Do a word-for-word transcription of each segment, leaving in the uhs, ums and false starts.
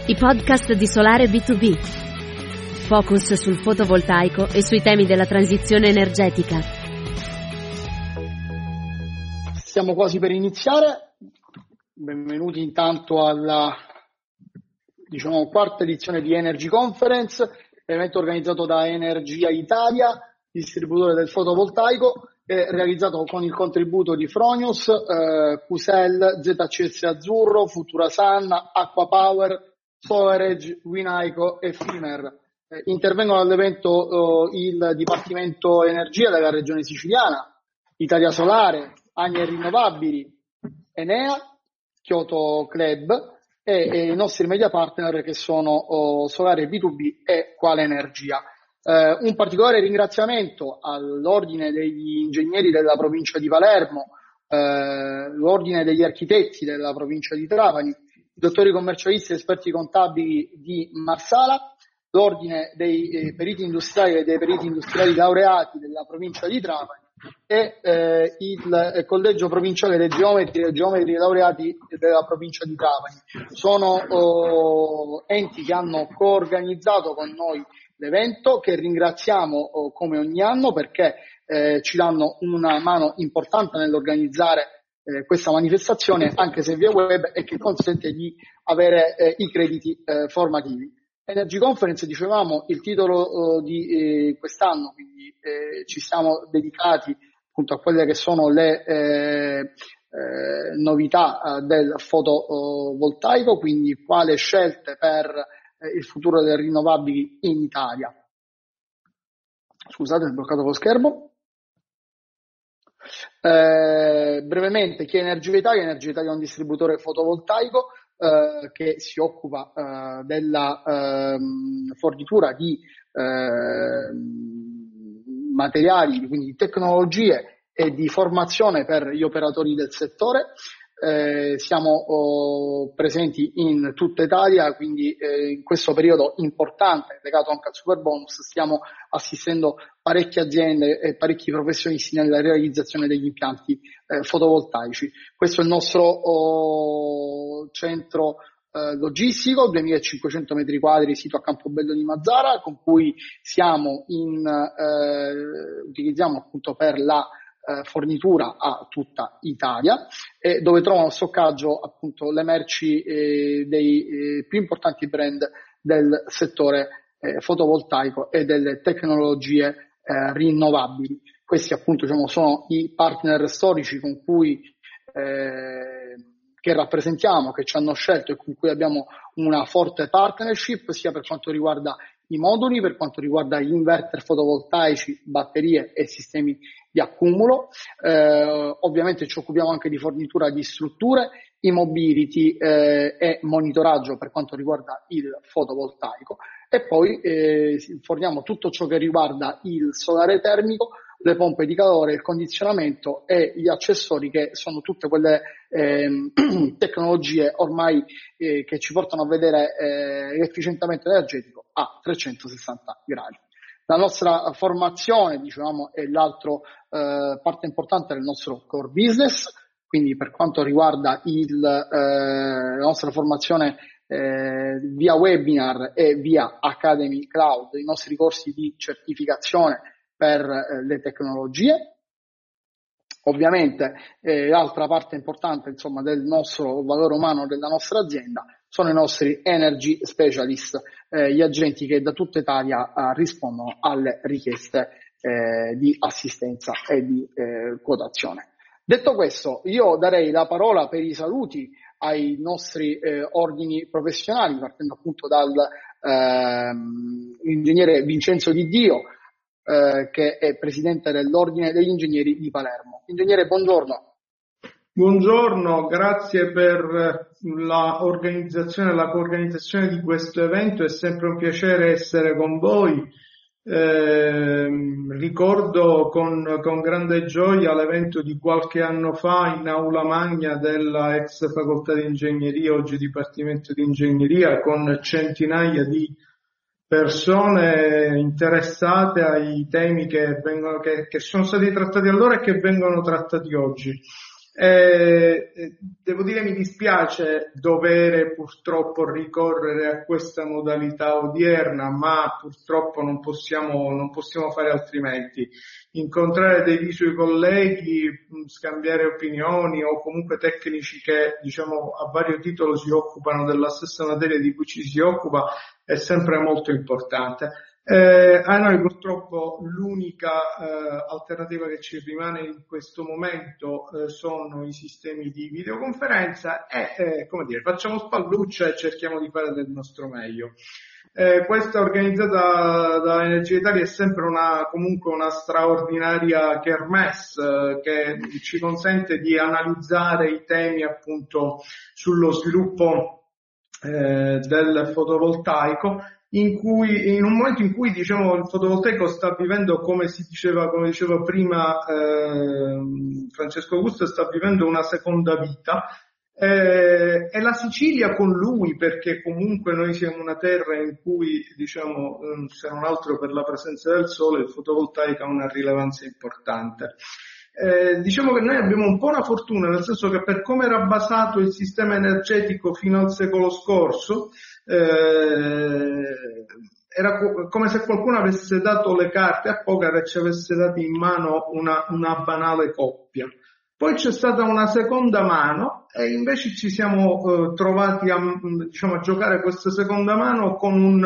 i podcast di Solare B due B. Focus sul fotovoltaico e sui temi della transizione energetica. Siamo quasi per iniziare. Benvenuti intanto alla diciamo quarta edizione di Energy Conference, evento organizzato da Energia Italia, distributore del fotovoltaico, e realizzato con il contributo di Fronius, eh, Q S E L, Z C S Azzurro, Futurasan, Acqua Power, SolarEdge, Winaico e Fimer. Eh, intervengono all'evento eh, il Dipartimento Energia della Regione Siciliana, Italia Solare, Anie Rinnovabili, Enea, Kyoto Club e, e i nostri media partner che sono oh, Solare B due B e Quale Energia. Eh, un particolare ringraziamento all'Ordine degli Ingegneri della Provincia di Palermo, eh, l'Ordine degli Architetti della Provincia di Trapani, i dottori commercialisti e esperti contabili di Marsala, l'Ordine dei eh, Periti Industriali e dei Periti Industriali Laureati della Provincia di Trapani e eh, il Collegio Provinciale dei Geometri e Geometri Laureati della Provincia di Trapani. Sono oh, enti che hanno coorganizzato con noi l'evento, che ringraziamo oh, come ogni anno perché eh, ci danno una mano importante nell'organizzare eh, questa manifestazione, anche se via web, e che consente di avere eh, i crediti eh, formativi. Energy Conference, dicevamo, il titolo oh, di eh, quest'anno, quindi eh, ci siamo dedicati appunto a quelle che sono le eh, eh, novità eh, del fotovoltaico, quindi quali scelte per il futuro delle rinnovabili in Italia. Scusate, ho bloccato lo schermo. Eh, brevemente, chi è Energia Italia? Energia Italia è un distributore fotovoltaico eh, che si occupa eh, della eh, fornitura di eh, materiali, quindi di tecnologie e di formazione per gli operatori del settore. Eh, siamo oh, presenti in tutta Italia, quindi eh, in questo periodo importante legato anche al super bonus stiamo assistendo parecchie aziende e parecchi professionisti nella realizzazione degli impianti eh, fotovoltaici. Questo è il nostro oh, centro eh, logistico, duemilacinquecento metri quadri, sito a Campobello di Mazara, con cui siamo in eh, utilizziamo appunto per la Eh, fornitura a tutta Italia, e dove trovano stoccaggio appunto le merci eh, dei eh, più importanti brand del settore eh, fotovoltaico e delle tecnologie eh, rinnovabili. Questi appunto diciamo, sono i partner storici con cui eh, che rappresentiamo, che ci hanno scelto e con cui abbiamo una forte partnership, sia per quanto riguarda i moduli, per quanto riguarda gli inverter fotovoltaici, batterie e sistemi di accumulo. Eh, ovviamente ci occupiamo anche di fornitura di strutture, e-mobility eh, e monitoraggio per quanto riguarda il fotovoltaico, e poi eh, forniamo tutto ciò che riguarda il solare termico, le pompe di calore, il condizionamento e gli accessori, che sono tutte quelle eh, tecnologie ormai eh, che ci portano a vedere eh, l'efficientamento energetico a trecentosessanta gradi. La nostra formazione, diciamo, è l'altro eh, parte importante del nostro core business, quindi per quanto riguarda il, eh, la nostra formazione eh, via webinar e via Academy Cloud, i nostri corsi di certificazione per eh, le tecnologie. Ovviamente eh, l'altra parte importante insomma del nostro valore umano della nostra azienda sono i nostri energy specialist, eh, gli agenti che da tutta Italia eh, rispondono alle richieste eh, di assistenza e di eh, quotazione. Detto questo, io darei la parola per i saluti ai nostri eh, ordini professionali, partendo appunto dal eh, ingegnere Vincenzo Di Dio, eh, che è presidente dell'Ordine degli Ingegneri di Palermo. Ingegnere, buongiorno. Buongiorno, grazie per la organizzazione, la coorganizzazione di questo evento. È sempre un piacere essere con voi. Eh, ricordo con, con grande gioia l'evento di qualche anno fa in aula magna della ex facoltà di ingegneria, oggi Dipartimento di Ingegneria, con centinaia di persone interessate ai temi che, vengono, che, che sono stati trattati allora e che vengono trattati oggi. Eh, devo dire mi dispiace dovere purtroppo ricorrere a questa modalità odierna, ma purtroppo non possiamo, non possiamo fare altrimenti. Incontrare dei suoi colleghi, scambiare opinioni o comunque tecnici che, diciamo, a vario titolo si occupano della stessa materia di cui ci si occupa è sempre molto importante. Eh, a noi purtroppo l'unica eh, alternativa che ci rimane in questo momento eh, sono i sistemi di videoconferenza e, eh, come dire, facciamo spallucce e cerchiamo di fare del nostro meglio. Eh, questa organizzata da Energia Italia è sempre una, comunque una straordinaria kermesse eh, che ci consente di analizzare i temi appunto sullo sviluppo eh, del fotovoltaico, in cui in un momento in cui diciamo il fotovoltaico sta vivendo, come si diceva, come diceva prima eh, Francesco Augusto, sta vivendo una seconda vita. Eh, e la Sicilia con lui, perché comunque noi siamo una terra in cui, diciamo, se non altro per la presenza del sole, il fotovoltaico ha una rilevanza importante. Eh, diciamo che noi abbiamo un po' una fortuna, nel senso che per come era basato il sistema energetico fino al secolo scorso, eh, era co- come se qualcuno avesse dato le carte a poker e ci avesse dato in mano una, una banale coppia. Poi c'è stata una seconda mano e invece ci siamo eh, trovati a, diciamo, a giocare questa seconda mano con un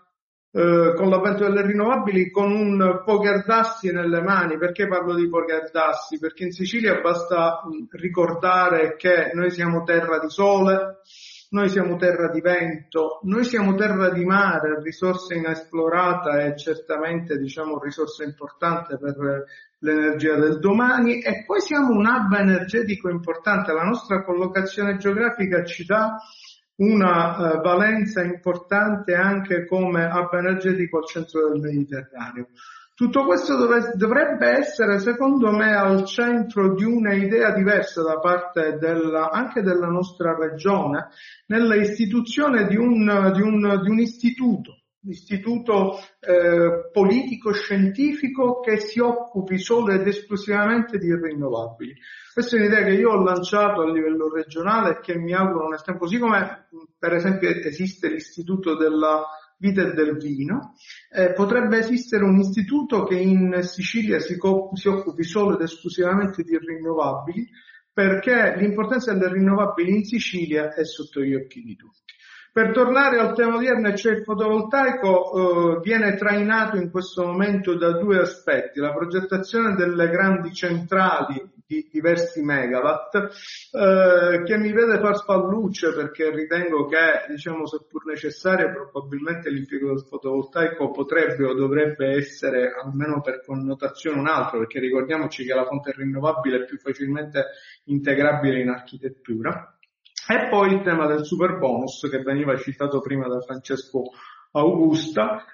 eh, con l'avvento delle rinnovabili, con un poker d'assi nelle mani. Perché parlo di poker d'assi? Perché in Sicilia basta ricordare che noi siamo terra di sole, noi siamo terra di vento, noi siamo terra di mare, risorsa inesplorata e certamente, diciamo, risorsa importante per l'energia del domani, e poi siamo un hub energetico importante. La nostra collocazione geografica ci dà una uh, valenza importante anche come hub energetico al centro del Mediterraneo. Tutto questo dov- dovrebbe essere, secondo me, al centro di una idea diversa da parte della, anche della nostra regione, nella istituzione di un, di un, di un istituto, istituto eh, politico-scientifico che si occupi solo ed esclusivamente di rinnovabili. Questa è un'idea che io ho lanciato a livello regionale e che mi auguro nel tempo, così come per esempio esiste l'istituto della vita e del vino, eh, potrebbe esistere un istituto che in Sicilia si, co- si occupi solo ed esclusivamente di rinnovabili, perché l'importanza delle rinnovabili in Sicilia è sotto gli occhi di tutti. Per tornare al tema odierno, cioè il fotovoltaico, eh, viene trainato in questo momento da due aspetti: la progettazione delle grandi centrali di diversi megawatt, eh, che mi vede far spallucce, perché ritengo che, diciamo, seppur necessario, probabilmente l'impiego del fotovoltaico potrebbe o dovrebbe essere, almeno per connotazione, un altro, perché ricordiamoci che la fonte rinnovabile è più facilmente integrabile in architettura. E poi il tema del super bonus, che veniva citato prima da Francesco Augusta,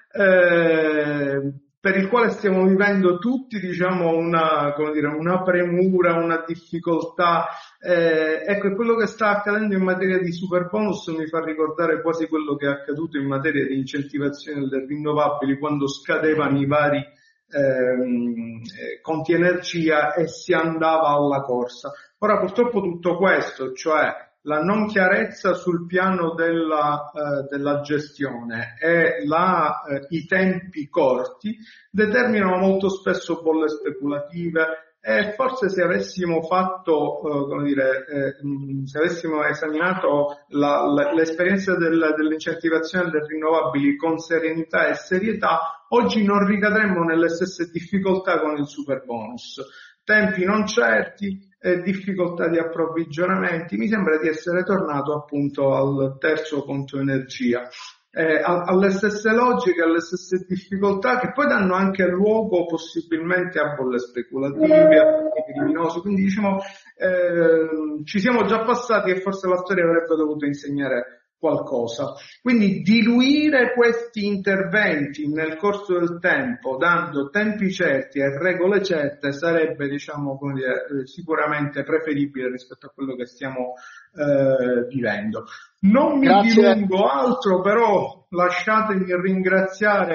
eh, per il quale stiamo vivendo tutti, diciamo, una, come dire, una premura, una difficoltà. Eh, ecco, quello che sta accadendo in materia di super bonus mi fa ricordare quasi quello che è accaduto in materia di incentivazione delle rinnovabili, quando scadevano i vari ehm, conti energia e si andava alla corsa. Ora purtroppo tutto questo, cioè la non chiarezza sul piano della, eh, della gestione e la, eh, i tempi corti, determinano molto spesso bolle speculative, e forse se avessimo fatto, eh, come dire, eh, se avessimo esaminato la, la, l'esperienza del, dell'incentivazione delle rinnovabili con serenità e serietà, oggi non ricadremmo nelle stesse difficoltà con il super bonus. Tempi non certi, eh, difficoltà di approvvigionamenti. Mi sembra di essere tornato appunto al terzo conto energia, eh, alle stesse logiche, alle stesse difficoltà, che poi danno anche luogo possibilmente a bolle speculative, a criminosi. Quindi diciamo eh, ci siamo già passati e forse la storia avrebbe dovuto insegnare qualcosa. Quindi diluire questi interventi nel corso del tempo, dando tempi certi e regole certe, sarebbe, diciamo, come dire, sicuramente preferibile rispetto a quello che stiamo eh, vivendo. Non mi Grazie. dilungo altro, però lasciatemi ringraziare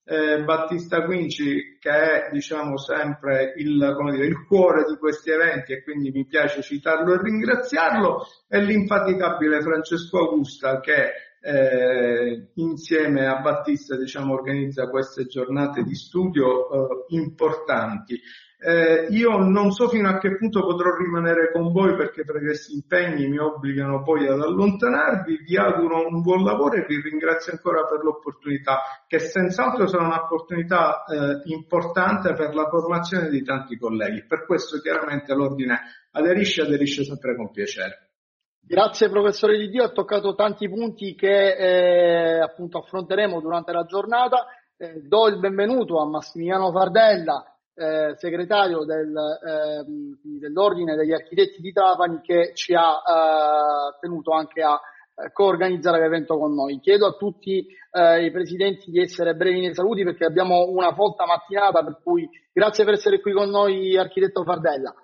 eh, Battista Quinci, che è, diciamo, sempre il, come dire, il cuore di questi eventi, e quindi mi piace citarlo e ringraziarlo, e l'infaticabile Francesco Augusta, che eh, insieme a Battista, diciamo, organizza queste giornate di studio eh, importanti. Eh, io non so fino a che punto potrò rimanere con voi, perché pregressi impegni mi obbligano poi ad allontanarvi. Vi auguro un buon lavoro e vi ringrazio ancora per l'opportunità, che senz'altro sarà un'opportunità eh, importante per la formazione di tanti colleghi. Per questo chiaramente l'Ordine aderisce aderisce sempre con piacere. Grazie professore Di Dio, ha toccato tanti punti che eh, appunto affronteremo durante la giornata. Eh, do il benvenuto a Massimiliano Fardella, Eh, segretario del, eh, dell'Ordine degli Architetti di Trapani, che ci ha eh, tenuto anche a eh, coorganizzare l'evento con noi. Chiedo a tutti eh, i presidenti di essere brevi nei saluti, perché abbiamo una folta mattinata, per cui grazie per essere qui con noi, architetto Fardella.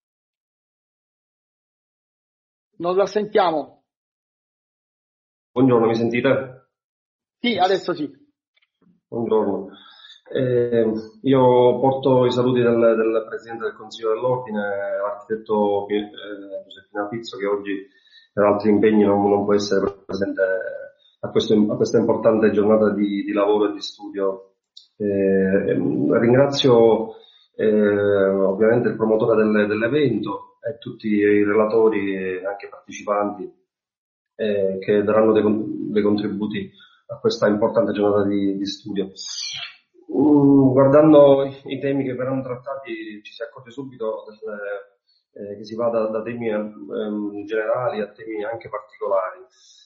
Non la sentiamo. Buongiorno, mi sentite? Sì, adesso sì. Buongiorno. Eh, io porto i saluti del, del Presidente del Consiglio dell'Ordine, l'architetto eh, Giuseppina Pizzo, che oggi per altri impegni non, non può essere presente a, questo, a questa importante giornata di, di lavoro e di studio. Eh, ringrazio eh, ovviamente il promotore del, dell'evento e tutti i relatori e anche i partecipanti eh, che daranno dei, dei contributi a questa importante giornata di, di studio. Uh, guardando i temi che verranno trattati ci si accorge subito del, eh, che si va da, da temi um, generali a temi anche particolari.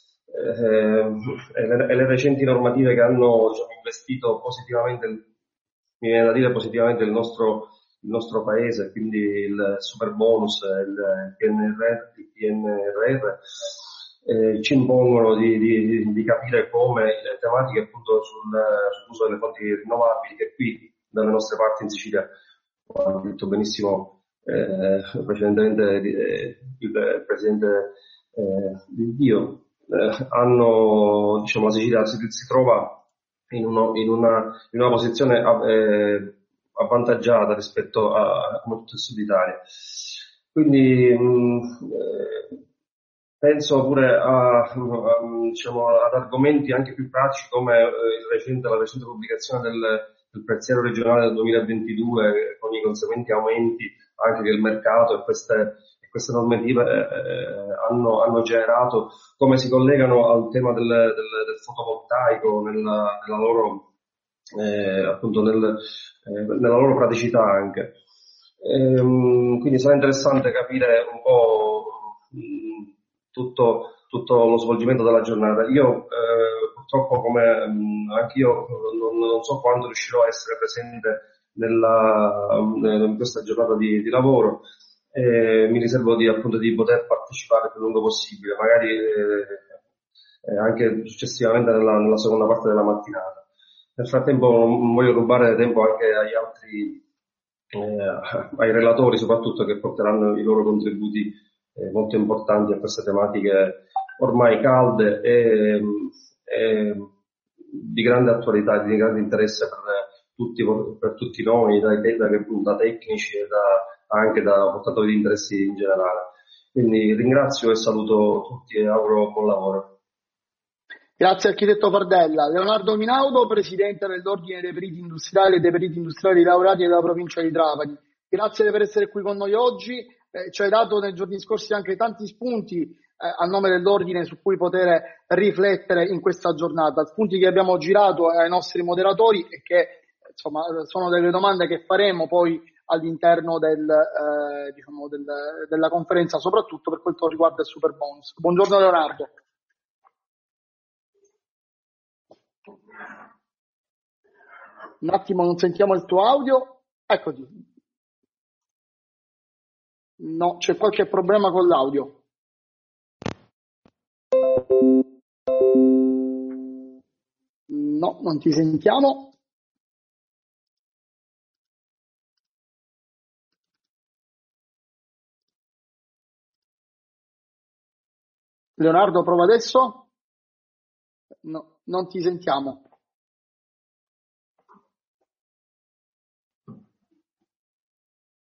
Eh, e, le, e le recenti normative che hanno, diciamo, investito positivamente, il, mi viene da dire positivamente il nostro, il nostro paese, quindi il super bonus, il P N R R, il P N R R, Eh, ci impongono di, di, di capire come le tematiche appunto sul, sull'uso delle fonti rinnovabili, che qui dalle nostre parti in Sicilia, come ha detto benissimo eh, precedentemente eh, il Presidente eh, Di Dio, eh, hanno, diciamo, la Sicilia si, si trova in, uno, in, una, in una posizione eh, avvantaggiata rispetto a, a tutto il Sud Italia. Quindi mh, eh, penso pure a, a, diciamo, ad argomenti anche più pratici, come il recente, la recente pubblicazione del, del prezziero regionale del duemilaventidue, con i conseguenti aumenti anche del mercato, e queste, e queste normative eh, hanno, hanno generato, come si collegano al tema del, del, del fotovoltaico nella, nella loro eh, appunto nel, eh, nella loro praticità anche. Ehm, quindi sarà interessante capire un po' mh, Tutto, tutto lo svolgimento della giornata. Io eh, purtroppo, come mh, anch'io, non, non so quando riuscirò a essere presente nella, in questa giornata di, di lavoro. Eh, mi riservo di, appunto, di poter partecipare il più lungo possibile, magari eh, eh, anche successivamente nella, nella seconda parte della mattinata. Nel frattempo non voglio rubare tempo anche agli altri, eh, ai relatori soprattutto, che porteranno i loro contributi molto importanti a queste tematiche ormai calde e, e di grande attualità, di grande interesse per tutti, per tutti noi, da, da, da tecnici e da, anche da portatori di interessi in generale. Quindi ringrazio e saluto tutti e auguro buon lavoro. Grazie architetto Fardella. Leonardo Minaudo, presidente dell'Ordine dei Periti Industriali e dei Periti Industriali Laureati della provincia di Trapani. Grazie per essere qui con noi oggi. Eh, ci hai dato nei giorni scorsi anche tanti spunti eh, a nome dell'Ordine su cui poter riflettere in questa giornata, spunti che abbiamo girato ai nostri moderatori e che insomma sono delle domande che faremo poi all'interno del, eh, diciamo del, della conferenza, soprattutto per quanto riguarda il super bonus. Buongiorno Leonardo. Un attimo, non sentiamo il tuo audio. Eccoti. No, c'è qualche problema con l'audio. No, non ti sentiamo. Leonardo, prova adesso. No, non ti sentiamo.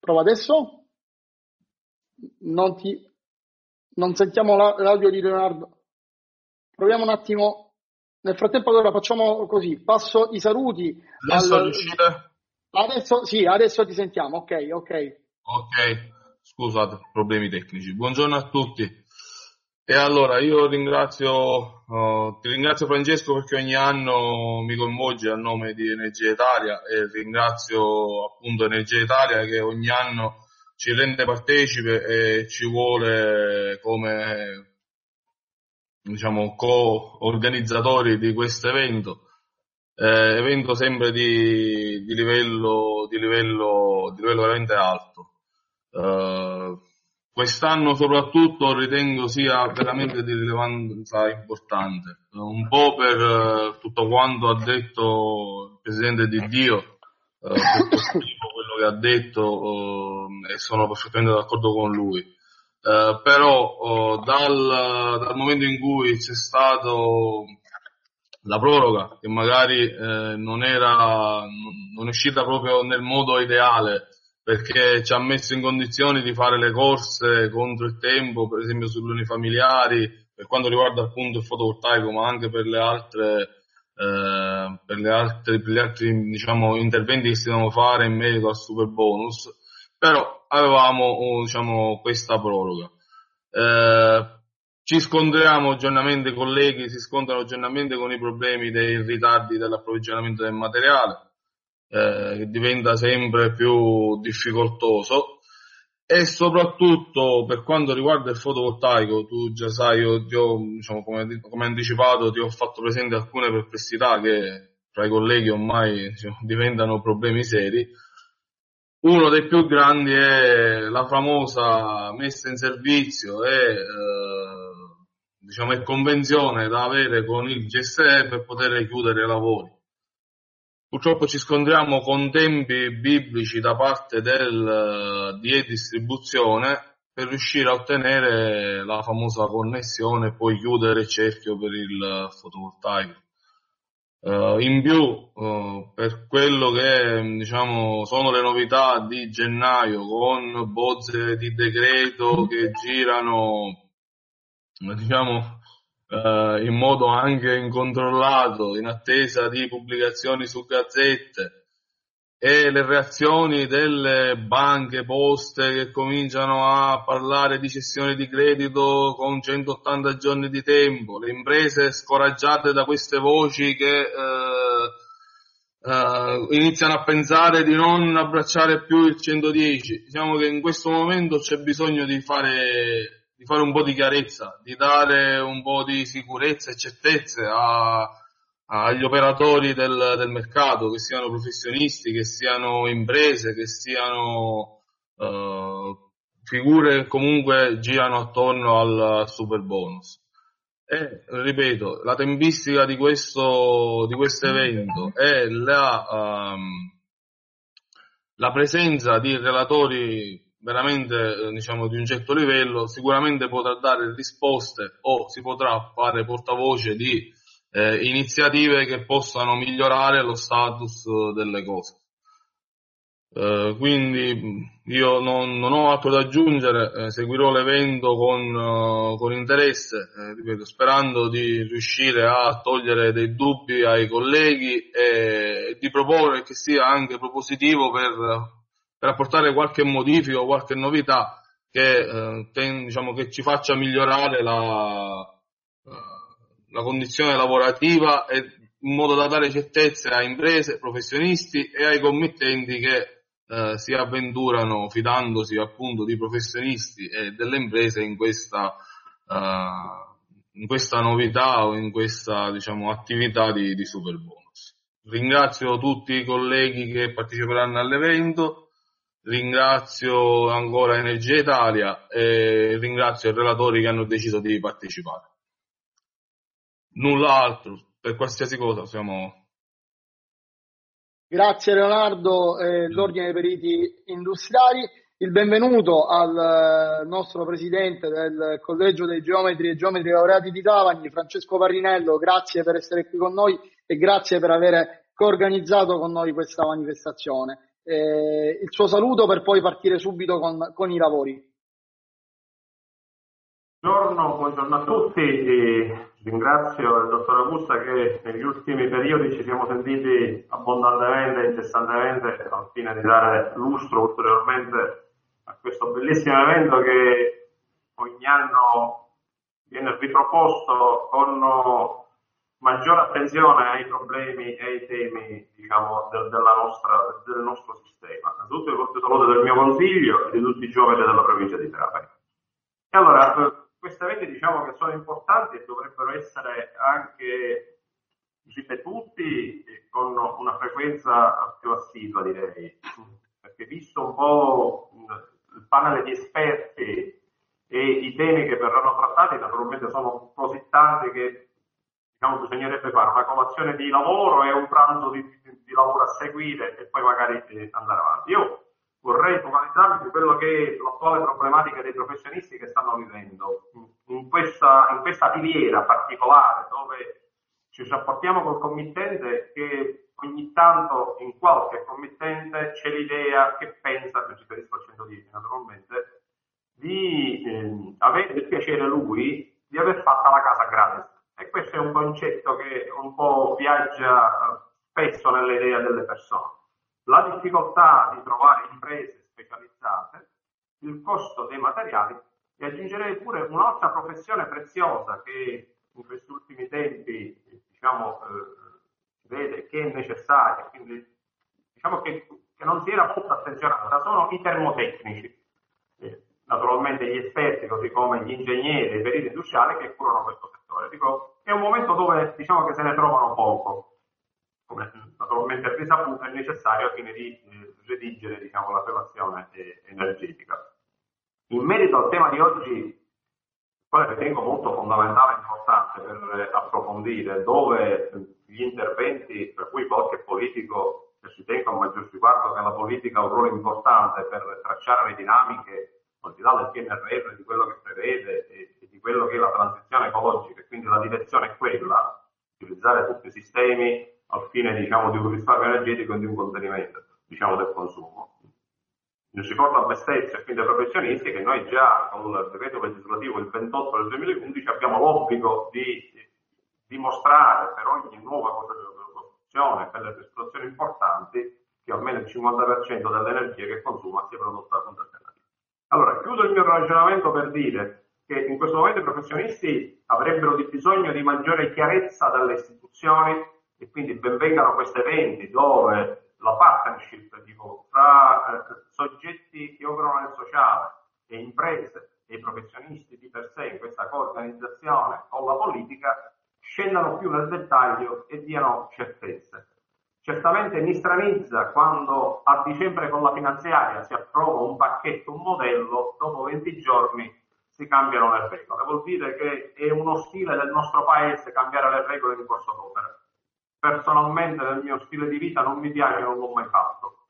Prova adesso? Non ti... Non sentiamo la- l'audio di Leonardo. Proviamo un attimo. Nel frattempo allora facciamo così. Passo i saluti. Adesso al- riuscite? Adesso sì, adesso ti sentiamo. Ok, ok. Ok, scusate, problemi tecnici. Buongiorno a tutti. E allora io ringrazio, eh, ti ringrazio Francesco perché ogni anno mi coinvolge a nome di Energia Italia e ringrazio appunto Energia Italia che ogni anno ci rende partecipe e ci vuole come, diciamo, co-organizzatori di questo evento. Eh, evento sempre di, di livello, di livello, di livello veramente alto. Eh, quest'anno soprattutto ritengo sia veramente di rilevanza importante, un po' per eh, tutto quanto ha detto il Presidente Di Dio, eh, sottoscrivo quello che ha detto eh, e sono perfettamente d'accordo con lui. Eh, però eh, dal, dal momento in cui c'è stato la proroga, che magari eh, non era non è uscita proprio nel modo ideale, perché ci ha messo in condizioni di fare le corse contro il tempo, per esempio sulle unifamiliari, per quanto riguarda appunto il fotovoltaico, ma anche per le altre eh, per le altre per gli altri diciamo interventi che si devono fare in merito al super bonus, però avevamo diciamo questa proroga. Eh, ci scontriamo giornalmente, i colleghi si scontrano giornalmente con i problemi dei ritardi dell'approvvigionamento del materiale, eh, che diventa sempre più difficoltoso, e soprattutto per quanto riguarda il fotovoltaico, tu già sai, io ti ho, diciamo, come, come anticipato, ti ho fatto presente alcune perplessità che tra i colleghi ormai diciamo, diventano problemi seri. Uno dei più grandi è la famosa messa in servizio e eh, diciamo è convenzione da avere con il G S E per poter chiudere i lavori. Purtroppo ci scontriamo con tempi biblici da parte del di e-distribuzione per riuscire a ottenere la famosa connessione e poi chiudere il cerchio per il fotovoltaico. Uh, in più, uh, per quello che diciamo sono le novità di gennaio, con bozze di decreto che girano diciamo uh, in modo anche incontrollato, in attesa di pubblicazioni su gazzette, e le reazioni delle banche, poste che cominciano a parlare di cessione di credito con centottanta giorni di tempo, le imprese scoraggiate da queste voci che eh, eh, iniziano a pensare di non abbracciare più il centodieci. Diciamo che in questo momento c'è bisogno di fare, di fare un po' di chiarezza, di dare un po' di sicurezza e certezze a agli operatori del, del mercato, che siano professionisti, che siano imprese, che siano uh, figure che comunque girano attorno al super bonus. E ripeto, la tempistica di questo di questo evento e la, um, la presenza di relatori veramente diciamo di un certo livello sicuramente potrà dare risposte, o si potrà fare portavoce di Eh, iniziative che possano migliorare lo status delle cose. Eh, quindi io non, non ho altro da aggiungere, eh, seguirò l'evento con, uh, con interesse, eh, ripeto, sperando di riuscire a togliere dei dubbi ai colleghi e di proporre che sia anche propositivo per, per apportare qualche modifica o qualche novità che, eh, ten, diciamo, che ci faccia migliorare la uh, la condizione lavorativa, e in modo da dare certezze a imprese, professionisti e ai committenti che eh, si avventurano fidandosi appunto di professionisti e delle imprese in questa, uh, in questa novità o in questa diciamo attività di, di super bonus. Ringrazio tutti i colleghi che parteciperanno all'evento, ringrazio ancora Energia Italia e ringrazio i relatori che hanno deciso di partecipare. Nulla altro, per qualsiasi cosa siamo. Grazie Leonardo, eh, l'Ordine dei Periti Industriali. Il benvenuto al nostro presidente del Collegio dei Geometri e Geometri Laureati di Tavagni, Francesco Parrinello. Grazie per essere qui con noi e grazie per aver coorganizzato con noi questa manifestazione. eh, il suo saluto per poi partire subito con, con i lavori. Buongiorno, buongiorno a tutti, e ringrazio il dottor Augusta che negli ultimi periodi ci siamo sentiti abbondantemente e incessantemente al fine di dare lustro ulteriormente a questo bellissimo evento che ogni anno viene riproposto con maggiore attenzione ai problemi e ai temi, diciamo, del, della nostra, del nostro sistema. Innanzitutto vi porto saluto del mio consiglio e di tutti i giovani della provincia di Trapani. E allora, questi eventi diciamo che sono importanti e dovrebbero essere anche ripetuti con una frequenza più assidua, direi, perché visto un po' il panel di esperti e i temi che verranno trattati, naturalmente sono così tanti che diciamo bisognerebbe fare una colazione di lavoro e un pranzo di, di lavoro a seguire e poi magari andare avanti. Io vorrei focalizzarmi su quello che è l'attuale problematica dei professionisti che stanno vivendo in questa, in questa filiera particolare, dove ci rapportiamo col committente che ogni tanto in qualche committente c'è l'idea che pensa, mi riferisco al centodieci naturalmente, di eh, avere il piacere lui di aver fatto la casa gratis. E questo è un concetto che un po' viaggia spesso nelle idee delle persone. La difficoltà di trovare imprese specializzate, il costo dei materiali e aggiungerei pure un'altra professione preziosa che in questi ultimi tempi diciamo eh, si vede che è necessaria, quindi diciamo che, che non si era molto attenzionata, sono i termotecnici, eh, naturalmente gli esperti così come gli ingegneri e i periti industriali che curano questo settore. Dico, è un momento dove diciamo che se ne trovano poco. Come naturalmente risaputo è necessario al fine di eh, redigere diciamo, la relazione eh, energetica. In merito al tema di oggi, il quale ritengo molto fondamentale e importante per eh, approfondire, dove eh, gli interventi, per cui qualche politico che si tenga un maggior riguardo che la politica ha un ruolo importante per tracciare le dinamiche, al di là del P N R R, di quello che prevede e, e di quello che è la transizione ecologica, e quindi la direzione è quella, utilizzare tutti i sistemi al fine diciamo, di un risparmio energetico e di un contenimento diciamo, del consumo. Mi ricordo a me stesso e quindi ai professionisti che noi già con il decreto legislativo il ventotto del duemilaundici abbiamo l'obbligo di dimostrare per ogni nuova costruzione, per le situazioni importanti, che almeno il cinquanta per cento dell'energia che consuma sia prodotta da fonti alternative. Allora, chiudo il mio ragionamento per dire che in questo momento i professionisti avrebbero di bisogno di maggiore chiarezza dalle istituzioni e quindi benvengano questi eventi dove la partnership dico, tra eh, soggetti che operano nel sociale e imprese e i professionisti di per sé in questa coorganizzazione con la politica scendano più nel dettaglio e diano certezze. Certamente mi stranizza quando a dicembre con la finanziaria si approva un pacchetto, un modello, dopo venti giorni si cambiano le regole. Vuol dire che è uno stile del nostro paese cambiare le regole in corso d'opera. Personalmente nel mio stile di vita non mi piace, non l'ho mai fatto.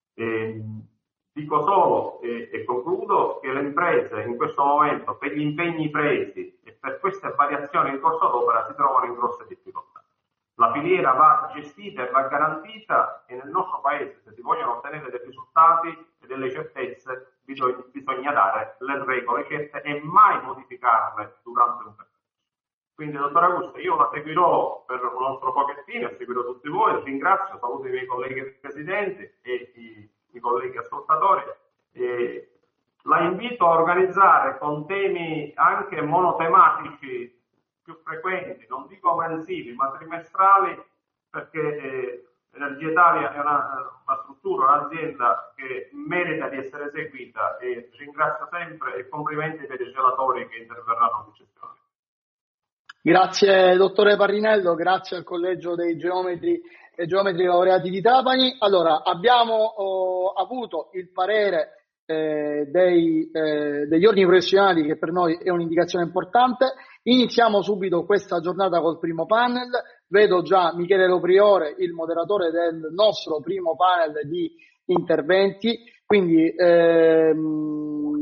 E dico solo e, e concludo che le imprese in questo momento per gli impegni presi e per queste variazioni in corso d'opera si trovano in grosse difficoltà. La filiera va gestita e va garantita e nel nostro paese se si vogliono ottenere dei risultati e delle certezze bisogna, bisogna dare le regole certe e mai modificarle durante un periodo. Quindi, dottor Augusto, io la seguirò per un altro pochettino, seguirò tutti voi, ringrazio, saluto i miei colleghi presidenti e i, i colleghi ascoltatori. E la invito a organizzare con temi anche monotematici più frequenti, non dico mensili, ma trimestrali, perché eh, Energia Italia è una, una struttura, un'azienda che merita di essere seguita e ringrazio sempre e complimenti per i relatori che interverranno successivamente. Grazie dottore Parrinello, grazie al collegio dei geometri e geometri laureati di Trapani. Allora, abbiamo oh, avuto il parere eh, dei, eh, degli ordini professionali, che per noi è un'indicazione importante. Iniziamo subito questa giornata col primo panel. Vedo già Michele Lopriore, il moderatore del nostro primo panel di interventi. Quindi, ehm,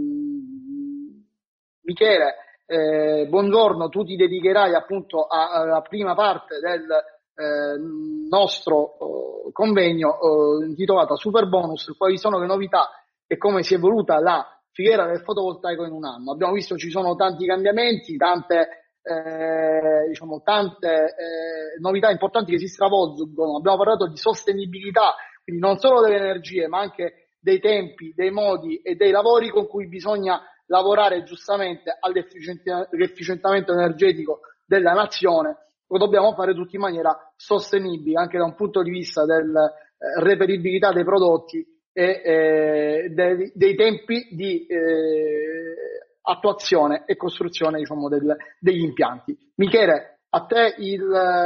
Michele, Eh, buongiorno, tu ti dedicherai appunto alla prima parte del eh, nostro eh, convegno eh, intitolato Super Bonus, quali sono le novità e come si è evoluta la filiera del fotovoltaico in un anno. Abbiamo visto ci sono tanti cambiamenti, tante, eh, diciamo, tante eh, novità importanti che si stravolgono. Abbiamo parlato di sostenibilità, quindi non solo delle energie, ma anche dei tempi, dei modi e dei lavori con cui bisogna lavorare giustamente all'efficientamento energetico della nazione. Lo dobbiamo fare tutti in maniera sostenibile, anche da un punto di vista della eh, reperibilità dei prodotti e eh, dei, dei tempi di eh, attuazione e costruzione, diciamo, del, degli impianti. Michele, a te il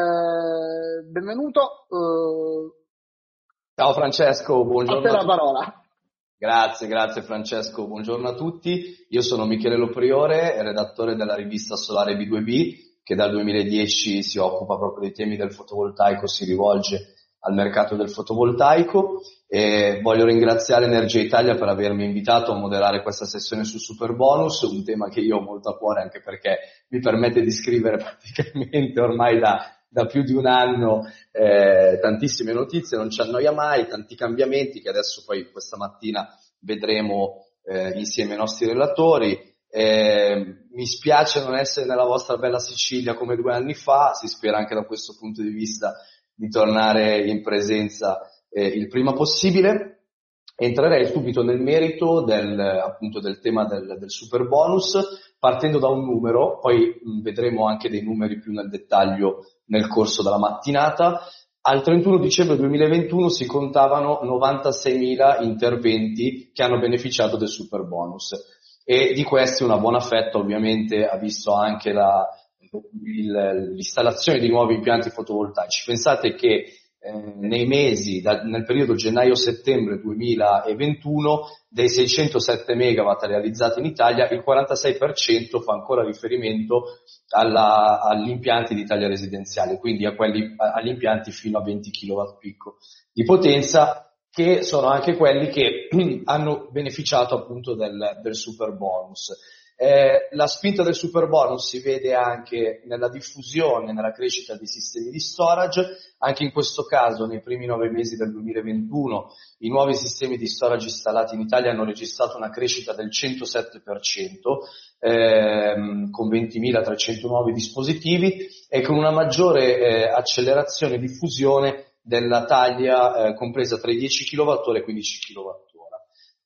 eh, benvenuto. Eh, Ciao Francesco, buongiorno. A te la parola. Grazie, grazie Francesco, buongiorno a tutti. Io sono Michele Lopriore, redattore della rivista Solare B due B, che dal duemiladieci si occupa proprio dei temi del fotovoltaico, si rivolge al mercato del fotovoltaico, e voglio ringraziare Energia Italia per avermi invitato a moderare questa sessione su Super Bonus, un tema che io ho molto a cuore anche perché mi permette di scrivere praticamente ormai da, da più di un anno eh, tantissime notizie, non ci annoia mai, tanti cambiamenti che adesso poi questa mattina vedremo eh, insieme ai nostri relatori. Eh, mi spiace non essere nella vostra bella Sicilia come due anni fa, si spera anche da questo punto di vista di tornare in presenza eh, il prima possibile. Entrerei subito nel merito del, appunto, del tema del, del super bonus, partendo da un numero, poi mh, vedremo anche dei numeri più nel dettaglio nel corso della mattinata. Al trentuno dicembre duemilaventuno si contavano novantaseimila interventi che hanno beneficiato del super bonus, e di questi una buona fetta ovviamente ha visto anche la, il, l'installazione di nuovi impianti fotovoltaici. Pensate che eh, nei mesi, da, nel periodo gennaio-settembre duemilaventuno, dei seicentosette megawatt realizzati in Italia, il quarantasei per cento fa ancora riferimento alla, agli impianti di taglia residenziale, quindi a quelli, agli impianti fino a venti chilowatt picco di potenza, che sono anche quelli che hanno beneficiato appunto del, del super bonus. Eh, la spinta del super bonus si vede anche nella diffusione, nella crescita dei sistemi di storage. Anche in questo caso, nei primi nove mesi del duemilaventuno, i nuovi sistemi di storage installati in Italia hanno registrato una crescita del centosette per cento, ehm, con ventimilatrecento nuovi dispositivi e con una maggiore eh, accelerazione e diffusione della taglia eh, compresa tra i dieci chilowattora e i quindici chilowattora.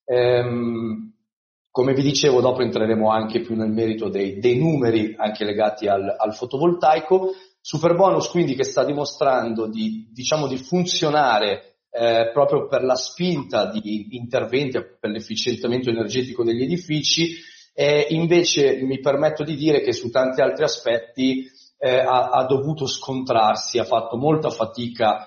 Ehm, come vi dicevo, dopo entreremo anche più nel merito dei, dei numeri anche legati al, al fotovoltaico. Super bonus quindi che sta dimostrando di, diciamo, di funzionare eh, proprio per la spinta di interventi per l'efficientamento energetico degli edifici, e invece mi permetto di dire che su tanti altri aspetti eh, ha, ha dovuto scontrarsi, ha fatto molta fatica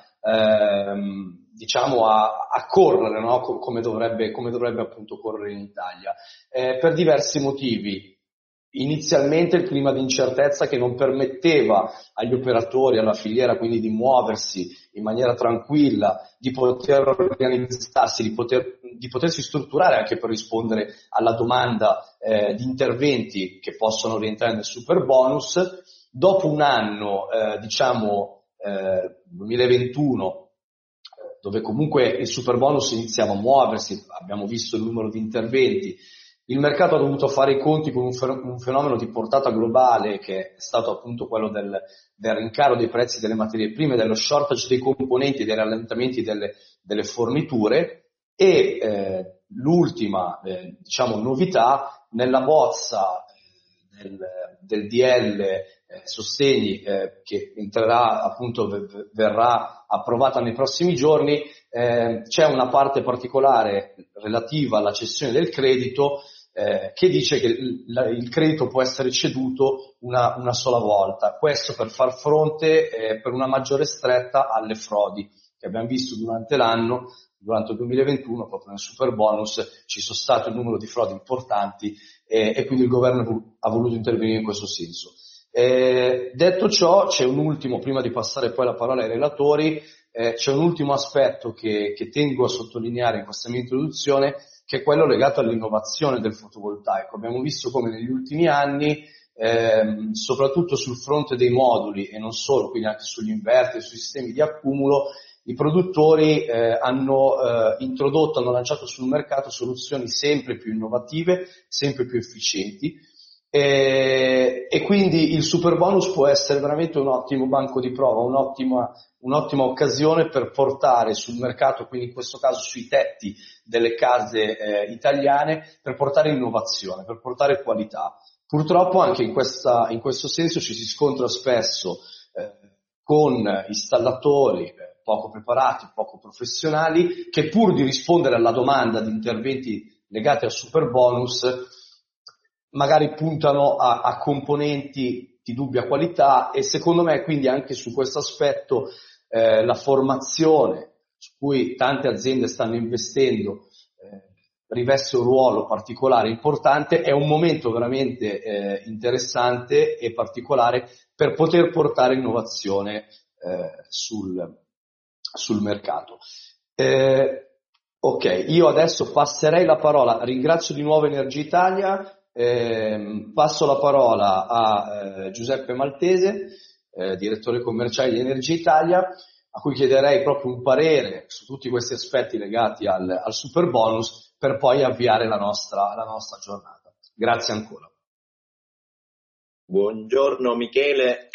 Ehm, diciamo a, a correre, no? come dovrebbe, come dovrebbe appunto correre in Italia, eh, per diversi motivi. Inizialmente il clima di incertezza che non permetteva agli operatori, alla filiera quindi di muoversi in maniera tranquilla, di poter organizzarsi, di, poter, di potersi strutturare anche per rispondere alla domanda eh, di interventi che possono rientrare nel super bonus. Dopo un anno, eh, diciamo Eh, duemilaventuno, dove comunque il super bonus iniziava a muoversi, abbiamo visto il numero di interventi, il mercato ha dovuto fare i conti con un fenomeno di portata globale che è stato appunto quello del, del rincaro dei prezzi delle materie prime, dello shortage dei componenti e dei rallentamenti delle, delle forniture, e eh, l'ultima eh, diciamo novità nella bozza del, del D L eh, sostegni eh, che entrerà appunto v- verrà approvata nei prossimi giorni, eh, c'è una parte particolare relativa alla cessione del credito eh, che dice che il, la, il credito può essere ceduto una, una sola volta, questo per far fronte eh, per una maggiore stretta alle frodi che abbiamo visto durante l'anno. Durante il duemilaventuno, proprio nel super bonus, ci sono stati un numero di frodi importanti e, e quindi il governo ha voluto intervenire in questo senso. Eh, detto ciò, c'è un ultimo, prima di passare poi la parola ai relatori, eh, c'è un ultimo aspetto che, che tengo a sottolineare in questa mia introduzione, che è quello legato all'innovazione del fotovoltaico. Abbiamo visto come negli ultimi anni ehm, soprattutto sul fronte dei moduli e non solo, quindi anche sugli inverter, sui sistemi di accumulo, i produttori eh, hanno eh, introdotto, hanno lanciato sul mercato soluzioni sempre più innovative, sempre più efficienti, e, e quindi il Superbonus può essere veramente un ottimo banco di prova, un'ottima, un'ottima occasione per portare sul mercato, quindi in questo caso sui tetti delle case eh, italiane, per portare innovazione, per portare qualità. Purtroppo anche in, questa, in questo senso ci si scontra spesso eh, con installatori eh, poco preparati, poco professionali, che pur di rispondere alla domanda di interventi legati al Superbonus, magari puntano a, a componenti di dubbia qualità, e secondo me quindi anche su questo aspetto eh, la formazione, su cui tante aziende stanno investendo, eh, riveste un ruolo particolare importante. È un momento veramente eh, interessante e particolare per poter portare innovazione eh, sul sul mercato. Eh, ok, io adesso passerei la parola, ringrazio di nuovo Energia Italia, eh, passo la parola a eh, Giuseppe Maltese, eh, direttore commerciale di Energia Italia, a cui chiederei proprio un parere su tutti questi aspetti legati al, al Superbonus, per poi avviare la nostra, la nostra giornata. Grazie ancora. Buongiorno Michele,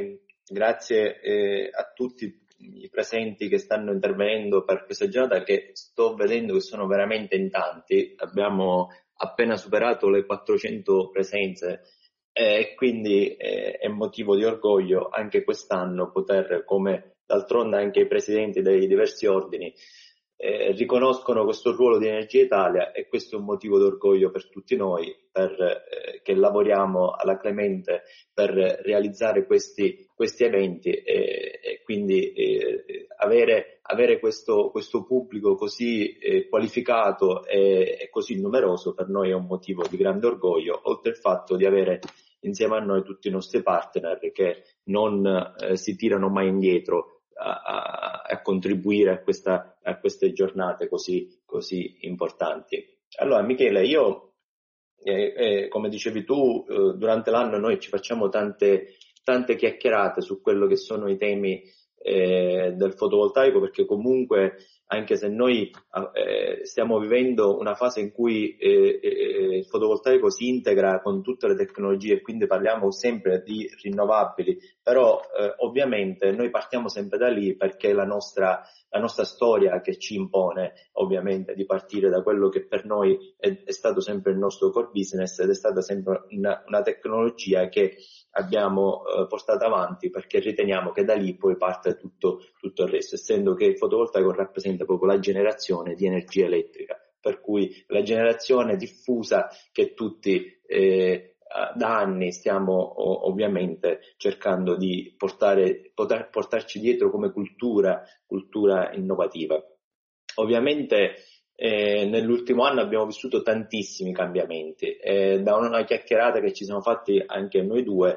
grazie eh, a tutti i presenti che stanno intervenendo per questa giornata, che sto vedendo che sono veramente in tanti. Abbiamo appena superato le quattrocento presenze e eh, quindi eh, è motivo di orgoglio anche quest'anno poter, come d'altronde anche i presidenti dei diversi ordini eh, riconoscono questo ruolo di Energia Italia, e questo è un motivo d'orgoglio per tutti noi per, eh, che lavoriamo alla Clemente per realizzare questi, questi eventi e, e quindi eh, avere, avere questo, questo pubblico così eh, qualificato e, e così numeroso per noi è un motivo di grande orgoglio, oltre al fatto di avere insieme a noi tutti i nostri partner che non eh, si tirano mai indietro A, a, a contribuire a, questa, a queste giornate così, così importanti. Allora Michele, io eh, eh, come dicevi tu, eh, durante l'anno noi ci facciamo tante, tante chiacchierate su quello che sono i temi eh, del fotovoltaico, perché comunque anche se noi eh, stiamo vivendo una fase in cui eh, eh, il fotovoltaico si integra con tutte le tecnologie, quindi parliamo sempre di rinnovabili, però eh, ovviamente noi partiamo sempre da lì, perché la nostra, la nostra storia che ci impone ovviamente di partire da quello che per noi è, è stato sempre il nostro core business, ed è stata sempre una, una tecnologia che abbiamo eh, portato avanti, perché riteniamo che da lì poi parte tutto, tutto il resto, essendo che il fotovoltaico rappresenta proprio la generazione di energia elettrica, per cui la generazione diffusa che tutti eh, da anni stiamo o, ovviamente cercando di portare, poter portarci dietro come cultura, cultura innovativa. Ovviamente Eh, nell'ultimo anno abbiamo vissuto tantissimi cambiamenti, eh, da una chiacchierata che ci siamo fatti anche noi due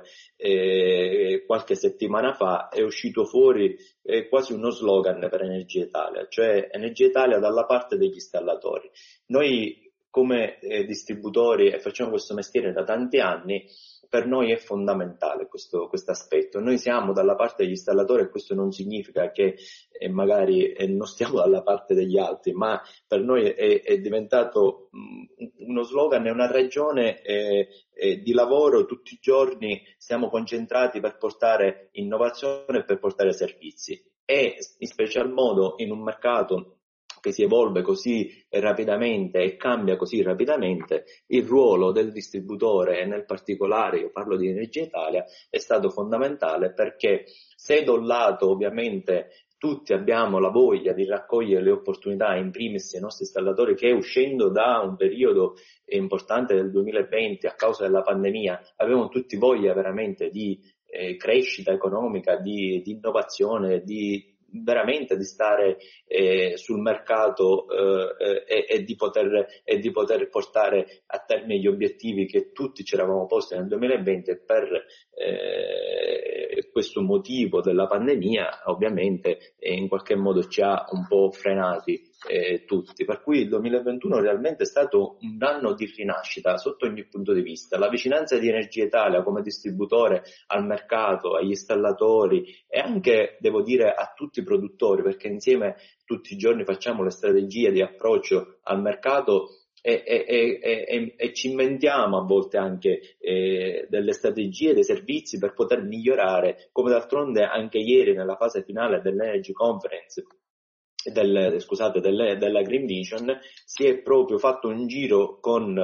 eh, qualche settimana fa è uscito fuori eh, quasi uno slogan per Energia Italia, cioè Energia Italia dalla parte degli installatori. Noi come eh, distributori, e facciamo questo mestiere da tanti anni, per noi è fondamentale questo aspetto. Noi siamo dalla parte degli installatori, e questo non significa che eh, magari eh, non stiamo dalla parte degli altri, ma per noi è, è diventato mh, uno slogan, è una ragione eh, eh, di lavoro. Tutti i giorni siamo concentrati per portare innovazione e per portare servizi, e in special modo in un mercato che si evolve così rapidamente e cambia così rapidamente, il ruolo del distributore, e nel particolare io parlo di Energia Italia, è stato fondamentale, perché se da un lato ovviamente tutti abbiamo la voglia di raccogliere le opportunità, in primis i nostri installatori che, uscendo da un periodo importante del duemilaventi a causa della pandemia, avevano tutti voglia veramente di eh, crescita economica, di, di innovazione, di veramente di stare eh, sul mercato eh, e, e, di poter, e di poter portare a termine gli obiettivi che tutti ci eravamo posti nel duemilaventi, per eh, questo motivo della pandemia ovviamente eh, in qualche modo ci ha un po' frenati eh, tutti, per cui il duemilaventuno realmente è stato un anno di rinascita sotto ogni punto di vista. La vicinanza di Energia Italia come distributore al mercato, agli installatori e anche, devo dire, a tutti i produttori, perché insieme tutti i giorni facciamo le strategie di approccio al mercato E, e, e, e, e ci inventiamo a volte anche eh, delle strategie, dei servizi per poter migliorare, come d'altronde anche ieri nella fase finale dell'Energy Conference del, scusate, delle, della Green Vision si è proprio fatto un giro con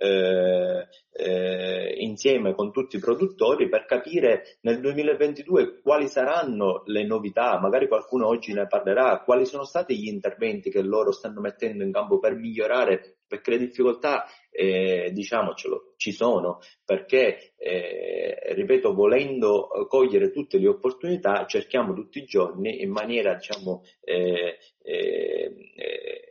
eh, eh, insieme con tutti i produttori per capire nel duemilaventidue quali saranno le novità, magari qualcuno oggi ne parlerà, quali sono stati gli interventi che loro stanno mettendo in campo per migliorare, perché le difficoltà eh, diciamocelo ci sono, perché eh, ripeto, volendo cogliere tutte le opportunità cerchiamo tutti i giorni in maniera diciamo eh, eh, eh,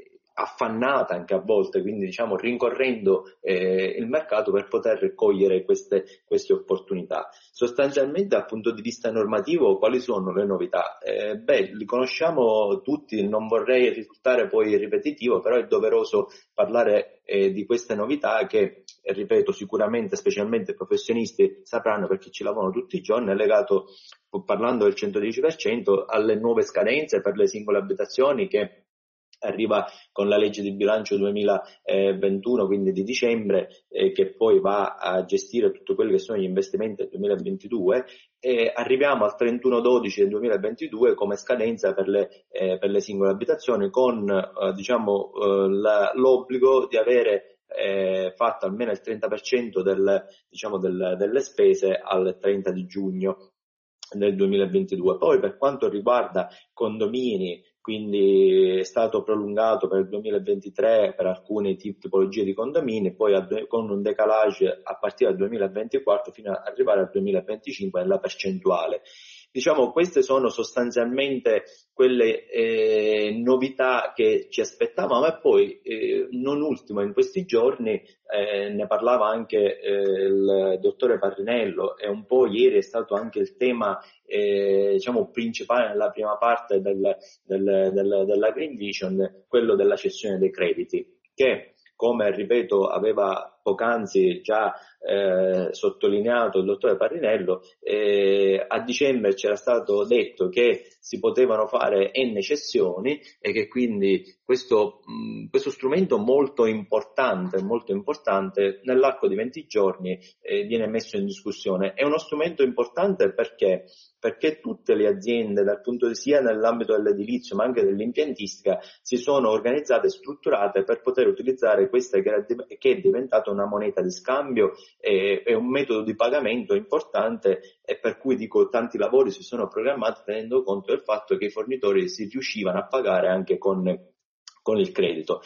affannata anche a volte, quindi diciamo rincorrendo eh, il mercato per poter cogliere queste, queste opportunità. Sostanzialmente dal punto di vista normativo quali sono le novità? Eh, beh, li conosciamo tutti, non vorrei risultare poi ripetitivo, però è doveroso parlare eh, di queste novità che, eh, ripeto, sicuramente specialmente i professionisti sapranno perché ci lavorano tutti i giorni, è legato, parlando del centodieci per cento, alle nuove scadenze per le singole abitazioni che arriva con la legge di bilancio duemilaventuno, quindi di dicembre, eh, che poi va a gestire tutto quello che sono gli investimenti del duemilaventidue, e arriviamo al trentuno dodici del duemilaventidue come scadenza per le, eh, per le singole abitazioni, con eh, diciamo eh, la, l'obbligo di avere eh, fatto almeno il trenta per cento del, diciamo del, delle spese al trenta di giugno del duemilaventidue. Poi per quanto riguarda condomini, quindi è stato prolungato per il duemilaventitré per alcune tipologie di condomini, poi con un decalage a partire dal duemilaventiquattro fino ad arrivare al duemilaventicinque nella percentuale. Diciamo, queste sono sostanzialmente quelle eh, novità che ci aspettavamo, e poi eh, non ultimo in questi giorni eh, ne parlava anche eh, il dottore Parrinello, e un po' ieri è stato anche il tema eh, diciamo principale nella prima parte del, del, del, della Green Vision, quello della cessione dei crediti, che come ripeto aveva poc'anzi già eh, sottolineato il dottore Parrinello, eh, a dicembre c'era stato detto che si potevano fare n cessioni e che quindi questo, mh, questo strumento molto importante, molto importante nell'arco di venti giorni eh, viene messo in discussione. È uno strumento importante perché perché tutte le aziende, dal punto di sia nell'ambito dell'edilizio ma anche dell'impiantistica, si sono organizzate e strutturate per poter utilizzare questa che, era, che è diventata una moneta di scambio, è, è un metodo di pagamento importante, e per cui dico tanti lavori si sono programmati tenendo conto del fatto che i fornitori si riuscivano a pagare anche con, con il credito.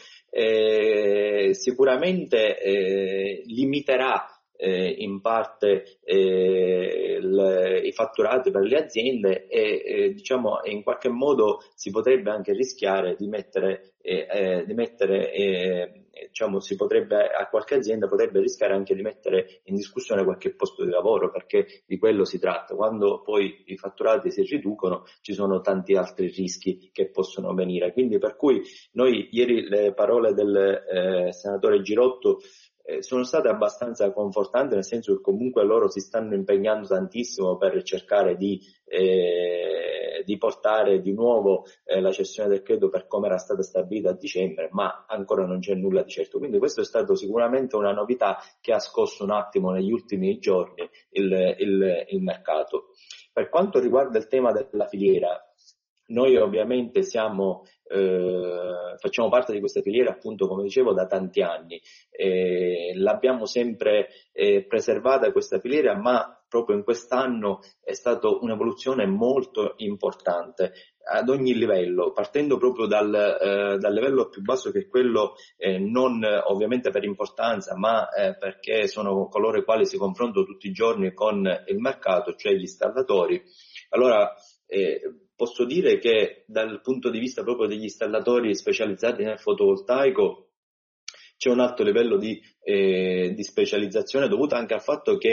Eh, sicuramente eh, limiterà Eh, in parte eh, le, i fatturati per le aziende e eh, diciamo in qualche modo si potrebbe anche rischiare di mettere, eh, eh, di mettere eh, diciamo si potrebbe a qualche azienda potrebbe rischiare anche di mettere in discussione qualche posto di lavoro, perché di quello si tratta. Quando poi i fatturati si riducono ci sono tanti altri rischi che possono venire, quindi per cui noi ieri le parole del eh, senatore Girotto Eh, sono state abbastanza confortanti, nel senso che comunque loro si stanno impegnando tantissimo per cercare di, eh, di portare di nuovo eh, la cessione del credito per come era stata stabilita a dicembre, ma ancora non c'è nulla di certo. Quindi questo è stato sicuramente una novità che ha scosso un attimo negli ultimi giorni il, il, il mercato. Per quanto riguarda il tema della filiera, noi ovviamente siamo, eh, facciamo parte di questa filiera appunto come dicevo da tanti anni, eh, l'abbiamo sempre eh, preservata questa filiera, ma proprio in quest'anno è stata un'evoluzione molto importante ad ogni livello, partendo proprio dal, eh, dal livello più basso, che è quello eh, non ovviamente per importanza ma eh, perché sono coloro i quali si confrontano tutti i giorni con il mercato, cioè gli installatori. Allora eh, posso dire che dal punto di vista proprio degli installatori specializzati nel fotovoltaico c'è un alto livello di, eh, di specializzazione, dovuto anche al fatto che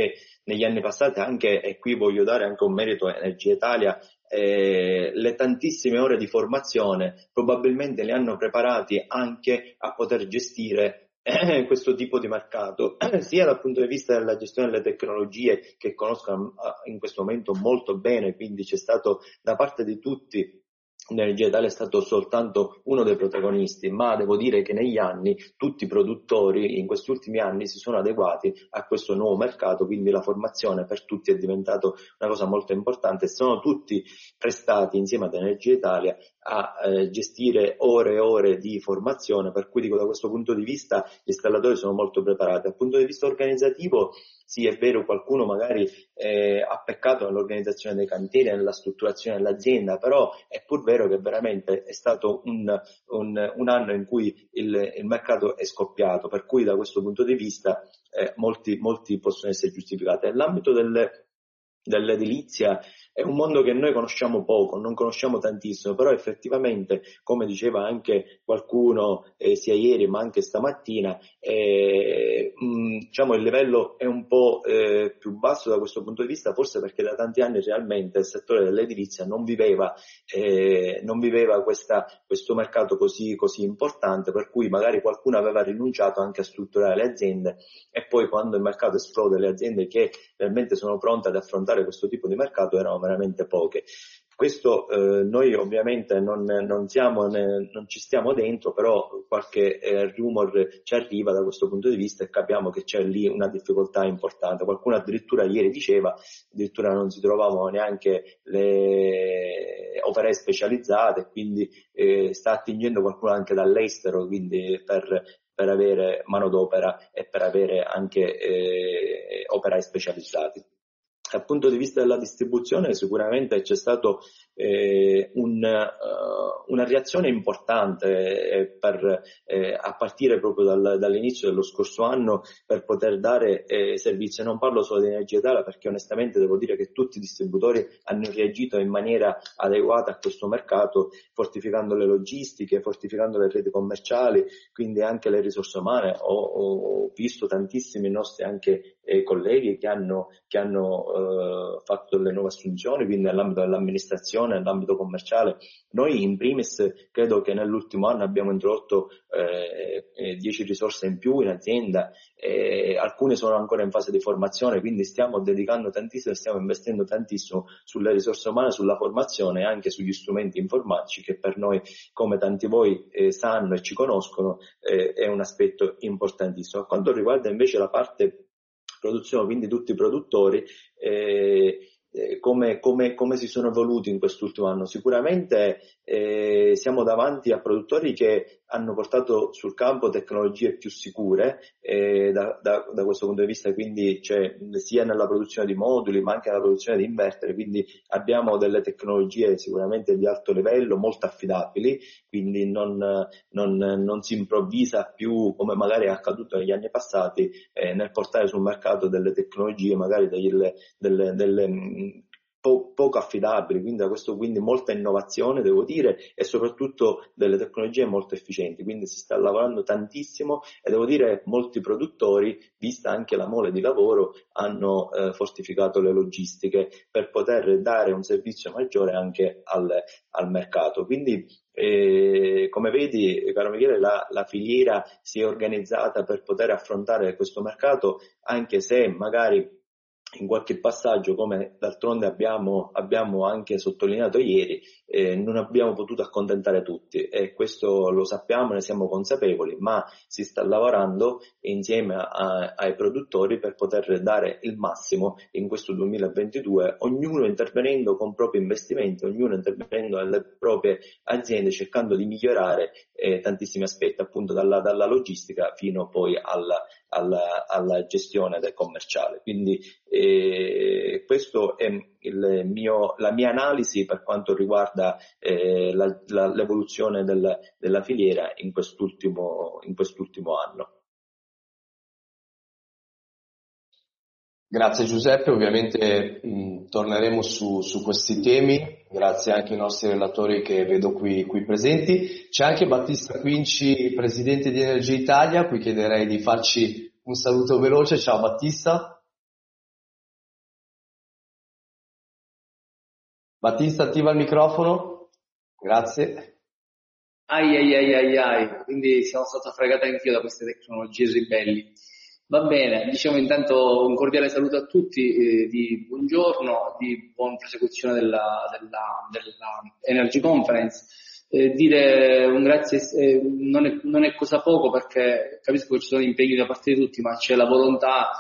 negli anni passati anche, e qui voglio dare anche un merito a Energia Italia, eh, le tantissime ore di formazione probabilmente li hanno preparati anche a poter gestire eh, questo tipo di mercato, sia dal punto di vista della gestione delle tecnologie, che conoscono in questo momento molto bene, quindi c'è stato da parte di tutti, Energia Italia è stato soltanto uno dei protagonisti, ma devo dire che negli anni tutti i produttori in questi ultimi anni si sono adeguati a questo nuovo mercato, quindi la formazione per tutti è diventato una cosa molto importante, sono tutti prestati insieme ad Energia Italia a eh, gestire ore e ore di formazione, per cui dico, da questo punto di vista gli installatori sono molto preparati. Dal punto di vista organizzativo, sì, è vero, qualcuno magari eh, ha peccato nell'organizzazione dei cantieri, nella strutturazione dell'azienda, però è pur vero che veramente è stato un, un, un anno in cui il, il mercato è scoppiato, per cui da questo punto di vista eh, molti, molti possono essere giustificati. Nell'ambito delle dell'edilizia è un mondo che noi conosciamo poco, non conosciamo tantissimo, però effettivamente, come diceva anche qualcuno eh, sia ieri ma anche stamattina, eh, mh, diciamo il livello è un po' eh, più basso da questo punto di vista, forse perché da tanti anni realmente il settore dell'edilizia non viveva, eh, non viveva questa, questo mercato così, così importante, per cui magari qualcuno aveva rinunciato anche a strutturare le aziende, e poi quando il mercato esplode, le aziende che realmente sono pronte ad affrontare questo tipo di mercato erano veramente poche. Questo eh, noi ovviamente non, non, siamo, ne, non ci stiamo dentro, però qualche eh, rumor ci arriva da questo punto di vista e capiamo che c'è lì una difficoltà importante. Qualcuno addirittura ieri diceva, addirittura non si trovavano neanche le opere specializzate, quindi eh, sta attingendo qualcuno anche dall'estero, quindi per per avere manodopera e per avere anche eh, operai specializzati. Dal punto di vista della distribuzione sicuramente c'è stato eh, un, uh, una reazione importante eh, per, eh, a partire proprio dal, dall'inizio dello scorso anno per poter dare eh, servizi. Non parlo solo di Energia Italia, perché onestamente devo dire che tutti i distributori hanno reagito in maniera adeguata a questo mercato, fortificando le logistiche, fortificando le reti commerciali, quindi anche le risorse umane. Ho, ho visto tantissimi nostri anche eh, colleghi che hanno, che hanno eh, fatto delle nuove assunzioni, quindi nell'ambito dell'amministrazione, nell'ambito commerciale. Noi in primis credo che nell'ultimo anno abbiamo introdotto eh, dieci risorse in più in azienda, eh, alcune sono ancora in fase di formazione, quindi stiamo dedicando tantissimo, stiamo investendo tantissimo sulle risorse umane, sulla formazione e anche sugli strumenti informatici, che per noi, come tanti voi eh, sanno e ci conoscono, eh, è un aspetto importantissimo. A quanto riguarda invece la parte produzione, quindi tutti i produttori, eh, eh, come, come, come si sono evoluti in quest'ultimo anno? Sicuramente eh, siamo davanti a produttori che hanno portato sul campo tecnologie più sicure eh, da, da, da questo punto di vista, quindi cioè, sia nella produzione di moduli ma anche nella produzione di inverter, quindi abbiamo delle tecnologie sicuramente di alto livello, molto affidabili, quindi non, non, non si improvvisa più, come magari è accaduto negli anni passati, eh, nel portare sul mercato delle tecnologie magari delle, delle, delle Po- poco affidabili, quindi da questo quindi molta innovazione devo dire, e soprattutto delle tecnologie molto efficienti, quindi si sta lavorando tantissimo e devo dire molti produttori, vista anche la mole di lavoro, hanno eh, fortificato le logistiche per poter dare un servizio maggiore anche al, al mercato. Quindi eh, come vedi, caro Michele, la, la filiera si è organizzata per poter affrontare questo mercato, anche se magari in qualche passaggio, come d'altronde abbiamo, abbiamo anche sottolineato ieri, eh, non abbiamo potuto accontentare tutti, e questo lo sappiamo, ne siamo consapevoli, ma si sta lavorando insieme a, ai produttori per poter dare il massimo in questo duemilaventidue, ognuno intervenendo con propri investimenti, ognuno intervenendo nelle proprie aziende, cercando di migliorare eh, tantissimi aspetti, appunto dalla, dalla logistica fino poi alla, alla, alla gestione del commerciale. Quindi eh, questo è il mio, la mia analisi per quanto riguarda eh, la, la, l'evoluzione del, della filiera in quest'ultimo, in quest'ultimo anno. Grazie Giuseppe, ovviamente mh, torneremo su, su questi temi, grazie anche ai nostri relatori che vedo qui, qui presenti. C'è anche Battista Quinci, presidente di Energia Italia, qui chiederei di farci un saluto veloce. Ciao Battista. Battista, attiva il microfono. Grazie. Ai ai ai ai ai, quindi sono stato fregato anch'io da queste tecnologie ribelli. Va bene, diciamo intanto un cordiale saluto a tutti, eh, di buongiorno, di buona prosecuzione della, della, della Energy Conference. Eh, dire un grazie eh, non, è, non è cosa poco, perché capisco che ci sono impegni da parte di tutti, ma c'è la volontà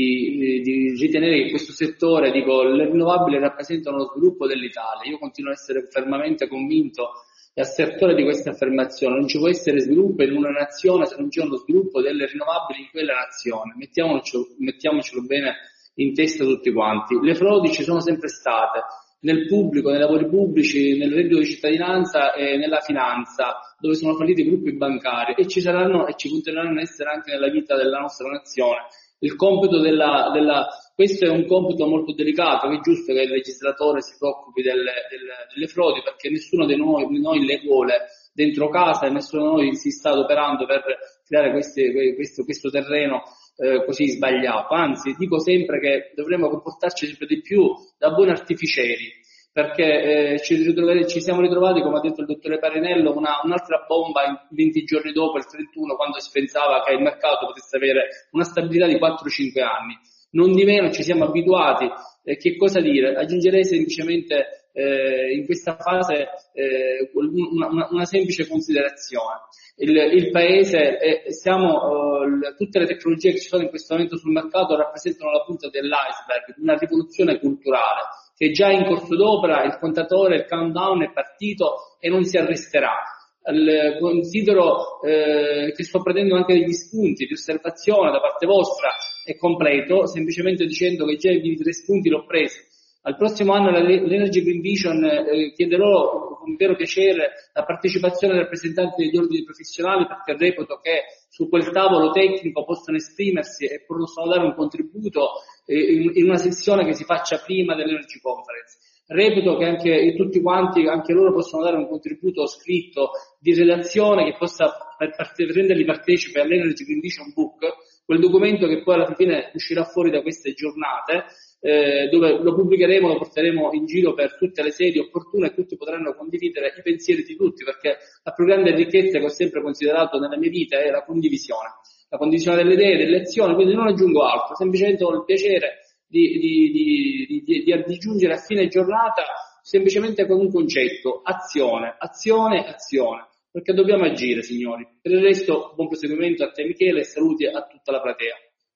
di, di ritenere che questo settore, dico, le rinnovabili rappresentano lo sviluppo dell'Italia. Io continuo a essere fermamente convinto e assertore di questa affermazione. Non ci può essere sviluppo in una nazione se non c'è uno sviluppo delle rinnovabili in quella nazione. Mettiamocelo, mettiamocelo bene in testa tutti quanti. Le frodi ci sono sempre state, nel pubblico, nei lavori pubblici, nel reddito di cittadinanza e nella finanza, dove sono falliti i gruppi bancari, e ci saranno e ci continueranno ad essere anche nella vita della nostra nazione. Il compito della, della questo è un compito molto delicato, che è giusto che il legislatore si preoccupi delle, delle, delle frodi, perché nessuno di noi, di noi le vuole dentro casa e nessuno di noi si sta adoperando per creare queste, questo, questo terreno eh, così sbagliato. Anzi, dico sempre che dovremmo comportarci sempre di più da buoni artificieri, perché eh, ci, ci siamo ritrovati, come ha detto il dottore Parinello, una, un'altra bomba in venti giorni dopo, il trentuno, quando si pensava che il mercato potesse avere una stabilità di quattro cinque anni. Non di meno ci siamo abituati. Eh, che cosa dire? Aggiungerei semplicemente eh, in questa fase eh, una, una, una semplice considerazione. Il, il paese, eh, siamo, eh, tutte le tecnologie che ci sono in questo momento sul mercato rappresentano la punta dell'iceberg di una rivoluzione culturale che è già in corso d'opera. Il contatore, il countdown è partito e non si arresterà. Il, considero eh, che sto prendendo anche degli spunti di osservazione da parte vostra e completo, semplicemente dicendo che già i tre spunti l'ho presi. Al prossimo anno l'Energy Green Vision eh, chiederò con vero piacere la partecipazione dei rappresentanti degli ordini professionali, perché reputo che su quel tavolo tecnico possano esprimersi e possono dare un contributo eh, in, in una sessione che si faccia prima dell'Energy Conference. Reputo che anche tutti quanti, anche loro possono dare un contributo scritto di redazione che possa per, per renderli partecipi all'Energy Green Vision Book, quel documento che poi alla fine uscirà fuori da queste giornate, eh, dove lo pubblicheremo, lo porteremo in giro per tutte le sedi opportune e tutti potranno condividere i pensieri di tutti, perché la più grande ricchezza che ho sempre considerato nella mia vita è la condivisione, la condivisione delle idee, delle azioni, quindi non aggiungo altro, semplicemente ho il piacere Di, di, di, di, di aggiungere a fine giornata semplicemente con un concetto: azione, azione, azione, perché dobbiamo agire, signori. Per il resto, buon proseguimento a te, Michele, e saluti a tutta la platea.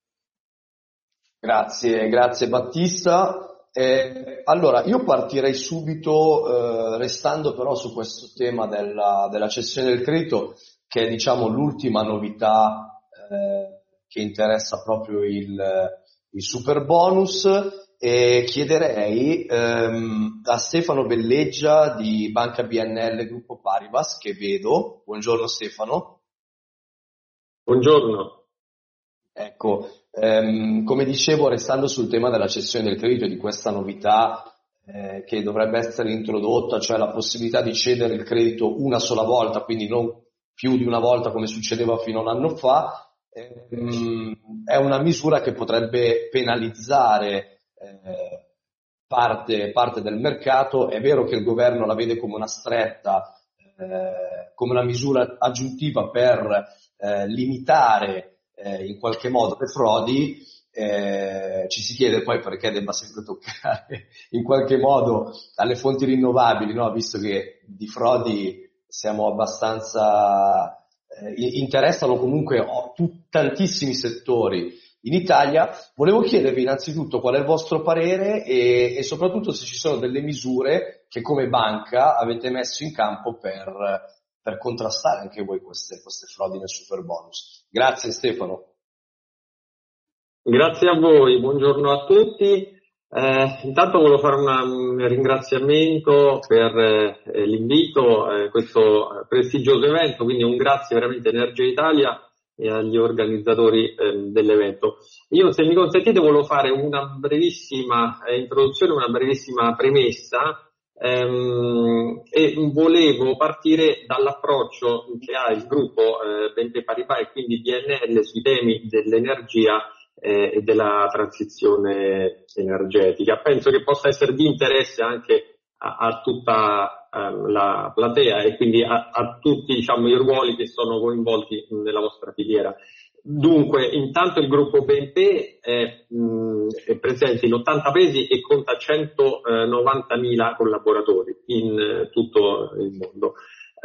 Grazie, grazie Battista. Eh, allora, io partirei subito eh, restando però su questo tema della, della cessione del credito, che è, diciamo, l'ultima novità eh, che interessa proprio il il super bonus, e chiederei ehm, a Stefano Belleggia di Banca B N L Gruppo Paribas, che vedo. Buongiorno Stefano. Buongiorno. Ecco, ehm, come dicevo, restando sul tema della cessione del credito, di questa novità eh, che dovrebbe essere introdotta, cioè la possibilità di cedere il credito una sola volta, quindi non più di una volta come succedeva fino a un anno fa, è una misura che potrebbe penalizzare eh, parte, parte del mercato. È vero che il governo la vede come una stretta, eh, come una misura aggiuntiva per eh, limitare eh, in qualche modo le frodi. Eh, ci si chiede poi perché debba sempre toccare in qualche modo alle fonti rinnovabili, no? Visto che di frodi siamo abbastanza... interessano comunque tu, tantissimi settori in Italia. Volevo chiedervi innanzitutto qual è il vostro parere e, e soprattutto se ci sono delle misure che come banca avete messo in campo per, per contrastare anche voi queste, queste frodi nel super bonus. Grazie Stefano. Grazie a voi, buongiorno a tutti. Eh, intanto volevo fare una, un ringraziamento per eh, l'invito a eh, questo prestigioso evento, quindi un grazie veramente a Energia Italia e agli organizzatori eh, dell'evento. Io, se mi consentite, volevo fare una brevissima eh, introduzione, una brevissima premessa ehm, e volevo partire dall'approccio che ha il gruppo eh, B N P Paribas e quindi B N L sui temi dell'energia e della transizione energetica. Penso che possa essere di interesse anche a, a tutta uh, la platea e quindi a, a tutti, diciamo, i ruoli che sono coinvolti nella vostra filiera. Dunque, intanto il gruppo B N P è, mh, è presente in ottanta paesi e conta centonovantamila collaboratori in eh, tutto il mondo.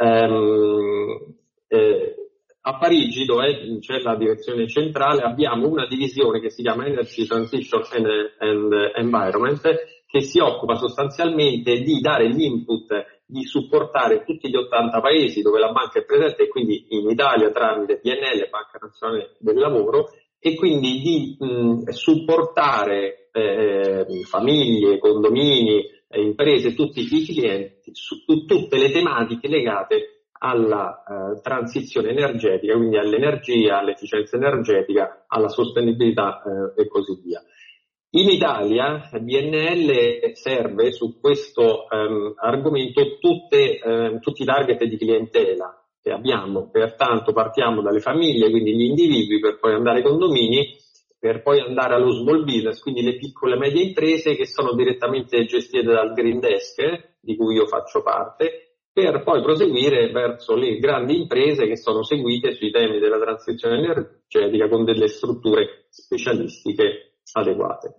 Um, eh, a Parigi, dove c'è la direzione centrale, abbiamo una divisione che si chiama Energy Transition and, and Environment, che si occupa sostanzialmente di dare gli input, di supportare tutti gli ottanta paesi dove la banca è presente, e quindi in Italia tramite B N L, Banca Nazionale del Lavoro, e quindi di mh, supportare eh, famiglie, condomini, eh, imprese, tutti i clienti su tu, tutte le tematiche legate alla eh, transizione energetica, quindi all'energia, all'efficienza energetica, alla sostenibilità eh, e così via. In Italia B N L serve su questo um, argomento tutte, um, tutti i target di clientela che abbiamo, pertanto partiamo dalle famiglie, quindi gli individui, per poi andare ai condomini, per poi andare allo small business, quindi le piccole e medie imprese che sono direttamente gestite dal Green Desk, di cui io faccio parte, per poi proseguire verso le grandi imprese che sono seguite sui temi della transizione energetica con delle strutture specialistiche adeguate.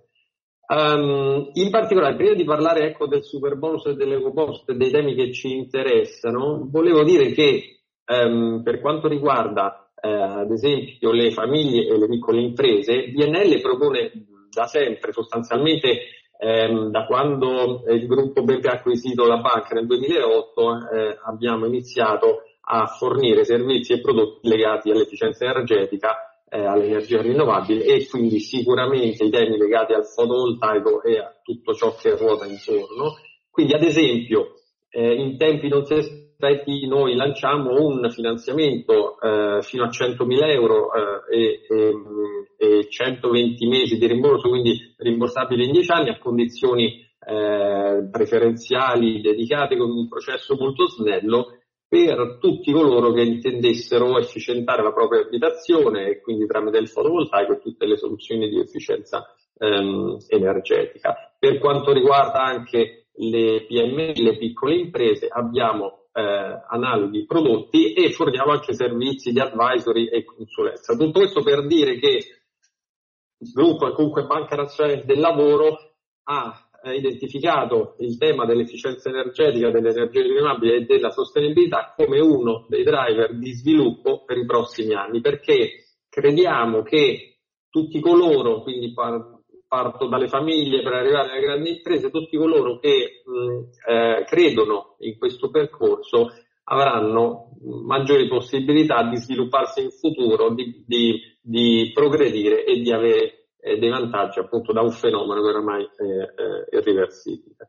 Um, in particolare, prima di parlare ecco del super bonus e dell'eco bonus e dei temi che ci interessano, volevo dire che um, per quanto riguarda uh, ad esempio le famiglie e le piccole imprese, B N L propone da sempre, sostanzialmente um, da quando il gruppo B N P ha acquisito la banca nel duemilaotto, eh, abbiamo iniziato a fornire servizi e prodotti legati all'efficienza energetica, Eh, all'energia rinnovabile, e quindi sicuramente i temi legati al fotovoltaico e a tutto ciò che ruota intorno. Quindi ad esempio eh, in tempi non stretti noi lanciamo un finanziamento eh, fino a centomila euro eh, e, e, e centoventi mesi di rimborso, quindi rimborsabili in dieci anni a condizioni eh, preferenziali dedicate, con un processo molto snello per tutti coloro che intendessero efficientare la propria abitazione, e quindi tramite il fotovoltaico e tutte le soluzioni di efficienza ehm, energetica. Per quanto riguarda anche le P M I, le piccole imprese, abbiamo eh, analoghi prodotti e forniamo anche servizi di advisory e consulenza. Tutto questo per dire che il gruppo e comunque Banca Nazionale del Lavoro ha ha identificato il tema dell'efficienza energetica, delle energie rinnovabili e della sostenibilità come uno dei driver di sviluppo per i prossimi anni, perché crediamo che tutti coloro, quindi parto dalle famiglie per arrivare alle grandi imprese, tutti coloro che mh, eh, credono in questo percorso avranno maggiori possibilità di svilupparsi in futuro, di, di, di progredire e di avere Eh, dei vantaggi appunto da un fenomeno che oramai è, è irreversibile.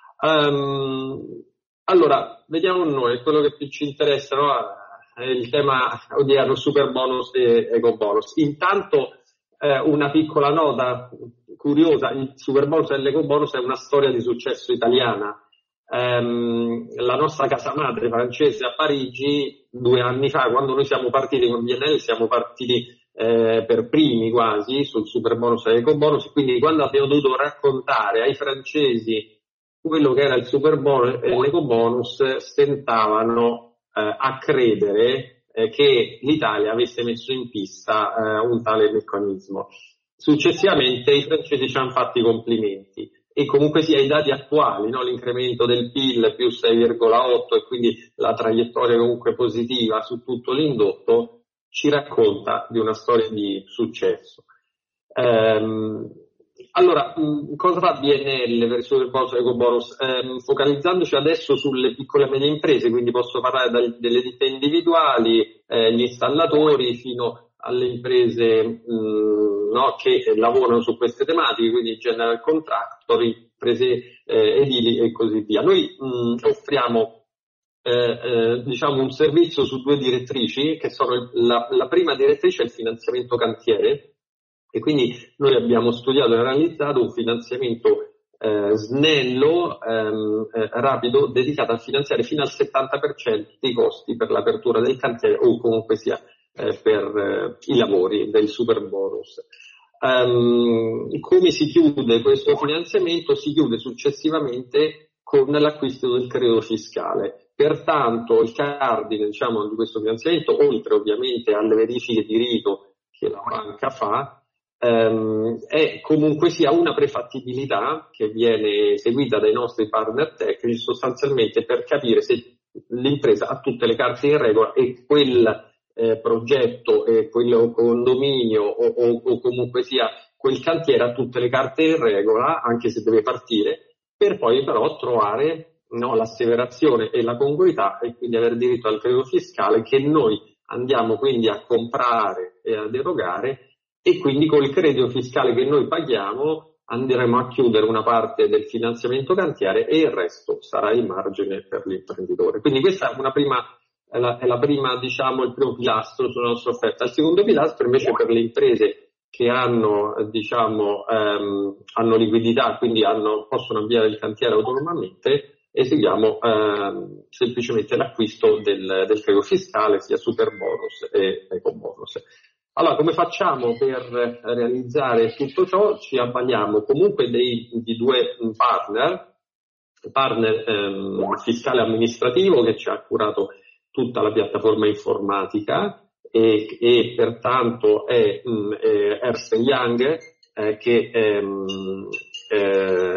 Um, allora, vediamo noi, quello che più ci interessa, no? È il tema odierno, super bonus e eco bonus. Intanto eh, una piccola nota curiosa, il super bonus e l'eco bonus è una storia di successo italiana. Um, la nostra casa madre francese a Parigi, due anni fa, quando noi siamo partiti con B N L, siamo partiti Eh, per primi quasi sul super bonus e l'eco bonus, quindi quando abbiamo dovuto raccontare ai francesi quello che era il super bonus e l'eco bonus, stentavano eh, a credere eh, che l'Italia avesse messo in pista eh, un tale meccanismo. Successivamente i francesi ci hanno fatto i complimenti, e comunque sia i dati attuali, no? L'incremento del P I L più sei virgola otto e quindi la traiettoria comunque positiva su tutto l'indotto ci racconta di una storia di successo. Ehm, allora, mh, cosa fa B N L per il super bonus e l'eco bonus? Ehm, focalizzandoci adesso sulle piccole e medie imprese, quindi posso parlare da, delle ditte individuali, eh, gli installatori, fino alle imprese mh, no, che lavorano su queste tematiche, quindi general contractor, imprese eh, edili e così via. Noi mh, offriamo Eh, eh, diciamo un servizio su due direttrici, che sono la, la prima direttrice è il finanziamento cantiere, e quindi noi abbiamo studiato e realizzato un finanziamento eh, snello, ehm, eh, rapido, dedicato a finanziare fino al settanta per cento dei costi per l'apertura del cantiere, o comunque sia eh, per eh, i lavori del super bonus. Um, come si chiude questo finanziamento? Si chiude successivamente con l'acquisto del credito fiscale. Pertanto il cardine, diciamo, di questo finanziamento, oltre ovviamente alle verifiche di rito che la banca fa, ehm, è comunque sia una prefattibilità che viene seguita dai nostri partner tecnici, sostanzialmente per capire se l'impresa ha tutte le carte in regola e quel eh, progetto, eh, quel condominio o, o, o comunque sia quel cantiere ha tutte le carte in regola, anche se deve partire, per poi però trovare, no, l'asseverazione e la congruità e quindi avere diritto al credito fiscale che noi andiamo quindi a comprare e ad erogare, e quindi col credito fiscale che noi paghiamo andremo a chiudere una parte del finanziamento cantiere e il resto sarà il margine per l'imprenditore. Quindi questa è una prima, è la, è la prima, diciamo, il primo pilastro sulla nostra offerta. Il secondo pilastro invece per le imprese che hanno, diciamo, ehm, hanno liquidità, quindi hanno, possono avviare il cantiere autonomamente, eseguiamo ehm, semplicemente l'acquisto del, del credito fiscale, sia super bonus e eco bonus. Allora, come facciamo per realizzare tutto ciò? Ci avvaliamo comunque dei, di due partner, partner ehm, fiscale amministrativo che ci ha curato tutta la piattaforma informatica e, e pertanto è, mh, è Ernst and Young eh, che ehm, eh,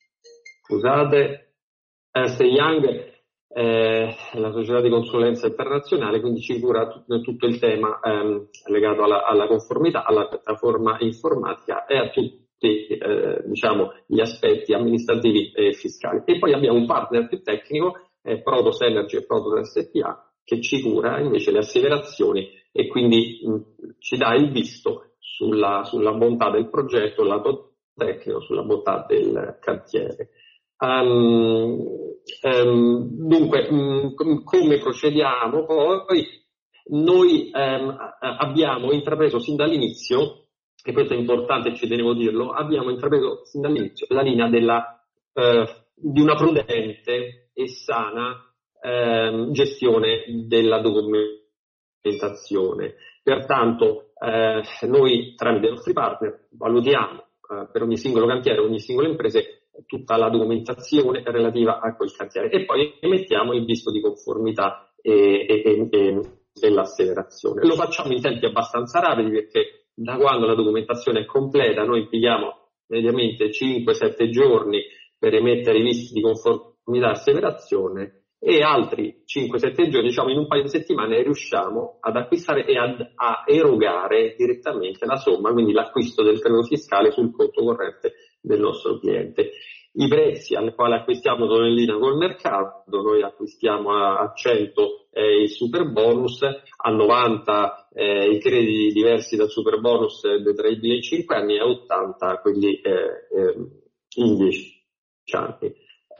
scusate, Ernst and Young Eh, la società di consulenza internazionale, quindi ci cura t- tutto il tema ehm, legato alla, alla conformità, alla piattaforma informatica e a tutti eh, diciamo gli aspetti amministrativi e fiscali. E poi abbiamo un partner più tecnico, eh, Protos Energy e Protos S P A, che ci cura invece le asseverazioni e quindi mh, ci dà il visto sulla, sulla bontà del progetto, il lato tecnico, sulla bontà del cantiere. Um, um, dunque, um, com- come procediamo? Poi noi um, abbiamo intrapreso sin dall'inizio, e questo è importante, ci tenevo a dirlo, abbiamo intrapreso sin dall'inizio la linea della, uh, di una prudente e sana um, gestione della documentazione. Pertanto uh, noi tramite i nostri partner valutiamo uh, per ogni singolo cantiere, ogni singola impresa, tutta la documentazione relativa a quel cantiere e poi emettiamo il visto di conformità e, e, e, e l'asseverazione. Lo facciamo in tempi abbastanza rapidi perché da quando la documentazione è completa noi impieghiamo mediamente cinque sette giorni per emettere i visti di conformità e asseverazione e altri cinque sette giorni, diciamo in un paio di settimane, riusciamo ad acquistare e ad, a erogare direttamente la somma, quindi l'acquisto del credito fiscale sul conto corrente del nostro cliente. I prezzi al quale acquistiamo sono in linea col mercato, noi acquistiamo a, a cento eh, il super bonus, a novanta eh, i crediti diversi dal super bonus eh, detraibili in cinque anni e a ottanta quelli eh, eh, in dieci anni.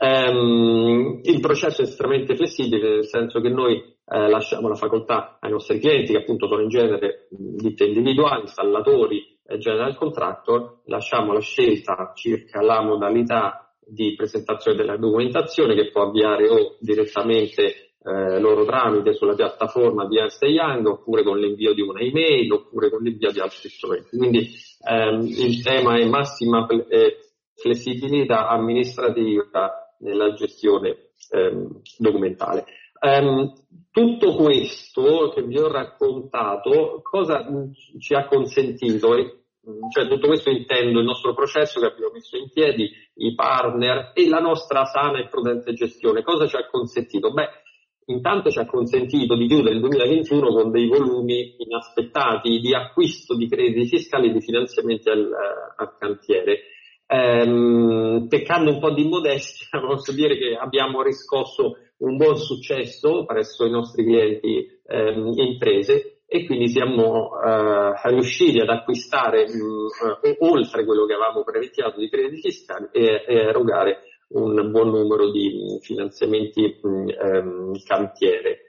Um, il processo è estremamente flessibile, nel senso che noi eh, lasciamo la facoltà ai nostri clienti, che appunto sono in genere ditte individuali, installatori, eh, general contractor, lasciamo la scelta circa la modalità di presentazione della documentazione che può avviare o direttamente eh, loro tramite sulla piattaforma di Ernst and Young, oppure con l'invio di una email, oppure con l'invio di altri strumenti. Quindi ehm, il tema è massima eh, flessibilità amministrativa nella gestione ehm, documentale. Um, tutto questo che vi ho raccontato, cosa mh, ci ha consentito? E, mh, cioè tutto questo intendo il nostro processo che abbiamo messo in piedi, i partner e la nostra sana e prudente gestione. Cosa ci ha consentito? Beh, intanto ci ha consentito di chiudere il duemilaventuno con dei volumi inaspettati di acquisto di crediti fiscali e di finanziamenti al, al cantiere. Ehm, peccando un po' di modestia, posso dire che abbiamo riscosso un buon successo presso i nostri clienti ehm, e imprese e quindi siamo eh, riusciti ad acquistare mh, eh, oltre quello che avevamo preventivato di crediti fiscali e, e erogare un buon numero di finanziamenti mh, ehm, cantiere.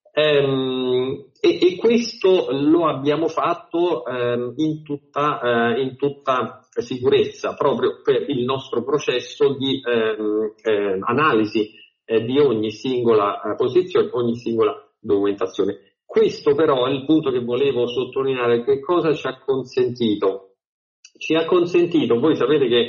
Ehm, e, e questo lo abbiamo fatto ehm, in tutta, eh, in tutta sicurezza proprio per il nostro processo di ehm, eh, analisi eh, di ogni singola eh, posizione, ogni singola documentazione. Questo però è il punto che volevo sottolineare. Che cosa ci ha consentito? Ci ha consentito, voi sapete che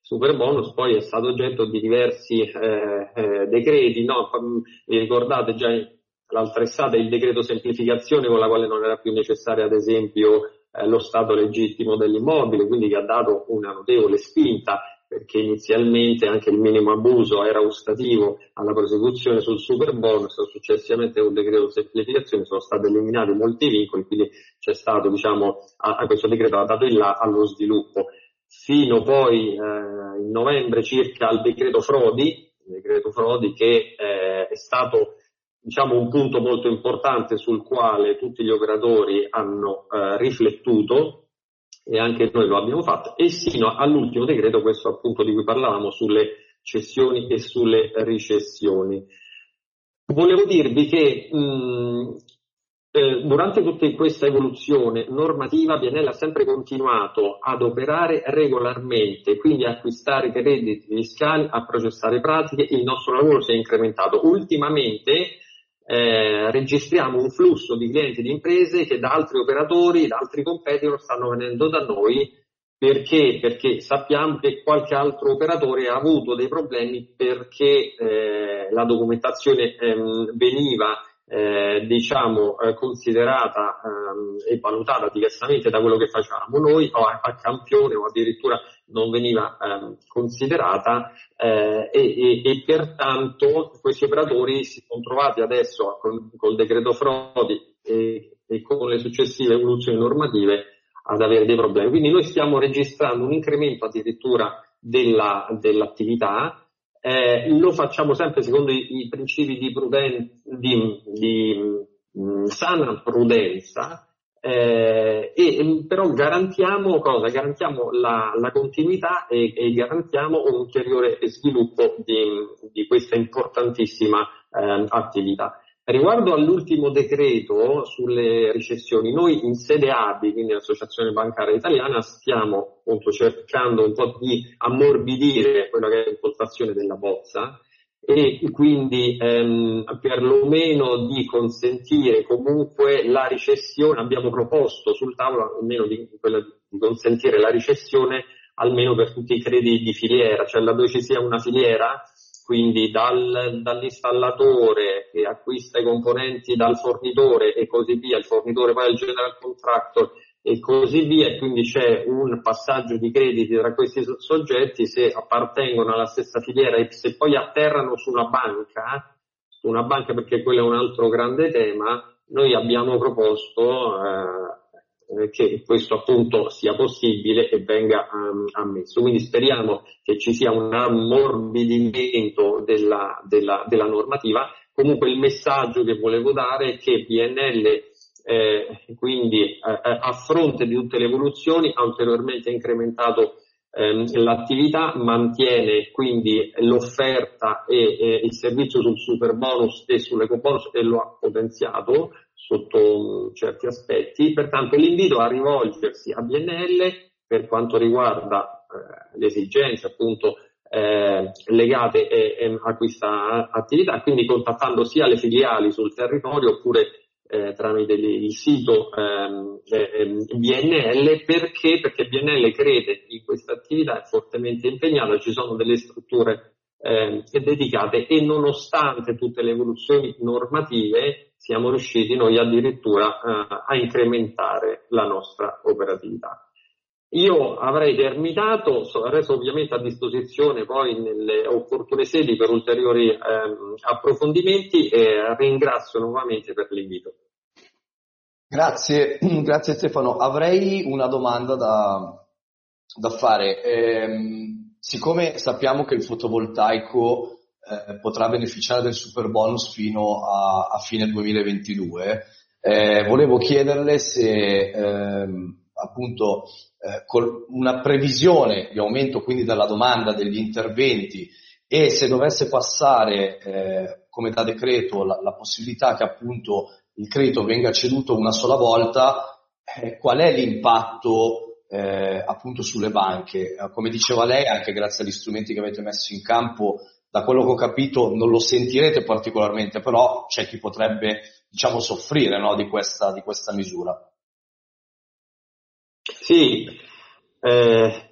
Superbonus poi è stato oggetto di diversi eh, eh, decreti, no? Vi ricordate già l'altra estate il decreto semplificazione con la quale non era più necessario ad esempio eh, lo stato legittimo dell'immobile, quindi che ha dato una notevole spinta, perché inizialmente anche il minimo abuso era ostativo alla prosecuzione sul Superbonus, successivamente con il decreto semplificazione sono stati eliminati molti vincoli, quindi c'è stato, diciamo, a, a questo decreto ha dato il là allo sviluppo. Fino poi eh, in novembre circa al decreto Frodi, il decreto Frodi che eh, è stato, diciamo, un punto molto importante sul quale tutti gli operatori hanno eh, riflettuto, e anche noi lo abbiamo fatto, e sino all'ultimo decreto, questo appunto di cui parlavamo, sulle cessioni e sulle ricessioni. Volevo dirvi che mh, eh, durante tutta questa evoluzione normativa B N L ha sempre continuato ad operare regolarmente, quindi a acquistare crediti fiscali, a processare pratiche. Il nostro lavoro si è incrementato. Ultimamente Eh, registriamo un flusso di clienti di imprese che da altri operatori, da altri competitor stanno venendo da noi perché, perché sappiamo che qualche altro operatore ha avuto dei problemi perché eh, la documentazione ehm, veniva eh, diciamo eh, considerata ehm, e valutata diversamente da quello che facevamo noi, o a, a campione, o addirittura non veniva ehm, considerata eh, e, e, e pertanto questi operatori si sono trovati adesso con, col decreto Frodi e, e con le successive evoluzioni normative ad avere dei problemi. Quindi noi stiamo registrando un incremento addirittura della, dell'attività, eh, lo facciamo sempre secondo i, i principi di, pruden- di, di mh, sana prudenza, Eh, e però garantiamo cosa? Garantiamo la, la continuità e, e garantiamo un ulteriore sviluppo di, di questa importantissima eh, attività. Riguardo all'ultimo decreto sulle ricessioni, noi in sede A B I, quindi l'Associazione Bancaria Italiana, stiamo appunto cercando un po' di ammorbidire quella che è l'impostazione della bozza, e quindi ehm, perlomeno di consentire comunque la ricessione. Abbiamo proposto sul tavolo almeno di, quella di consentire la ricessione almeno per tutti i crediti di filiera, cioè laddove ci sia una filiera, quindi dal, dall'installatore che acquista i componenti dal fornitore e così via, il fornitore poi al general contractor e così via, e quindi c'è un passaggio di crediti tra questi soggetti, se appartengono alla stessa filiera e se poi atterrano su una banca, su una banca perché quello è un altro grande tema, noi abbiamo proposto eh, che questo appunto sia possibile e venga um, ammesso. Quindi speriamo che ci sia un ammorbidimento della, della, della normativa. Comunque il messaggio che volevo dare è che B N L Eh, quindi eh, a fronte di tutte le evoluzioni ha ulteriormente incrementato ehm, l'attività, mantiene quindi l'offerta e, e il servizio sul Superbonus e sull'Ecobonus e lo ha potenziato sotto um, certi aspetti. Pertanto l'invito a rivolgersi a B N L per quanto riguarda eh, le esigenze appunto eh, legate eh, eh, a questa attività, quindi contattando sia le filiali sul territorio oppure Eh, tramite il sito ehm, eh, B N L. Perché? Perché B N L crede in questa attività, è fortemente impegnata, ci sono delle strutture eh, dedicate e nonostante tutte le evoluzioni normative siamo riusciti noi addirittura eh, a incrementare la nostra operatività. Io avrei terminato, resto ovviamente a disposizione poi nelle opportune sedi per ulteriori ehm, approfondimenti e ringrazio nuovamente per l'invito. Grazie, grazie Stefano. Avrei una domanda da, da fare. Ehm, siccome sappiamo che il fotovoltaico eh, potrà beneficiare del Superbonus fino a, a fine duemilaventidue, eh, volevo chiederle se ehm, appunto eh, con una previsione di aumento quindi della domanda degli interventi e se dovesse passare eh, come da decreto la, la possibilità che appunto il credito venga ceduto una sola volta, eh, qual è l'impatto eh, appunto sulle banche? Eh, come diceva lei, anche grazie agli strumenti che avete messo in campo, da quello che ho capito non lo sentirete particolarmente, però c'è chi potrebbe diciamo soffrire, no, di questa, di questa misura. Sì, eh,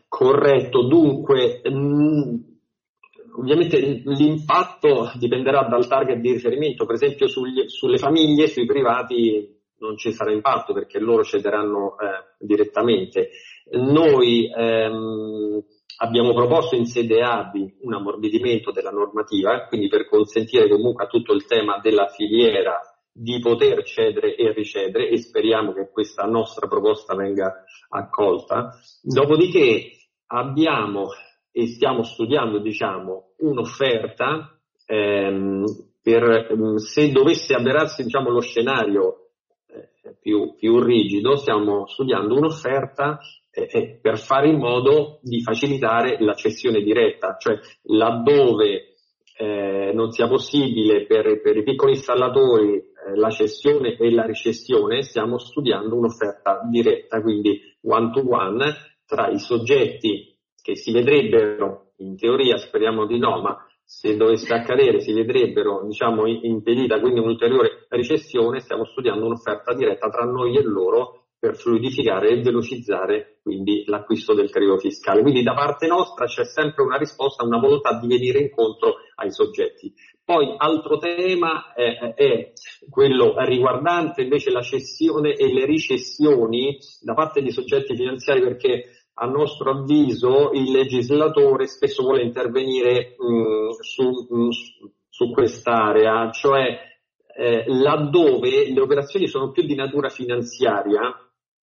Corretto, dunque mh, ovviamente l'impatto dipenderà dal target di riferimento, per esempio sugli, sulle famiglie, sui privati non ci sarà impatto perché loro cederanno eh, direttamente. Noi ehm, abbiamo proposto in sede A B I un ammorbidimento della normativa, quindi per consentire comunque a tutto il tema della filiera di poter cedere e ricedere, e speriamo che questa nostra proposta venga accolta. Dopodiché abbiamo e stiamo studiando, diciamo, un'offerta ehm, per se dovesse avverarsi, diciamo, lo scenario eh, più, più rigido, stiamo studiando un'offerta eh, per fare in modo di facilitare la cessione diretta, cioè laddove eh, non sia possibile per, per i piccoli installatori eh, la cessione e la ricessione, stiamo studiando un'offerta diretta, quindi one to one tra i soggetti che si vedrebbero, in teoria speriamo di no, ma se dovesse accadere si vedrebbero, diciamo, impedita quindi un'ulteriore ricessione. Stiamo studiando un'offerta diretta tra noi e loro per fluidificare e velocizzare quindi l'acquisto del credito fiscale. Quindi da parte nostra c'è sempre una risposta, una volontà di venire incontro ai soggetti. Poi altro tema è, è quello riguardante invece la cessione e le ricessioni da parte di soggetti finanziari, perché a nostro avviso il legislatore spesso vuole intervenire mh, su, mh, su quest'area, cioè eh, laddove le operazioni sono più di natura finanziaria,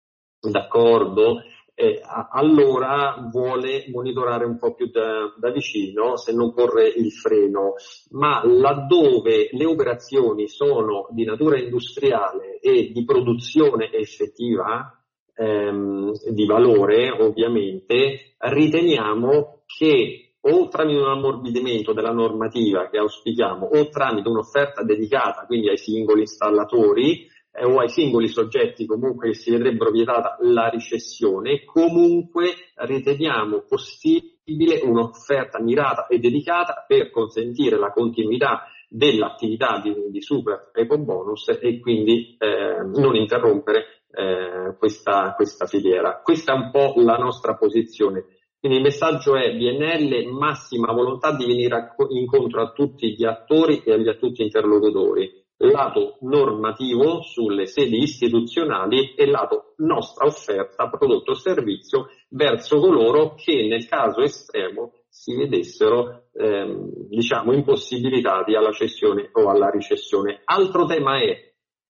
d'accordo, eh, allora vuole monitorare un po' più da, da vicino, se non porre il freno, ma laddove le operazioni sono di natura industriale e di produzione effettiva, ehm, di valore ovviamente, riteniamo che o tramite un ammorbidimento della normativa che auspichiamo o tramite un'offerta dedicata quindi ai singoli installatori eh, o ai singoli soggetti comunque che si vedrebbero vietata la ricessione, comunque riteniamo possibile un'offerta mirata e dedicata per consentire la continuità dell'attività di, di super ecobonus e quindi eh, non interrompere eh, questa, questa filiera. Questa è un po' la nostra posizione. Quindi il messaggio è B N L, massima volontà di venire incontro a tutti gli attori e agli a tutti gli interlocutori, lato normativo sulle sedi istituzionali e lato nostra offerta prodotto o servizio verso coloro che nel caso estremo si vedessero ehm, diciamo impossibilitati alla cessione o alla ricessione. Altro tema è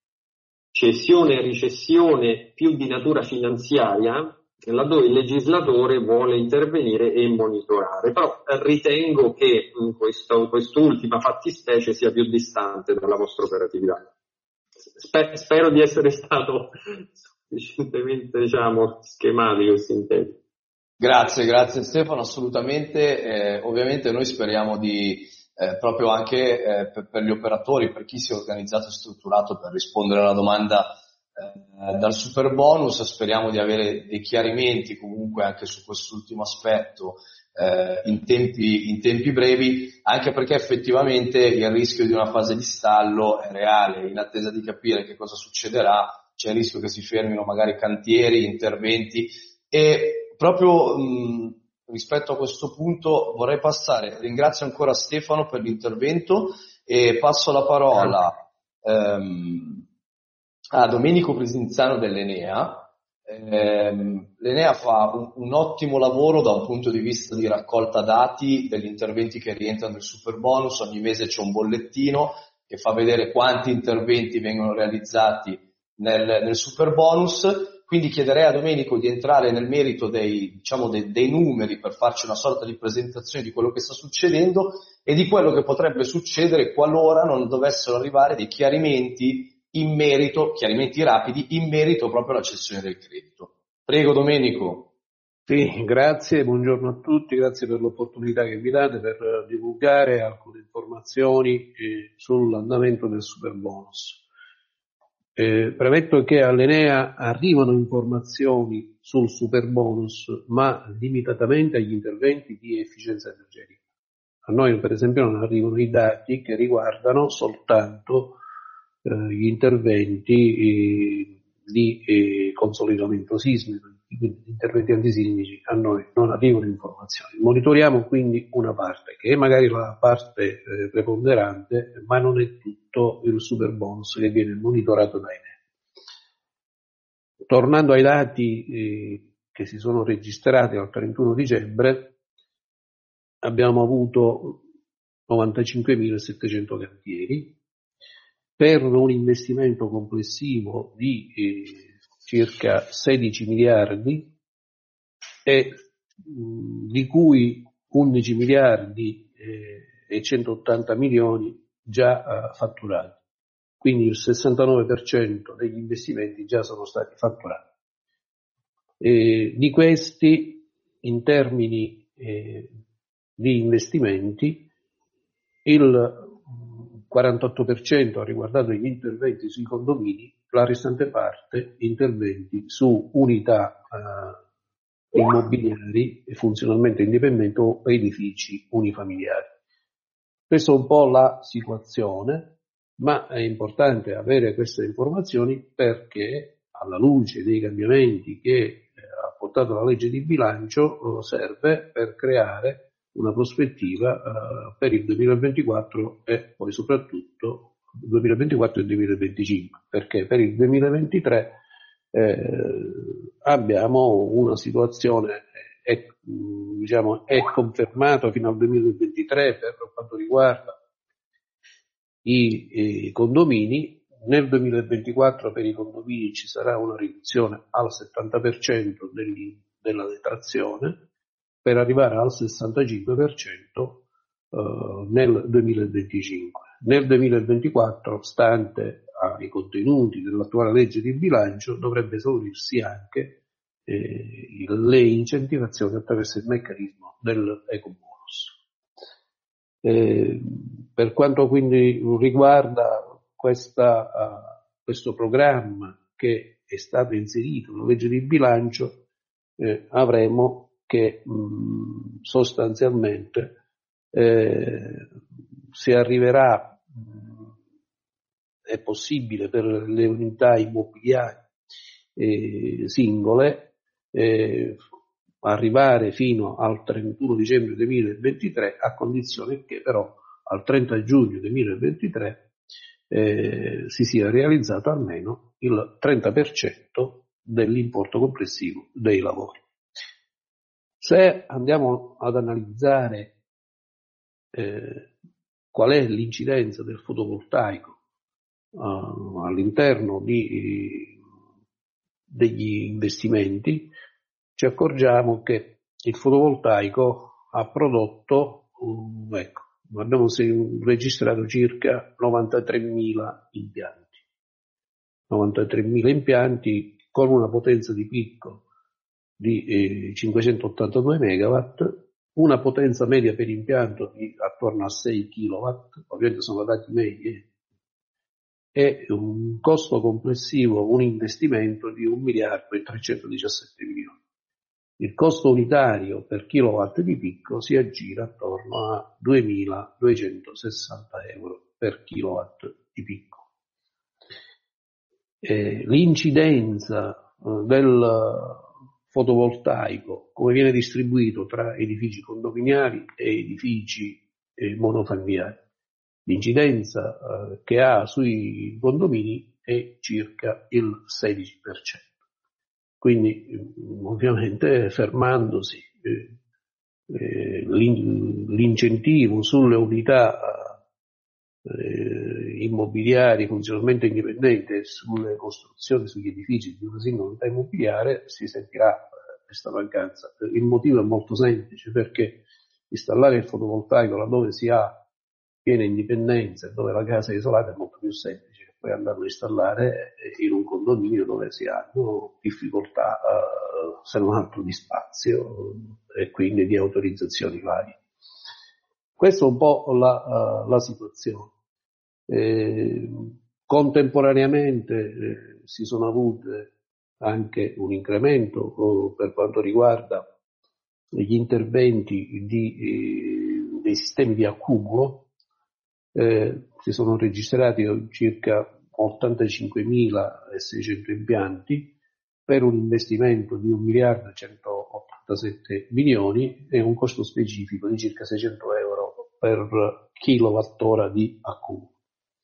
cessione e ricessione più di natura finanziaria, laddove il legislatore vuole intervenire e monitorare, però ritengo che questo, quest'ultima fattispecie sia più distante dalla vostra operatività. Sper- spero di essere stato sufficientemente, diciamo, schematico e sintetico. Grazie, grazie Stefano, assolutamente. Eh, ovviamente noi speriamo di eh, proprio anche eh, per, per gli operatori, per chi si è organizzato e strutturato per rispondere alla domanda eh, dal super bonus, speriamo di avere dei chiarimenti comunque anche su quest'ultimo aspetto eh, in tempi, in tempi brevi, anche perché effettivamente il rischio di una fase di stallo è reale. In attesa di capire che cosa succederà, c'è il rischio che si fermino magari cantieri, interventi, e proprio mh, rispetto a questo punto vorrei passare, ringrazio ancora Stefano per l'intervento e passo la parola ehm, a Domenico Presinzano dell'Enea. Ehm, L'Enea fa un, un ottimo lavoro da un punto di vista di raccolta dati degli interventi che rientrano nel super bonus. Ogni mese c'è un bollettino che fa vedere quanti interventi vengono realizzati nel, nel super bonus. Quindi chiederei a Domenico di entrare nel merito dei, diciamo, dei, dei numeri per farci una sorta di presentazione di quello che sta succedendo e di quello che potrebbe succedere qualora non dovessero arrivare dei chiarimenti in merito, chiarimenti rapidi, in merito proprio alla cessione del credito. Prego Domenico. Sì, grazie, buongiorno a tutti, grazie per l'opportunità che vi date per divulgare alcune informazioni eh, sull'andamento del super bonus. Eh, premetto che all'Enea arrivano informazioni sul super bonus, ma limitatamente agli interventi di efficienza energetica. A noi per esempio non arrivano i dati che riguardano soltanto eh, gli interventi eh, di eh, consolidamento sismico, quindi interventi antisismici a noi non arrivano informazioni. Monitoriamo quindi una parte, che è magari la parte eh, preponderante, ma non è tutto il superbonus che viene monitorato dai N E E. Tornando ai dati eh, che si sono registrati al trentuno dicembre, abbiamo avuto novantacinquemilasettecento cantieri per un investimento complessivo di eh, circa sedici miliardi e mh, di cui undici miliardi eh, e centottanta milioni già eh, fatturati. Quindi il sessantanove per cento degli investimenti già sono stati fatturati. E di questi, in termini eh, di investimenti, il quarantotto per cento ha riguardato gli interventi sui condomini, la restante parte interventi su unità eh, immobiliari e funzionalmente indipendenti o edifici unifamiliari. Questa è un po' la situazione, ma è importante avere queste informazioni perché, alla luce dei cambiamenti che eh, ha portato la legge di bilancio, eh, serve per creare una prospettiva uh, per il duemilaventiquattro e poi soprattutto duemilaventiquattro e duemilaventicinque, perché per il duemilaventitré eh, abbiamo una situazione, è, diciamo, è confermata fino al duemilaventitré per quanto riguarda i, i condomini. Nel duemilaventiquattro per i condomini ci sarà una riduzione al settanta per cento della detrazione, per arrivare al sessantacinque per cento uh, nel duemilaventicinque. Nel duemilaventiquattro, stante ai contenuti dell'attuale legge di bilancio, dovrebbe esaurirsi anche eh, le incentivazioni attraverso il meccanismo dell'ecobonus. Eh, per quanto quindi riguarda questa, uh, questo programma che è stato inserito nella legge di bilancio, eh, avremo che mh, sostanzialmente eh, si arriverà, mh, è possibile per le unità immobiliari eh, singole eh, arrivare fino al trentuno dicembre duemilaventitré, a condizione che però al trenta giugno duemilaventitré eh, si sia realizzato almeno il trenta per cento dell'importo complessivo dei lavori. Se andiamo ad analizzare eh, qual è l'incidenza del fotovoltaico uh, all'interno di, degli investimenti, ci accorgiamo che il fotovoltaico ha prodotto, um, ecco, abbiamo registrato circa novantatremila impianti, novantatremila impianti con una potenza di picco di eh, cinquecentottantadue megawatt, una potenza media per impianto di attorno a sei chilowatt, ovviamente sono dati medi, e un costo complessivo, un investimento di un miliardo e trecentodiciassette milioni. Il costo unitario per kilowatt di picco si aggira attorno a duemiladuecentosessanta euro per kilowatt di picco. Eh, l'incidenza eh, del fotovoltaico, come viene distribuito tra edifici condominiali e edifici eh, monofamiliari. L'incidenza eh, che ha sui condomini è circa il sedici per cento. Quindi ovviamente fermandosi eh, eh, l'in- l'incentivo sulle unità eh, immobiliari funzionalmente indipendenti e sulle costruzioni, sugli edifici di una singola unità immobiliare, si sentirà eh, questa mancanza. Il motivo è molto semplice, perché installare il fotovoltaico laddove si ha piena indipendenza e dove la casa è isolata è molto più semplice che poi andarlo a installare in un condominio dove si hanno difficoltà eh, se non altro di spazio e quindi di autorizzazioni varie. Questa è un po' la, uh, la situazione. Eh, contemporaneamente eh, si sono avute anche un incremento oh, per quanto riguarda gli interventi di, eh, dei sistemi di accumulo. Eh, si sono registrati circa ottantacinquemilaseicento impianti per un investimento di un miliardo e centottantasette milioni e un costo specifico di circa seicento euro per kilowattora di accumulo.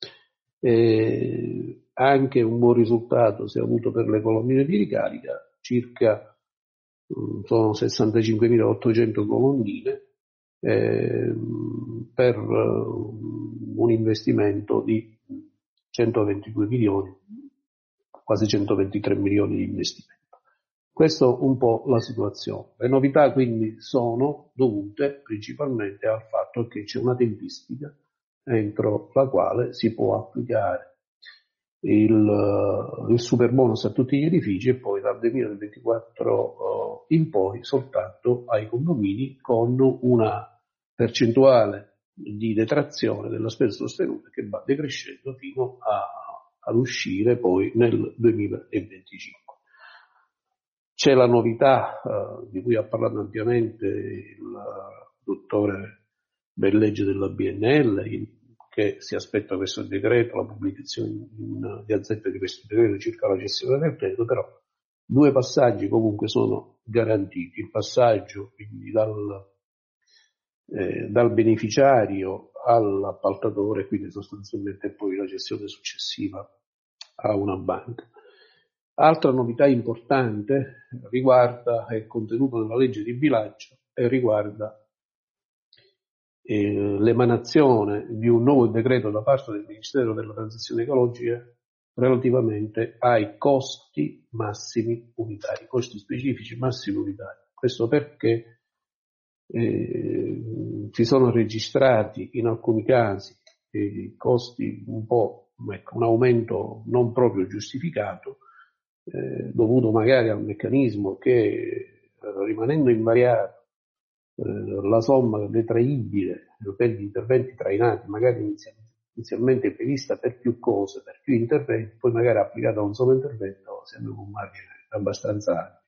Eh, anche un buon risultato si è avuto per le colonnine di ricarica, circa sono sessantacinquemilaottocento colonnine eh, per uh, un investimento di centoventidue milioni, quasi centoventitré milioni di investimento. Questo un po' la situazione. Le novità quindi sono dovute principalmente al fatto che c'è una tempistica entro la quale si può applicare il, il superbonus a tutti gli edifici e poi dal duemilaventiquattro uh, in poi soltanto ai condomini con una percentuale di detrazione della spesa sostenuta che va decrescendo fino a, ad uscire poi nel duemilaventicinque. C'è la novità uh, di cui ha parlato ampiamente il uh, dottore Bellegge della B N L, il che si aspetta questo decreto, la pubblicazione in Gazzetta di questo decreto circa la gestione del credito, però due passaggi comunque sono garantiti. Il passaggio quindi dal, eh, dal beneficiario all'appaltatore, quindi sostanzialmente poi la gestione successiva a una banca. Altra novità importante riguarda, è contenuta nella legge di bilancio e riguarda l'emanazione di un nuovo decreto da parte del Ministero della Transizione Ecologica relativamente ai costi massimi unitari, costi specifici massimi unitari. Questo perché eh, si sono registrati in alcuni casi eh, costi un po', ecco, un aumento non proprio giustificato, eh, dovuto magari al meccanismo che eh, rimanendo invariato la somma detraibile per gli interventi trainati, magari inizialmente prevista per più cose, per più interventi, poi magari applicata a un solo intervento, sembra un margine abbastanza ampio.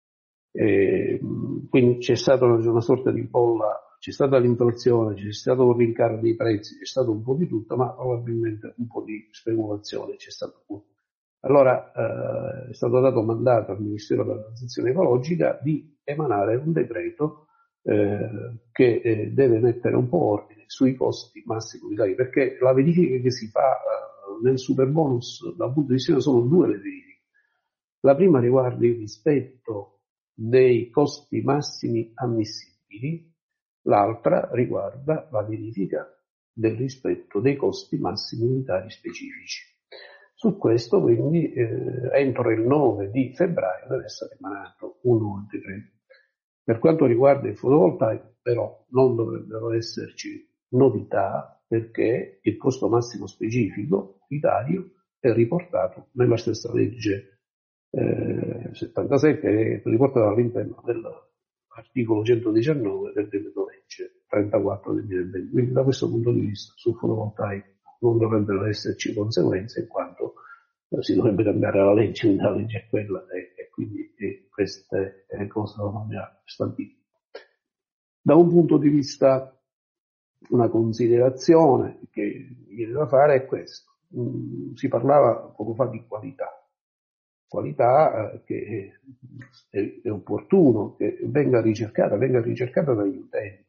E, quindi c'è stata una, una sorta di bolla, c'è stata l'inflazione, c'è stato un rincaro dei prezzi, c'è stato un po' di tutto, ma probabilmente un po' di speculazione c'è stato pure. Allora eh, è stato dato mandato al Ministero della Transizione Ecologica di emanare un decreto Eh, che eh, deve mettere un po' ordine sui costi massimi unitari, perché la verifica che si fa eh, nel superbonus dal punto di vista sono due le verifiche. La prima riguarda il rispetto dei costi massimi ammissibili, l'altra riguarda la verifica del rispetto dei costi massimi unitari specifici. Su questo quindi eh, entro il nove di febbraio deve essere emanato un nuovo decreto. Per quanto riguarda il fotovoltaico, però, non dovrebbero esserci novità perché il costo massimo specifico unitario è riportato nella stessa legge eh, settantasette, che è riportato all'interno dell'articolo centodiciannove del decreto legge trentaquattro del duemilaventi. Quindi da questo punto di vista sul fotovoltaico non dovrebbero esserci conseguenze, in quanto eh, si dovrebbe cambiare la legge, quindi la legge è quella e, e quindi e queste eh, cose sono già stabilite. Da un punto di vista, una considerazione che viene da fare è questo. Mm, si parlava poco fa di qualità. Qualità eh, che è, è opportuno che venga ricercata, venga ricercata dagli utenti.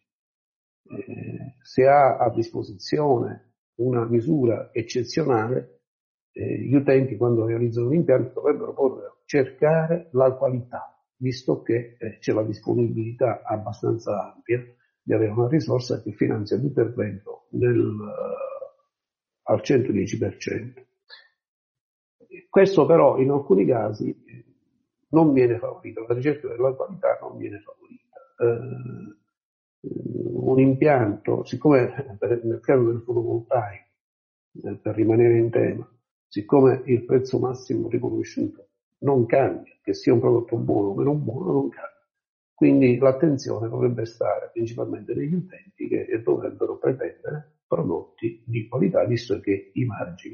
Eh, se ha a disposizione una misura eccezionale, eh, gli utenti quando realizzano un impianto dovrebbero proprio cercare la qualità, visto che eh, c'è la disponibilità abbastanza ampia di avere una risorsa che finanzia l'intervento nel, uh, al centodieci per cento. Questo però in alcuni casi non viene favorito, la ricerca della qualità non viene favorita. Eh, un impianto, siccome per, nel caso del fotovoltaico, eh, per rimanere in tema, siccome il prezzo massimo riconosciuto non cambia, che sia un prodotto buono o meno buono non cambia. Quindi l'attenzione dovrebbe stare principalmente negli utenti che dovrebbero pretendere prodotti di qualità, visto che i margini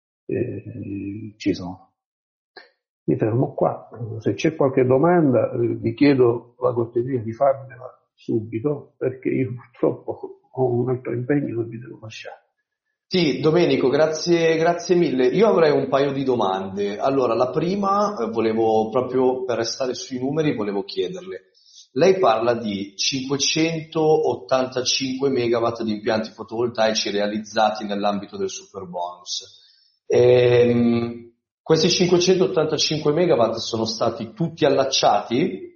eh, ci sono. Mi fermo qua. Se c'è qualche domanda eh, vi chiedo la cortesia di farmela subito, perché io purtroppo ho un altro impegno e vi devo lasciare. Sì, Domenico, grazie, grazie mille. Io avrei un paio di domande. Allora, la prima, eh, volevo proprio per restare sui numeri, volevo chiederle. Lei parla di cinquecentottantacinque megawatt di impianti fotovoltaici realizzati nell'ambito del superbonus. Ehm, questi cinquecentottantacinque megawatt sono stati tutti allacciati?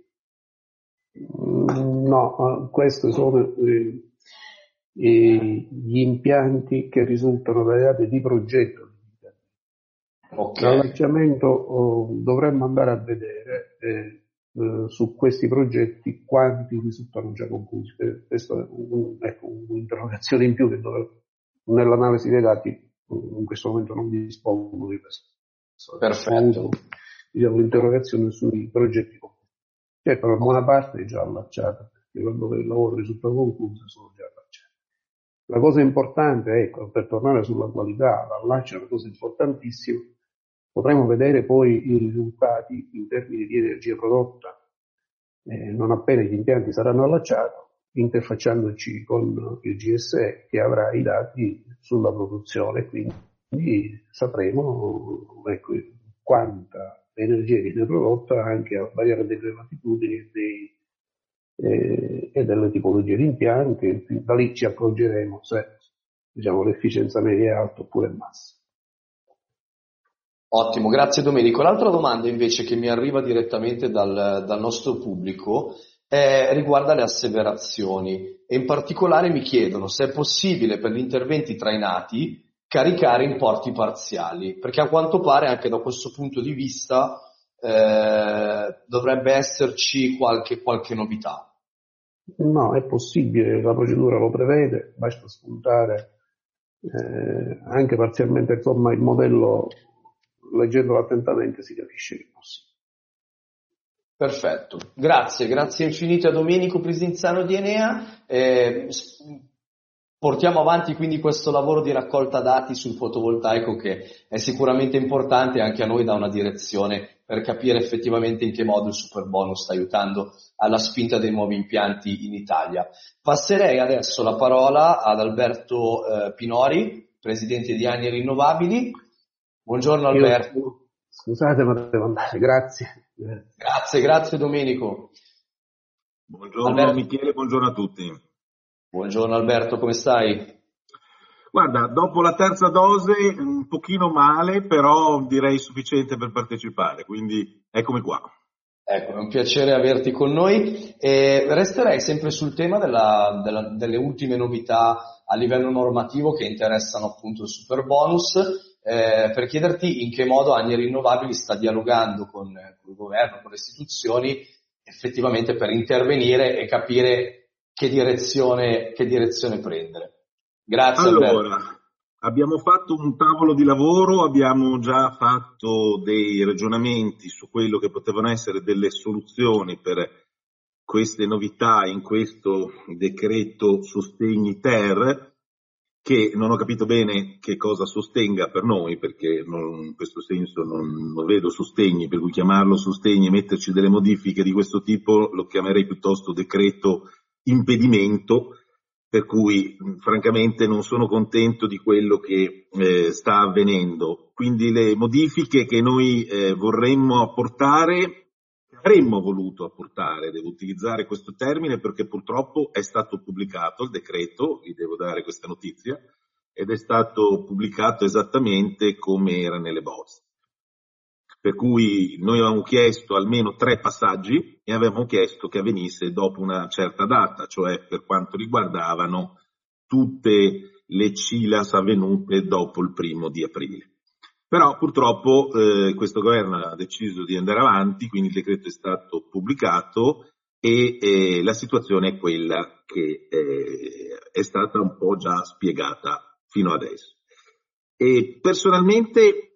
No, questi sono eh, eh, gli impianti che risultano dai dati di progetto. Okay. L'allacciamento oh, dovremmo andare a vedere eh, eh, su questi progetti quanti risultano già conclusi. Eh, questa è un, ecco, un'interrogazione in più che dove, nell'analisi dei dati in questo momento non dispongo di questo. Perfetto. Diciamo, l'interrogazione sui progetti conclusi. Certo, per buona parte è già allacciata, perché quando il lavoro risulta concluso sono già allacciati. La cosa importante, ecco, per tornare sulla qualità, l'allaccio è una cosa importantissima. Potremo vedere poi i risultati in termini di energia prodotta eh, non appena gli impianti saranno allacciati, interfacciandoci con il G S E che avrà i dati sulla produzione, quindi sapremo ecco, quanta energia viene prodotta anche a variare delle latitudini e, dei, eh, e delle tipologie di impianti. Da lì ci accorgeremo se diciamo, l'efficienza media è alta oppure bassa. Ottimo, grazie Domenico. L'altra domanda invece che mi arriva direttamente dal, dal nostro pubblico è, riguarda le asseverazioni e in particolare mi chiedono se è possibile per gli interventi trainati caricare importi parziali, perché a quanto pare anche da questo punto di vista eh, dovrebbe esserci qualche, qualche novità. No, è possibile, la procedura lo prevede, basta spuntare eh, anche parzialmente insomma il modello. Leggendolo attentamente si capisce che è possibile. Perfetto, grazie, grazie infinite a Domenico Prisinzano di Enea. Eh, portiamo avanti quindi questo lavoro di raccolta dati sul fotovoltaico che è sicuramente importante, anche a noi dà una direzione per capire effettivamente in che modo il superbonus sta aiutando alla spinta dei nuovi impianti in Italia. Passerei adesso la parola ad Alberto eh, Pinori, presidente di ANI Rinnovabili. Buongiorno Alberto. Io, scusate ma devo andare, grazie. Grazie, grazie Domenico. Buongiorno Alberto. Michele, buongiorno a tutti. Buongiorno Alberto, come stai? Guarda, dopo la terza dose un pochino male, però direi sufficiente per partecipare, quindi eccomi qua. Ecco, è un piacere averti con noi. E resterei sempre sul tema della, della, delle ultime novità a livello normativo che interessano appunto il superbonus. Eh, per chiederti in che modo ANI Rinnovabili sta dialogando con, con il governo, con le istituzioni, effettivamente per intervenire e capire che direzione, che direzione prendere. Grazie allora, Alberto. Abbiamo fatto un tavolo di lavoro, abbiamo già fatto dei ragionamenti su quello che potevano essere delle soluzioni per queste novità in questo decreto sostegni ter, che non ho capito bene che cosa sostenga per noi, perché non, in questo senso non, non vedo sostegni, per cui chiamarlo sostegni e metterci delle modifiche di questo tipo lo chiamerei piuttosto decreto impedimento, per cui francamente non sono contento di quello che eh, sta avvenendo. Quindi le modifiche che noi eh, vorremmo apportare, avremmo voluto apportare, devo utilizzare questo termine perché purtroppo è stato pubblicato il decreto, vi devo dare questa notizia, ed è stato pubblicato esattamente come era nelle bozze. Per cui noi avevamo chiesto almeno tre passaggi e avevamo chiesto che avvenisse dopo una certa data, cioè per quanto riguardavano tutte le C I L A S avvenute dopo il primo di aprile. Però purtroppo eh, questo governo ha deciso di andare avanti, quindi il decreto è stato pubblicato e eh, la situazione è quella che eh, è stata un po' già spiegata fino adesso. E personalmente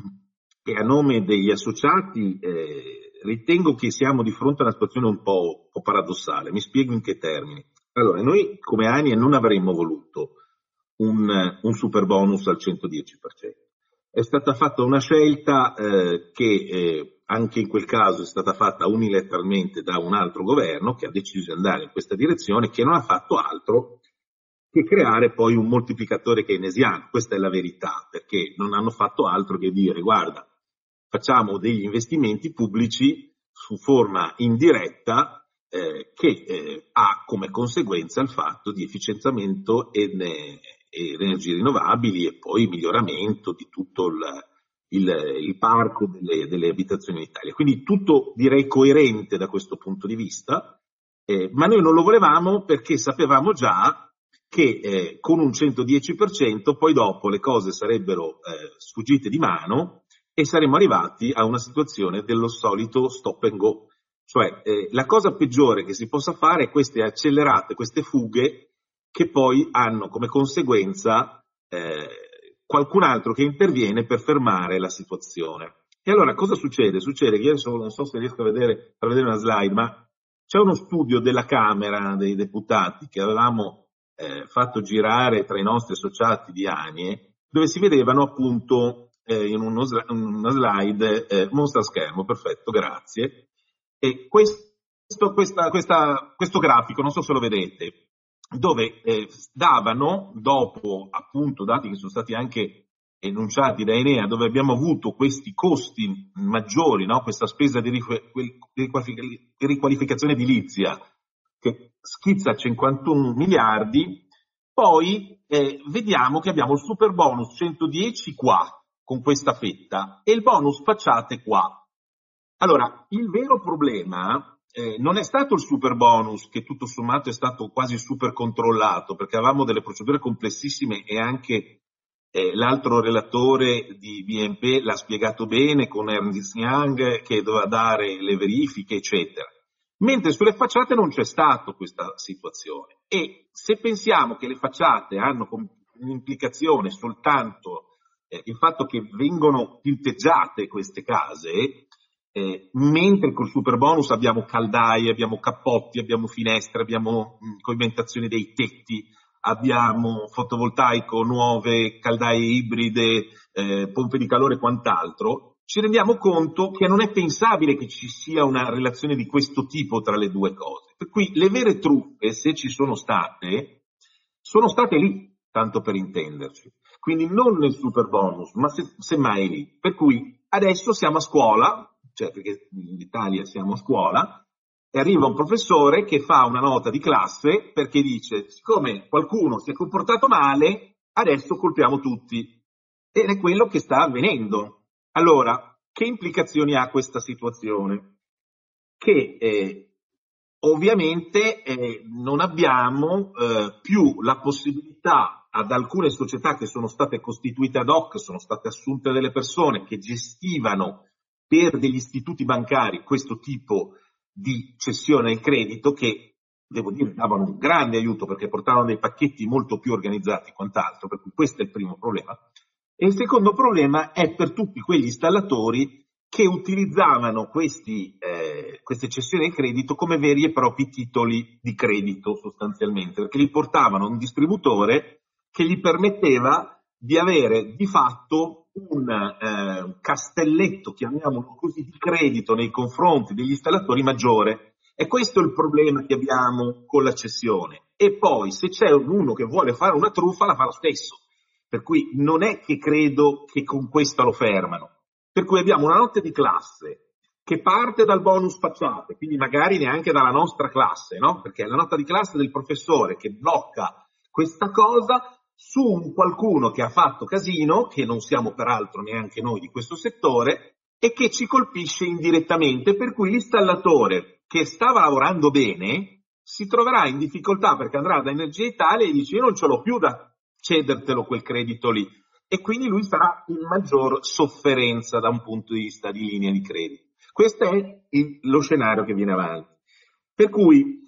e a nome degli associati eh, ritengo che siamo di fronte a una situazione un po', un po' paradossale. Mi spiego in che termini. Allora, noi come ANI non avremmo voluto un, un super bonus al centodieci per cento. È stata fatta una scelta eh, che eh, anche in quel caso è stata fatta unilateralmente da un altro governo che ha deciso di andare in questa direzione, che non ha fatto altro che creare poi un moltiplicatore keynesiano. Questa è la verità, perché non hanno fatto altro che dire: guarda, facciamo degli investimenti pubblici su forma indiretta eh, che eh, ha come conseguenza il fatto di efficientamento e, e energie rinnovabili e poi miglioramento di tutto il, il, il parco delle, delle abitazioni in Italia. Quindi tutto, direi, coerente da questo punto di vista, eh, ma noi non lo volevamo perché sapevamo già che eh, con un centodieci per cento poi dopo le cose sarebbero eh, sfuggite di mano e saremmo arrivati a una situazione dello solito stop and go. Cioè eh, la cosa peggiore che si possa fare è queste accelerate, queste fughe che poi hanno come conseguenza eh, qualcun altro che interviene per fermare la situazione. E allora cosa succede? Succede che io adesso non so se riesco a vedere, a vedere una slide, ma c'è uno studio della Camera dei Deputati che avevamo eh, fatto girare tra i nostri associati di ANIE, dove si vedevano appunto eh, in uno, una slide, eh, mostra a schermo, perfetto, grazie, e questo, questa, questa, questo grafico, non so se lo vedete, dove eh, davano, dopo appunto dati che sono stati anche enunciati da Enea, dove abbiamo avuto questi costi maggiori, no? Questa spesa di riqualificazione edilizia che schizza a cinquantuno miliardi, poi eh, vediamo che abbiamo il super bonus centodieci qua, con questa fetta, e il bonus facciate qua. Allora, il vero problema eh, non è stato il super bonus, che tutto sommato è stato quasi super controllato, perché avevamo delle procedure complessissime e anche eh, l'altro relatore di B N P l'ha spiegato bene con Ernst Young, che doveva dare le verifiche, eccetera. Mentre sulle facciate non c'è stata questa situazione. E se pensiamo che le facciate hanno un'implicazione soltanto eh, il fatto che vengono tinteggiate queste case, Eh, mentre col super bonus abbiamo caldaie, abbiamo cappotti, abbiamo finestre, abbiamo mh, coibentazione dei tetti, abbiamo fotovoltaico, nuove caldaie ibride, eh, pompe di calore e quant'altro, ci rendiamo conto che non è pensabile che ci sia una relazione di questo tipo tra le due cose. Per cui le vere truffe, se ci sono state, sono state lì, tanto per intenderci. Quindi non nel super bonus, ma se, semmai lì. Per cui adesso siamo a scuola, cioè perché in Italia siamo a scuola, e arriva un professore che fa una nota di classe perché dice: siccome qualcuno si è comportato male, adesso colpiamo tutti. Ed è quello che sta avvenendo. Allora, che implicazioni ha questa situazione? Che eh, ovviamente eh, non abbiamo eh, più la possibilità ad alcune società che sono state costituite ad hoc, sono state assunte delle persone che gestivano per degli istituti bancari questo tipo di cessione del credito, che devo dire davano un grande aiuto perché portavano dei pacchetti molto più organizzati e quant'altro, per cui questo è il primo problema. E il secondo problema è per tutti quegli installatori che utilizzavano questi, eh, queste cessioni del credito come veri e propri titoli di credito sostanzialmente, perché li portavano a un distributore che gli permetteva di avere di fatto un eh, castelletto, chiamiamolo così, di credito nei confronti degli installatori maggiore. E questo è il problema che abbiamo con la cessione. E poi se c'è uno che vuole fare una truffa la fa lo stesso, per cui non è che credo che con questa lo fermano. Per cui abbiamo una nota di classe che parte dal bonus facciate, quindi magari neanche dalla nostra classe, no? Perché è la nota di classe del professore che blocca questa cosa su un qualcuno che ha fatto casino, che non siamo peraltro neanche noi di questo settore, e che ci colpisce indirettamente, per cui l'installatore che stava lavorando bene si troverà in difficoltà perché andrà da Energia Italia e dice: io non ce l'ho più da cedertelo quel credito lì, e quindi lui sarà in maggior sofferenza da un punto di vista di linea di credito. Questo è il, lo scenario che viene avanti. Per cui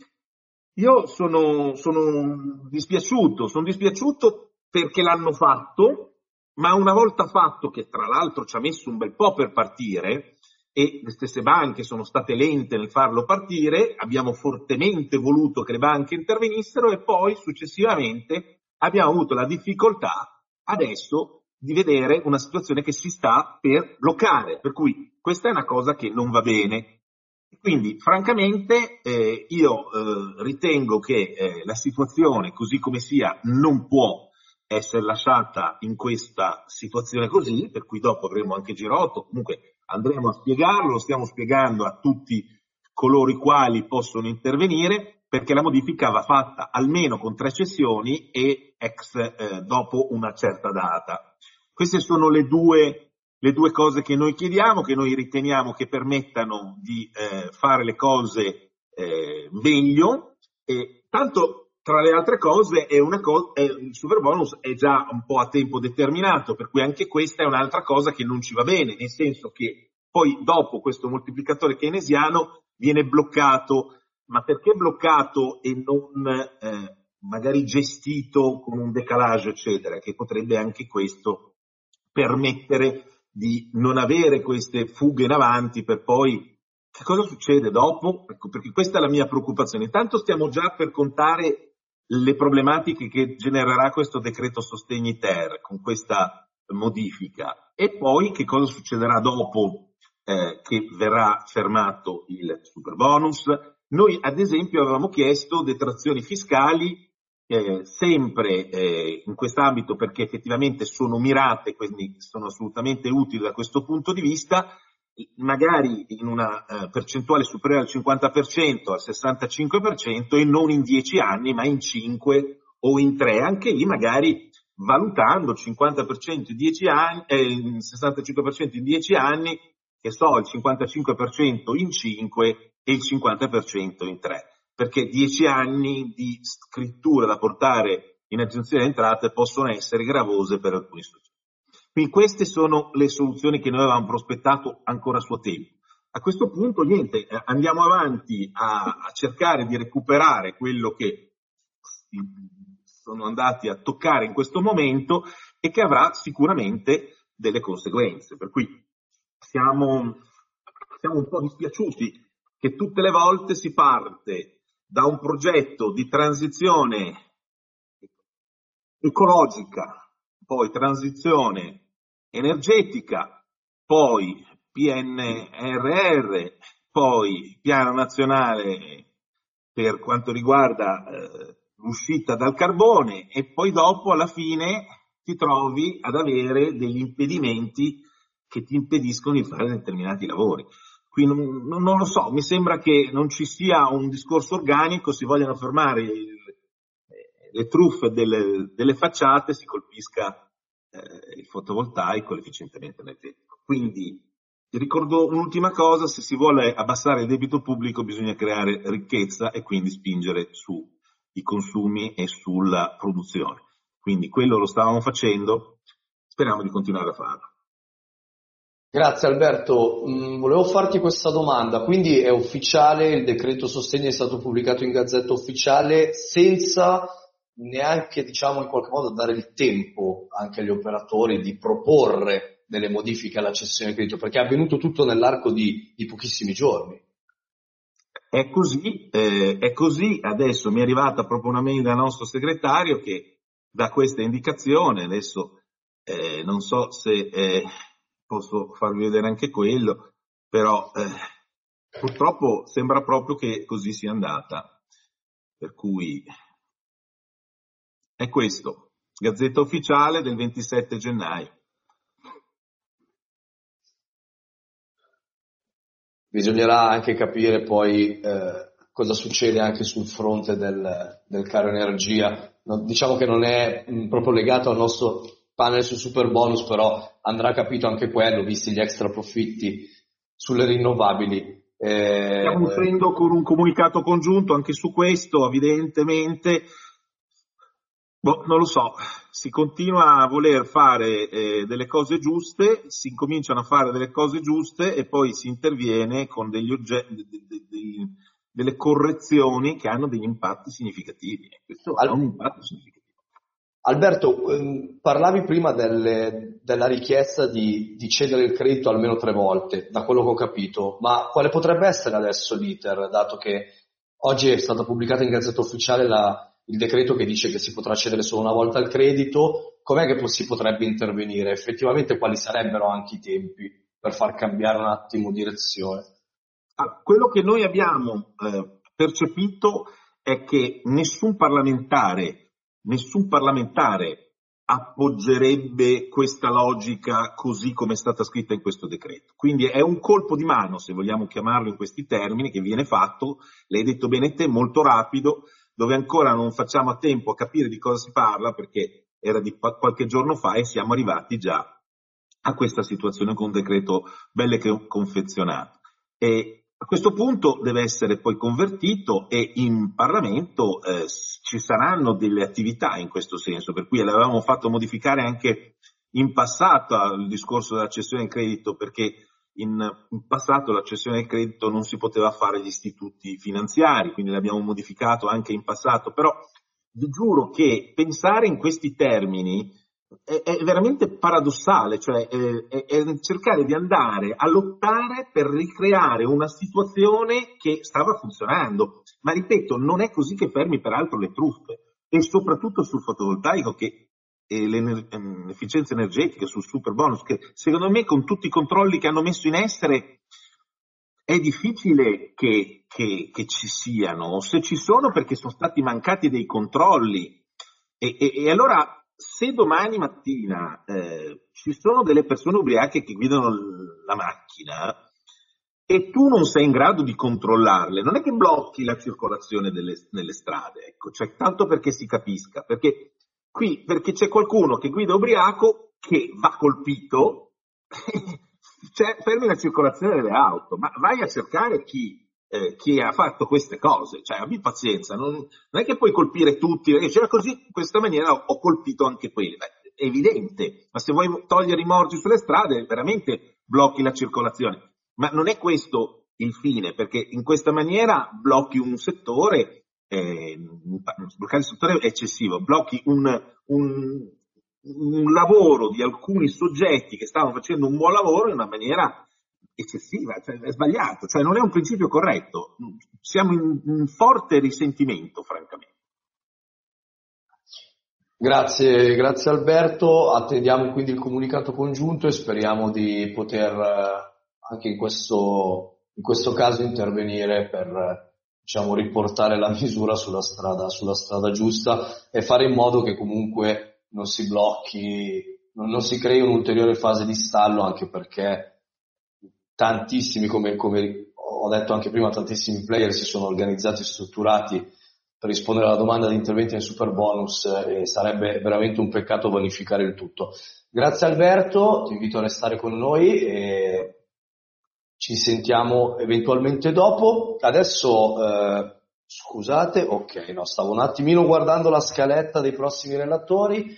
io sono, sono dispiaciuto, sono dispiaciuto perché l'hanno fatto, ma una volta fatto, che tra l'altro ci ha messo un bel po' per partire, e le stesse banche sono state lente nel farlo partire, abbiamo fortemente voluto che le banche intervenissero e poi successivamente abbiamo avuto la difficoltà adesso di vedere una situazione che si sta per bloccare, per cui questa è una cosa che non va bene. Quindi, francamente, eh, io eh, ritengo che eh, la situazione, così come sia, non può essere lasciata in questa situazione così, per cui dopo avremo anche Girotto, comunque andremo a spiegarlo, lo stiamo spiegando a tutti coloro i quali possono intervenire, perché la modifica va fatta almeno con tre cessioni e ex eh, dopo una certa data. Queste sono le due Le due cose che noi chiediamo, che noi riteniamo che permettano di eh, fare le cose eh, meglio, e tanto tra le altre cose è una cosa, è, il superbonus è già un po' a tempo determinato, per cui anche questa è un'altra cosa che non ci va bene, nel senso che poi dopo questo moltiplicatore keynesiano viene bloccato, ma perché bloccato e non eh, magari gestito con un decalage eccetera, che potrebbe anche questo permettere di non avere queste fughe in avanti per poi che cosa succede dopo? Ecco, perché questa è la mia preoccupazione. Intanto stiamo già per contare le problematiche che genererà questo decreto sostegni ter con questa modifica, e poi che cosa succederà dopo eh, che verrà fermato il superbonus. Noi ad esempio avevamo chiesto detrazioni fiscali Eh, sempre eh, in quest'ambito, perché effettivamente sono mirate, quindi sono assolutamente utili da questo punto di vista, magari in una eh, percentuale superiore al cinquanta per cento, al sessantacinque per cento, e non in dieci anni ma in cinque o in tre, anche lì magari valutando il cinquanta per cento in dieci anni, eh, il sessantacinque per cento in dieci anni, che so, il cinquantacinque per cento in cinque e il cinquanta per cento in tre. Perché dieci anni di scrittura da portare in agenzia delle entrate possono essere gravose per alcuni soggetti. Quindi queste sono le soluzioni che noi avevamo prospettato ancora a suo tempo. A questo punto niente, andiamo avanti a, a cercare di recuperare quello che sono andati a toccare in questo momento e che avrà sicuramente delle conseguenze. Per cui siamo, siamo un po' dispiaciuti che tutte le volte si parte da un progetto di transizione ecologica, poi transizione energetica, poi P N R R, poi piano nazionale per quanto riguarda eh, l'uscita dal carbone, e poi dopo alla fine ti trovi ad avere degli impedimenti che ti impediscono di fare determinati lavori. Qui non, non lo so, mi sembra che non ci sia un discorso organico, si vogliano fermare il, le truffe delle, delle facciate, si colpisca eh, il fotovoltaico, l'efficientamento energetico. Quindi ricordo un'ultima cosa: se si vuole abbassare il debito pubblico bisogna creare ricchezza e quindi spingere sui consumi e sulla produzione. Quindi quello lo stavamo facendo, speriamo di continuare a farlo. Grazie Alberto, mm, volevo farti questa domanda, quindi è ufficiale, il decreto sostegno è stato pubblicato in Gazzetta Ufficiale senza neanche, diciamo, in qualche modo dare il tempo anche agli operatori di proporre delle modifiche alla cessione di credito, perché è avvenuto tutto nell'arco di, di pochissimi giorni. È così, eh, è così, adesso mi è arrivata proprio una mail dal nostro segretario che dà questa indicazione, adesso eh, non so se... Eh, posso farvi vedere anche quello, però eh, purtroppo sembra proprio che così sia andata, per cui è questo, Gazzetta Ufficiale del ventisette gennaio. Bisognerà anche capire poi eh, cosa succede anche sul fronte del, del caro energia. No, diciamo che non è mh, proprio legato al nostro panel sul super bonus, però andrà capito anche quello, visti gli extra profitti sulle rinnovabili. Eh, Stiamo uscendo con un comunicato congiunto anche su questo, evidentemente, boh, non lo so, si continua a voler fare eh, delle cose giuste, si incominciano a fare delle cose giuste e poi si interviene con degli oggetti, de, de, de, delle correzioni che hanno degli impatti significativi. Questo ha un impatto significativo. Alberto, ehm, parlavi prima delle, della richiesta di, di cedere il credito almeno tre volte, da quello che ho capito, ma quale potrebbe essere adesso l'iter, dato che oggi è stata pubblicata in Gazzetta Ufficiale la, il decreto che dice che si potrà cedere solo una volta il credito? Com'è che si potrebbe intervenire? Effettivamente quali sarebbero anche i tempi per far cambiare un attimo direzione? Allora, quello che noi abbiamo eh, percepito è che nessun parlamentare, nessun parlamentare appoggerebbe questa logica così come è stata scritta in questo decreto. Quindi è un colpo di mano, se vogliamo chiamarlo in questi termini, che viene fatto, l'hai detto bene te, molto rapido, dove ancora non facciamo a tempo a capire di cosa si parla, perché era di qualche giorno fa e siamo arrivati già a questa situazione con un decreto belle che confezionato. E a questo punto deve essere poi convertito e in Parlamento eh, ci saranno delle attività in questo senso, per cui l'avevamo fatto modificare anche in passato il discorso della cessione del credito, perché in, in passato la cessione del credito non si poteva fare agli istituti finanziari, quindi l'abbiamo modificato anche in passato, però vi giuro che pensare in questi termini è, è veramente paradossale, cioè è, è cercare di andare a lottare per ricreare una situazione che stava funzionando, ma ripeto, non è così che fermi peraltro le truffe, e soprattutto sul fotovoltaico che e l'efficienza energetica, sul super bonus, che secondo me con tutti i controlli che hanno messo in essere è difficile che, che, che ci siano, o se ci sono perché sono stati mancati dei controlli. E, e, e allora se domani mattina eh, ci sono delle persone ubriache che guidano la macchina e tu non sei in grado di controllarle, non è che blocchi la circolazione delle, nelle strade, ecco, cioè, tanto perché si capisca, perché qui perché c'è qualcuno che guida ubriaco che va colpito, cioè, fermi la circolazione delle auto, ma vai a cercare chi, eh, chi ha fatto queste cose, cioè abbi pazienza, non, non è che puoi colpire tutti, e cioè, così in questa maniera ho, ho colpito anche quelli, beh, è evidente, ma se vuoi togliere i morti sulle strade veramente blocchi la circolazione, ma non è questo il fine, perché in questa maniera blocchi un settore. Eh, bloccare il settore è eccessivo, blocchi un, un, un lavoro di alcuni soggetti che stavano facendo un buon lavoro in una maniera eccessiva, cioè è sbagliato, cioè non è un principio corretto, siamo in un forte risentimento francamente. Grazie, grazie Alberto, attendiamo quindi il comunicato congiunto e speriamo di poter anche in questo, in questo caso intervenire per diciamo riportare la misura sulla strada, sulla strada giusta e fare in modo che comunque non si blocchi, non, non si crei un'ulteriore fase di stallo, anche perché tantissimi, come, come ho detto anche prima, tantissimi player si sono organizzati e strutturati per rispondere alla domanda di interventi nel super bonus e sarebbe veramente un peccato vanificare il tutto. Grazie Alberto, ti invito a restare con noi e ci sentiamo eventualmente dopo. Adesso, eh, scusate, ok, no, stavo un attimino guardando la scaletta dei prossimi relatori.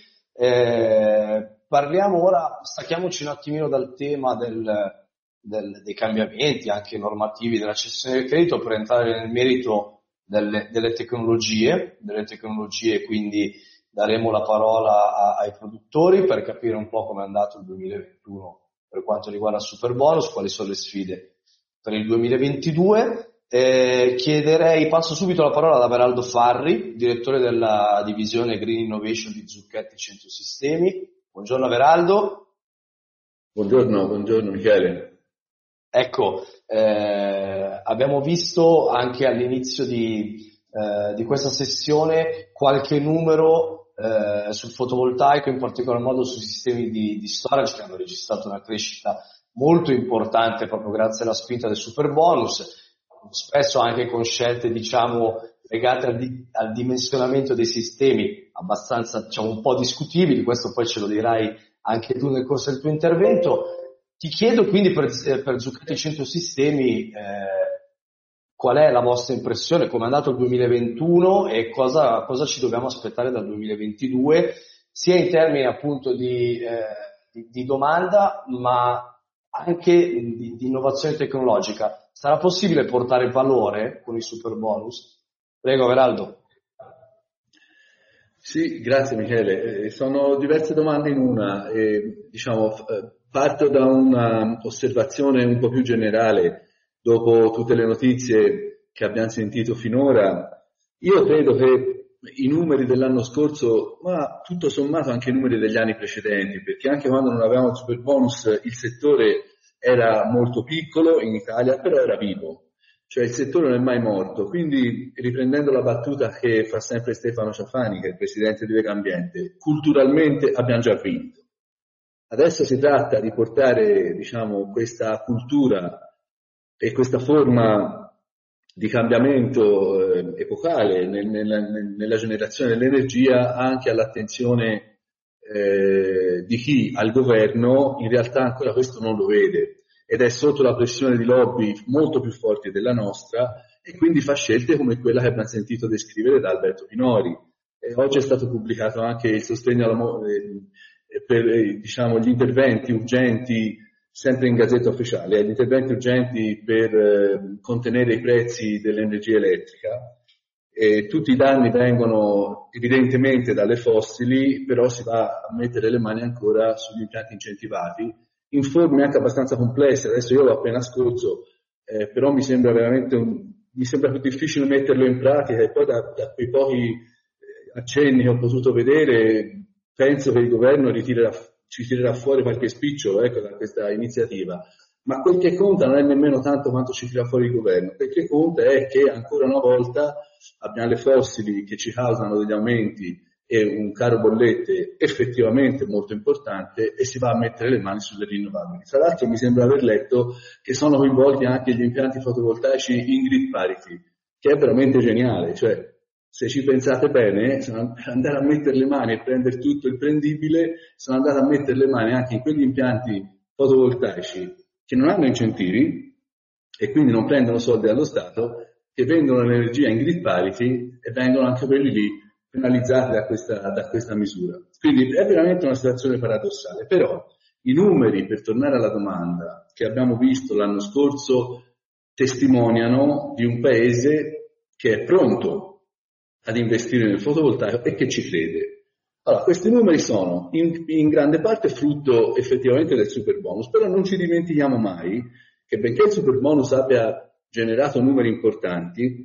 Eh, parliamo ora, stacchiamoci un attimino dal tema del, del, dei cambiamenti anche normativi della cessione del credito per entrare nel merito delle, delle tecnologie, delle tecnologie, quindi daremo la parola a, ai produttori per capire un po' come è andato il duemilaventuno per quanto riguarda il super bonus, quali sono le sfide per il duemilaventidue. Eh, chiederei, passo subito la parola ad Averaldo Farri, direttore della divisione Green Innovation di Zucchetti Centrosistemi. Buongiorno Averaldo. Buongiorno, buongiorno Michele. Ecco, eh, abbiamo visto anche all'inizio di, eh, di questa sessione qualche numero Eh, sul fotovoltaico, in particolar modo sui sistemi di, di storage che hanno registrato una crescita molto importante proprio grazie alla spinta del super bonus, spesso anche con scelte diciamo legate al, di, al dimensionamento dei sistemi abbastanza diciamo un po' discutibili, questo poi ce lo dirai anche tu nel corso del tuo intervento. Ti chiedo quindi per, per Zucchetti Centrosistemi eh, qual è la vostra impressione, come è andato il duemilaventuno e cosa, cosa ci dobbiamo aspettare dal duemilaventidue, sia in termini appunto di, eh, di, di domanda, ma anche di, di innovazione tecnologica. Sarà possibile portare valore con i super bonus? Prego, Averaldo. Sì, grazie Michele. Eh, sono diverse domande in una. Eh, diciamo, eh, parto da una osservazione un po' più generale. Dopo tutte le notizie che abbiamo sentito finora, io credo che i numeri dell'anno scorso, ma tutto sommato anche i numeri degli anni precedenti, perché anche quando non avevamo il super bonus il settore era molto piccolo in Italia, però era vivo. cioè il settore non è mai morto. Quindi, riprendendo la battuta che fa sempre Stefano Ciafani, che è il presidente di Legambiente, culturalmente abbiamo già vinto. Adesso si tratta di portare, diciamo, questa cultura e questa forma di cambiamento eh, epocale nel, nella, nella generazione dell'energia anche all'attenzione eh, di chi al governo in realtà ancora questo non lo vede ed è sotto la pressione di lobby molto più forti della nostra e quindi fa scelte come quella che abbiamo sentito descrivere da Alberto Pinori. E oggi è stato pubblicato anche il sostegno alla, eh, per eh, diciamo, gli interventi urgenti, sempre in Gazzetta Ufficiale, eh, gli interventi urgenti per eh, contenere i prezzi dell'energia elettrica. E tutti i danni vengono evidentemente dalle fossili, però si va a mettere le mani ancora sugli impianti incentivati, in forme anche abbastanza complesse. Adesso io l'ho appena scorso, eh, però mi sembra veramente un, mi sembra più difficile metterlo in pratica e poi da, da quei pochi eh, accenni che ho potuto vedere penso che il governo ritirerà, ci tirerà fuori qualche spicciolo, ecco, da questa iniziativa. Ma quel che conta non è nemmeno tanto quanto ci tira fuori il governo, quel che conta è che ancora una volta abbiamo le fossili che ci causano degli aumenti e un caro bollette effettivamente molto importante e si va a mettere le mani sulle rinnovabili. Tra l'altro mi sembra aver letto che sono coinvolti anche gli impianti fotovoltaici in grid parity, che è veramente geniale, cioè se ci pensate bene, sono andare a mettere le mani e prendere tutto il prendibile, sono andare a mettere le mani anche in quegli impianti fotovoltaici che non hanno incentivi e quindi non prendono soldi dallo Stato, che vendono l'energia in grid parity e vengono anche quelli lì penalizzati da questa, da questa misura. Quindi è veramente una situazione paradossale, però i numeri, per tornare alla domanda, che abbiamo visto l'anno scorso testimoniano di un paese che è pronto ad investire nel fotovoltaico e che ci crede. Allora, questi numeri sono in, in grande parte frutto effettivamente del super bonus, però non ci dimentichiamo mai che benché il super bonus abbia generato numeri importanti,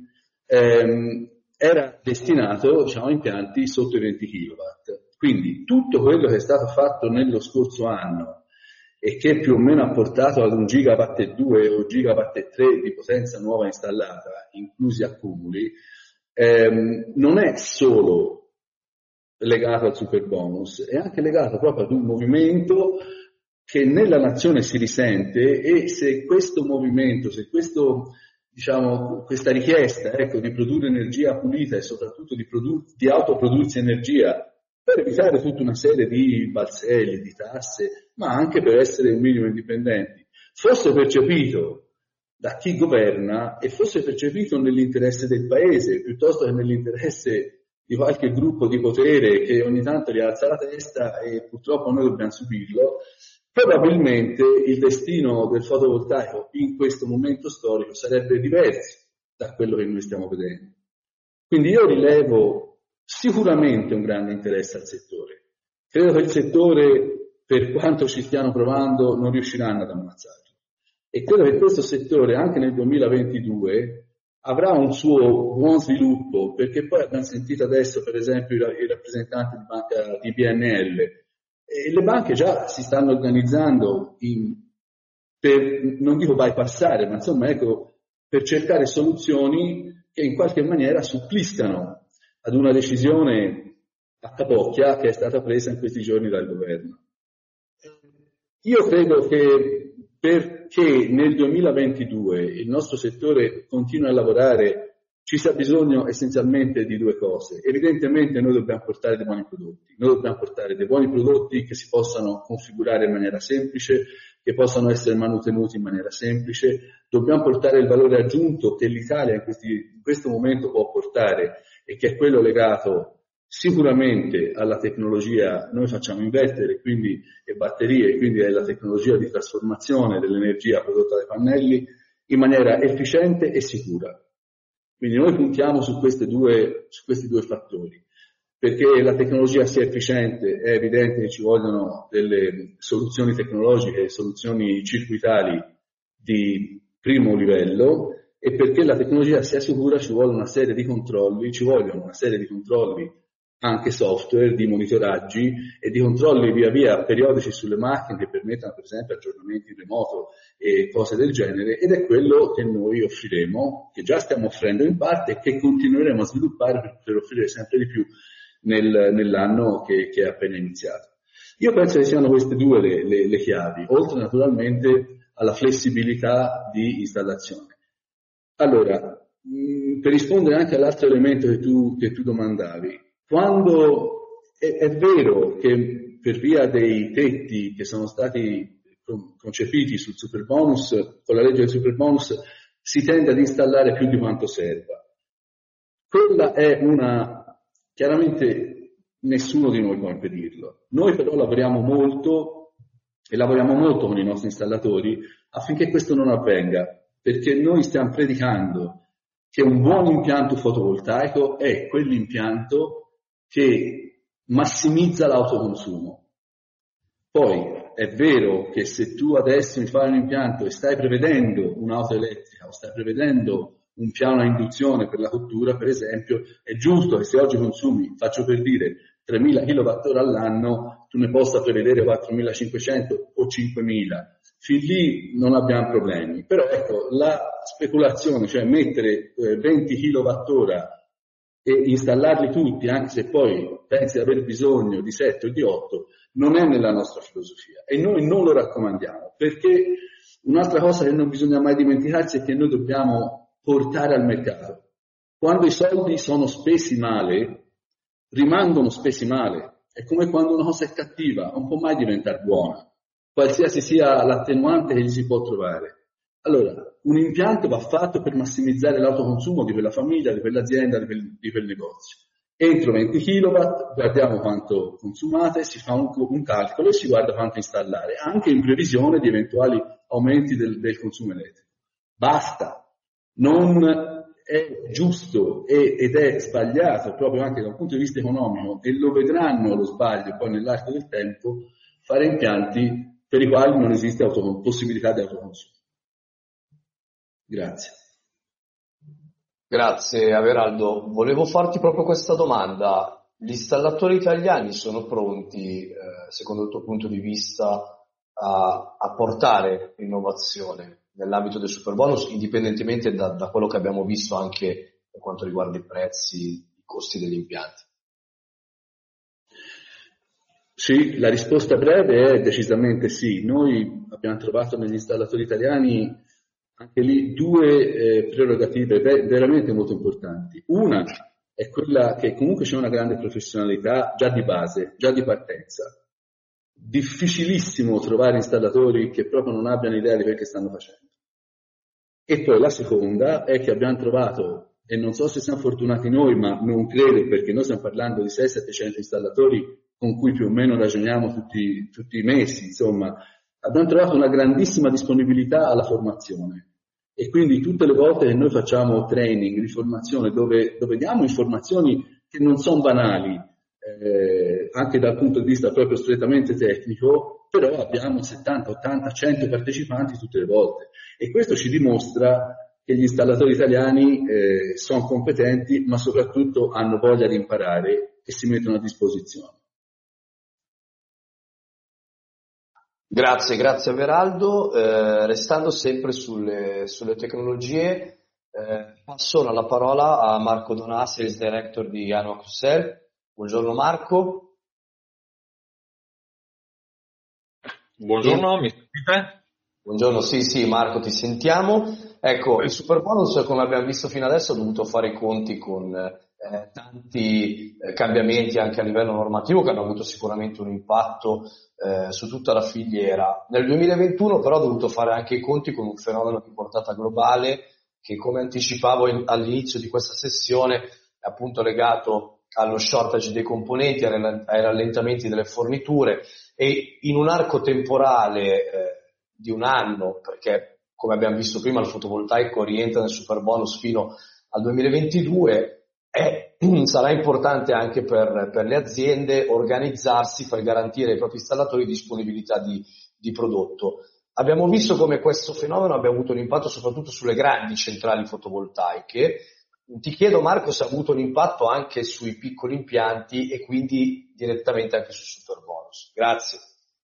ehm, era destinato, diciamo, a impianti sotto i venti chilowatt. Quindi tutto quello che è stato fatto nello scorso anno e che più o meno ha portato ad un gigawatt e due o gigawatt e tre di potenza nuova installata, inclusi accumuli, ehm, non è solo legato al super bonus, è anche legato proprio ad un movimento che nella nazione si risente e se questo movimento, se questo, diciamo, questa richiesta, ecco, di produrre energia pulita e soprattutto di, produ- di autoprodursi energia per evitare tutta una serie di balzelli, di tasse, ma anche per essere un minimo indipendenti, fosse percepito da chi governa e fosse percepito nell'interesse del paese piuttosto che nell'interesse di qualche gruppo di potere che ogni tanto gli alza la testa e purtroppo noi dobbiamo subirlo, probabilmente il destino del fotovoltaico in questo momento storico sarebbe diverso da quello che noi stiamo vedendo. Quindi io rilevo sicuramente un grande interesse al settore. Credo che il settore, per quanto ci stiano provando, non riusciranno ad ammazzarlo. E credo che questo settore anche nel duemilaventidue avrà un suo buon sviluppo, perché poi abbiamo sentito adesso per esempio i rappresentanti di banca di B N L e le banche già si stanno organizzando in, per, non dico bypassare, ma insomma ecco, per cercare soluzioni che in qualche maniera suppliscano ad una decisione a capocchia che è stata presa in questi giorni dal governo. Io credo che perché nel duemilaventidue il nostro settore continua a lavorare, ci sia bisogno essenzialmente di due cose. Evidentemente noi dobbiamo portare dei buoni prodotti, noi dobbiamo portare dei buoni prodotti che si possano configurare in maniera semplice, che possano essere manutenuti in maniera semplice, dobbiamo portare il valore aggiunto che l'Italia in, questi, in questo momento può portare e che è quello legato sicuramente alla tecnologia. Noi facciamo inverter quindi, e batterie, quindi è la tecnologia di trasformazione dell'energia prodotta dai pannelli in maniera efficiente e sicura. Quindi noi puntiamo su, queste due, su questi due fattori. Perché la tecnologia sia efficiente è evidente che ci vogliono delle soluzioni tecnologiche, soluzioni circuitali di primo livello, e perché la tecnologia sia sicura ci vuole una serie di controlli, ci vogliono una serie di controlli anche software di monitoraggi e di controlli via via periodici sulle macchine che permettano per esempio aggiornamenti in remoto e cose del genere, ed è quello che noi offriremo, che già stiamo offrendo in parte e che continueremo a sviluppare per, per offrire sempre di più nel, nell'anno che, che è appena iniziato. Io penso che siano queste due le, le, le chiavi, oltre naturalmente alla flessibilità di installazione. Allora, mh, per rispondere anche all'altro elemento che tu, che tu domandavi, quando è, è vero che per via dei tetti che sono stati concepiti sul superbonus, con la legge del superbonus, si tende ad installare più di quanto serva. Quella è una, chiaramente nessuno di noi può impedirlo. Noi però lavoriamo molto e lavoriamo molto con i nostri installatori affinché questo non avvenga, perché noi stiamo predicando che un buon impianto fotovoltaico è quell'impianto che massimizza l'autoconsumo. Poi è vero che se tu adesso mi fai un impianto e stai prevedendo un'auto elettrica o stai prevedendo un piano a induzione per la cottura, per esempio, è giusto che se oggi consumi, faccio per dire, tremila chilowattora all'anno, tu ne possa prevedere quattromilacinquecento o cinquemila. Fin lì non abbiamo problemi. Però ecco, la speculazione, cioè mettere eh, venti chilowattora e installarli tutti, anche se poi pensi di aver bisogno di sette o di otto, non è nella nostra filosofia e noi non lo raccomandiamo, perché un'altra cosa che non bisogna mai dimenticarsi è che noi dobbiamo portare al mercato. Quando i soldi sono spesi male, rimangono spesi male. È come quando una cosa è cattiva, non può mai diventare buona, qualsiasi sia l'attenuante che gli si può trovare. Allora, un impianto va fatto per massimizzare l'autoconsumo di quella famiglia, di quell'azienda, di quel, di quel negozio. Entro venti chilowatt, guardiamo quanto consumate, si fa un, un calcolo e si guarda quanto installare, anche in previsione di eventuali aumenti del, del consumo elettrico. Basta. Non è giusto e, ed è sbagliato proprio anche da un punto di vista economico, e lo vedranno lo sbaglio poi nell'arco del tempo, fare impianti per i quali non esiste auto, possibilità di autoconsumo. Grazie. Grazie Averaldo. Volevo farti proprio questa domanda. Gli installatori italiani sono pronti, eh, secondo il tuo punto di vista, a, a portare innovazione nell'ambito del superbonus, indipendentemente da, da quello che abbiamo visto anche per quanto riguarda i prezzi, i costi degli impianti? Sì, la risposta breve è decisamente sì. Noi abbiamo trovato negli installatori italiani anche lì due eh, prerogative ve- veramente molto importanti. Una è quella che comunque c'è una grande professionalità già di base, già di partenza. Difficilissimo trovare installatori che proprio non abbiano idea di quel che stanno facendo. E poi la seconda è che abbiamo trovato, e non so se siamo fortunati noi, ma non credo, perché noi stiamo parlando di sei settecento installatori con cui più o meno ragioniamo tutti, tutti i mesi, insomma, abbiamo trovato una grandissima disponibilità alla formazione. E quindi tutte le volte che noi facciamo training di formazione dove, dove diamo informazioni che non sono banali, eh, anche dal punto di vista proprio strettamente tecnico, però abbiamo settanta, ottanta, cento partecipanti tutte le volte. E questo ci dimostra che gli installatori italiani eh, sono competenti, ma soprattutto hanno voglia di imparare e si mettono a disposizione. Grazie, grazie Averaldo. Eh, restando sempre sulle, sulle tecnologie, eh, passo la parola a Marco Donà, Sales Director di Anoxel. Buongiorno Marco. Buongiorno, mi sentite? Buongiorno, sì, sì, Marco, ti sentiamo. Ecco, il superbonus, come abbiamo visto fino adesso, ha dovuto fare i conti con eh, tanti eh, cambiamenti anche a livello normativo che hanno avuto sicuramente un impatto eh, su tutta la filiera. Nel duemilaventuno però ha dovuto fare anche i conti con un fenomeno di portata globale che, come anticipavo in, all'inizio di questa sessione, è appunto legato allo shortage dei componenti, ai rallentamenti delle forniture, e in un arco temporale eh, di un anno, perché come abbiamo visto prima il fotovoltaico rientra nel superbonus fino al duemilaventidue, è, sarà importante anche per, per le aziende organizzarsi per garantire ai propri installatori disponibilità di, di prodotto. Abbiamo visto come questo fenomeno abbia avuto un impatto soprattutto sulle grandi centrali fotovoltaiche, Ti chiedo, Marco, se ha avuto un impatto anche sui piccoli impianti e quindi direttamente anche sul Superbonus. Grazie.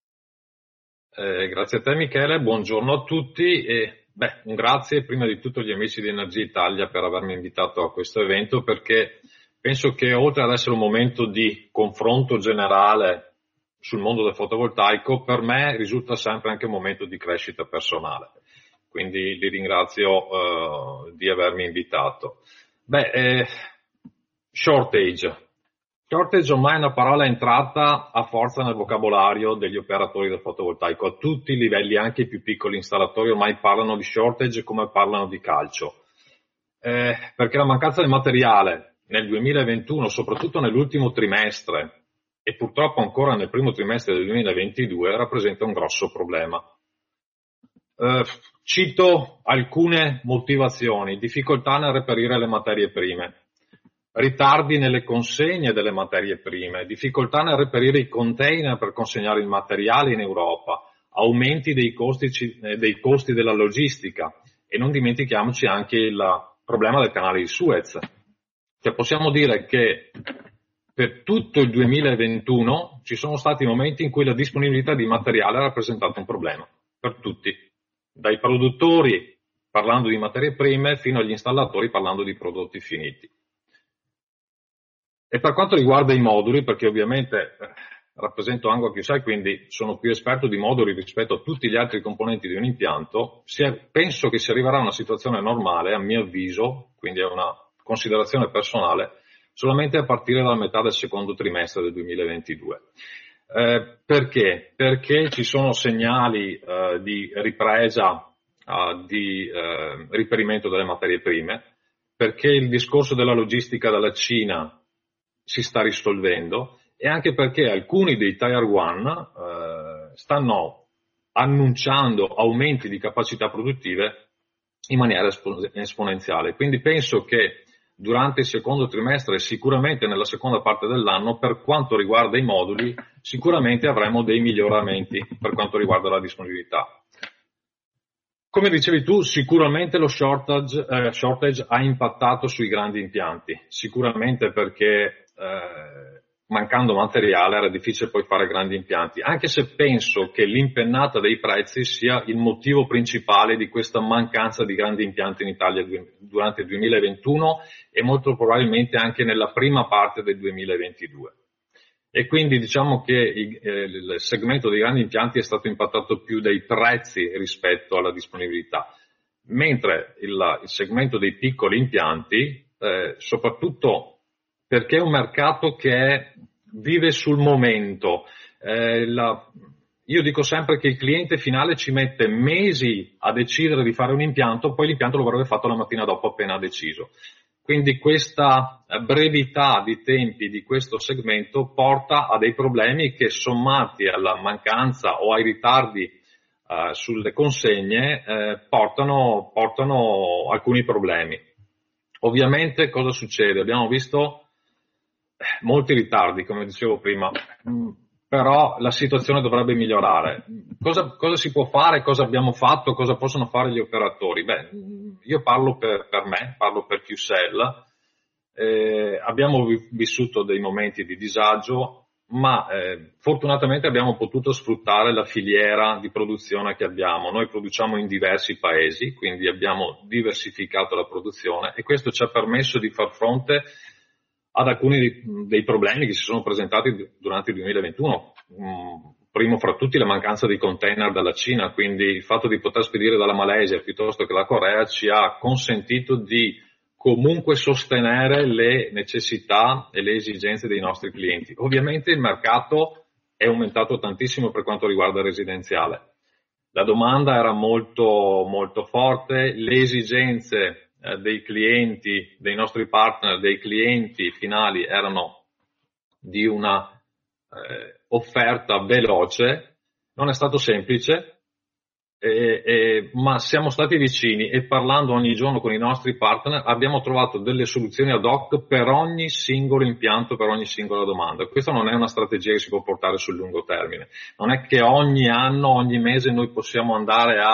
Eh, grazie a te, Michele, buongiorno a tutti e beh, un grazie prima di tutto agli amici di Energia Italia per avermi invitato a questo evento, perché penso che oltre ad essere un momento di confronto generale sul mondo del fotovoltaico, per me risulta sempre anche un momento di crescita personale. Quindi li ringrazio uh, di avermi invitato. Beh, eh, shortage. Shortage ormai è una parola entrata a forza nel vocabolario degli operatori del fotovoltaico. A tutti i livelli, anche i più piccoli installatori, ormai parlano di shortage come parlano di calcio. Eh, perché la mancanza di materiale nel duemilaventuno, soprattutto nell'ultimo trimestre, e purtroppo ancora nel primo trimestre del duemilaventidue, rappresenta un grosso problema. Eh, cito alcune motivazioni: difficoltà nel reperire le materie prime, ritardi nelle consegne delle materie prime, difficoltà nel reperire i container per consegnare il materiale in Europa, aumenti dei costi, dei costi della logistica, e non dimentichiamoci anche il problema del canale di Suez. Cioè possiamo dire che per tutto il duemilaventuno ci sono stati momenti in cui la disponibilità di materiale ha rappresentato un problema per tutti, dai produttori parlando di materie prime fino agli installatori parlando di prodotti finiti. E per quanto riguarda i moduli, perché ovviamente eh, rappresento Angua Chiusai, quindi sono più esperto di moduli rispetto a tutti gli altri componenti di un impianto, si è, penso che si arriverà a una situazione normale, a mio avviso, quindi è una considerazione personale, solamente a partire dalla metà del secondo trimestre del duemilaventidue. Eh, perché? Perché ci sono segnali eh, di ripresa, eh, di eh, riperimento delle materie prime, perché il discorso della logistica dalla Cina si sta risolvendo, e anche perché alcuni dei Tier One eh, stanno annunciando aumenti di capacità produttive in maniera espo- esponenziale. Quindi penso che durante il secondo trimestre e sicuramente nella seconda parte dell'anno, per quanto riguarda i moduli, sicuramente avremo dei miglioramenti per quanto riguarda la disponibilità. Come dicevi tu, sicuramente lo shortage, eh, shortage ha impattato sui grandi impianti, sicuramente perché eh, mancando materiale era difficile poi fare grandi impianti, anche se penso che l'impennata dei prezzi sia il motivo principale di questa mancanza di grandi impianti in Italia durante il duemilaventuno e molto probabilmente anche nella prima parte del duemilaventidue. E quindi diciamo che il, eh, il segmento dei grandi impianti è stato impattato più dai prezzi rispetto alla disponibilità, mentre il, il segmento dei piccoli impianti, eh, soprattutto perché è un mercato che è, vive sul momento. Eh, la, io dico sempre che il cliente finale ci mette mesi a decidere di fare un impianto, poi l'impianto lo avrebbe fatto la mattina dopo appena deciso. Quindi questa brevità di tempi di questo segmento porta a dei problemi che, sommati alla mancanza o ai ritardi eh, sulle consegne, eh, portano, portano alcuni problemi. Ovviamente cosa succede? Abbiamo visto molti ritardi, come dicevo prima, però la situazione dovrebbe migliorare. Cosa, cosa si può fare, cosa abbiamo fatto, cosa possono fare gli operatori? Beh, io parlo per, per me, parlo per Qcell, eh, abbiamo vissuto dei momenti di disagio, ma eh, fortunatamente abbiamo potuto sfruttare la filiera di produzione che abbiamo. Noi produciamo in diversi paesi, quindi abbiamo diversificato la produzione e questo ci ha permesso di far fronte ad alcuni dei, dei problemi che si sono presentati durante il duemilaventuno. Primo fra tutti la mancanza di container dalla Cina, quindi il fatto di poter spedire dalla Malesia piuttosto che dalla Corea ci ha consentito di comunque sostenere le necessità e le esigenze dei nostri clienti. Ovviamente il mercato è aumentato tantissimo per quanto riguarda il residenziale. La domanda era molto, molto forte, le esigenze dei clienti, dei nostri partner, dei clienti finali erano di una eh, offerta veloce. Non è stato semplice, eh, eh, ma siamo stati vicini e parlando ogni giorno con i nostri partner abbiamo trovato delle soluzioni ad hoc per ogni singolo impianto, per ogni singola domanda. Questa non è una strategia che si può portare sul lungo termine. Non è che ogni anno, ogni mese noi possiamo andare a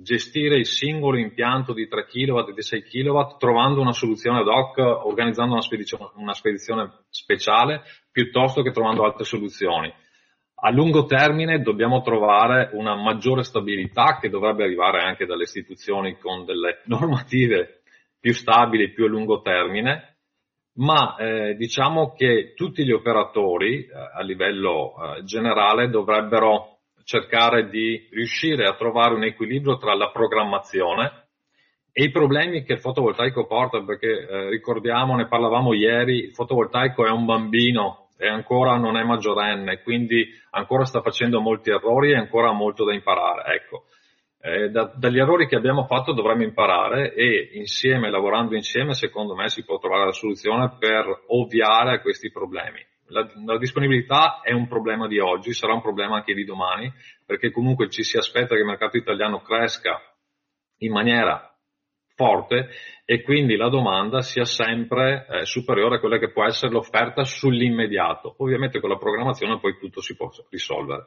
gestire il singolo impianto di tre chilowatt e di sei chilowatt trovando una soluzione ad hoc, organizzando una spedizione, una spedizione speciale, piuttosto che trovando altre soluzioni. A lungo termine dobbiamo trovare una maggiore stabilità che dovrebbe arrivare anche dalle istituzioni con delle normative più stabili, più a lungo termine, ma eh, diciamo che tutti gli operatori eh, a livello eh, generale dovrebbero cercare di riuscire a trovare un equilibrio tra la programmazione e i problemi che il fotovoltaico porta, perché eh, ricordiamo, ne parlavamo ieri, il fotovoltaico è un bambino e ancora non è maggiorenne, quindi ancora sta facendo molti errori e ancora ha molto da imparare. Ecco, eh, da, dagli errori che abbiamo fatto dovremmo imparare e insieme, lavorando insieme, secondo me si può trovare la soluzione per ovviare a questi problemi. La, la disponibilità è un problema di oggi, sarà un problema anche di domani, perché comunque ci si aspetta che il mercato italiano cresca in maniera forte e quindi la domanda sia sempre eh, superiore a quella che può essere l'offerta sull'immediato. Ovviamente con la programmazione poi tutto si può risolvere.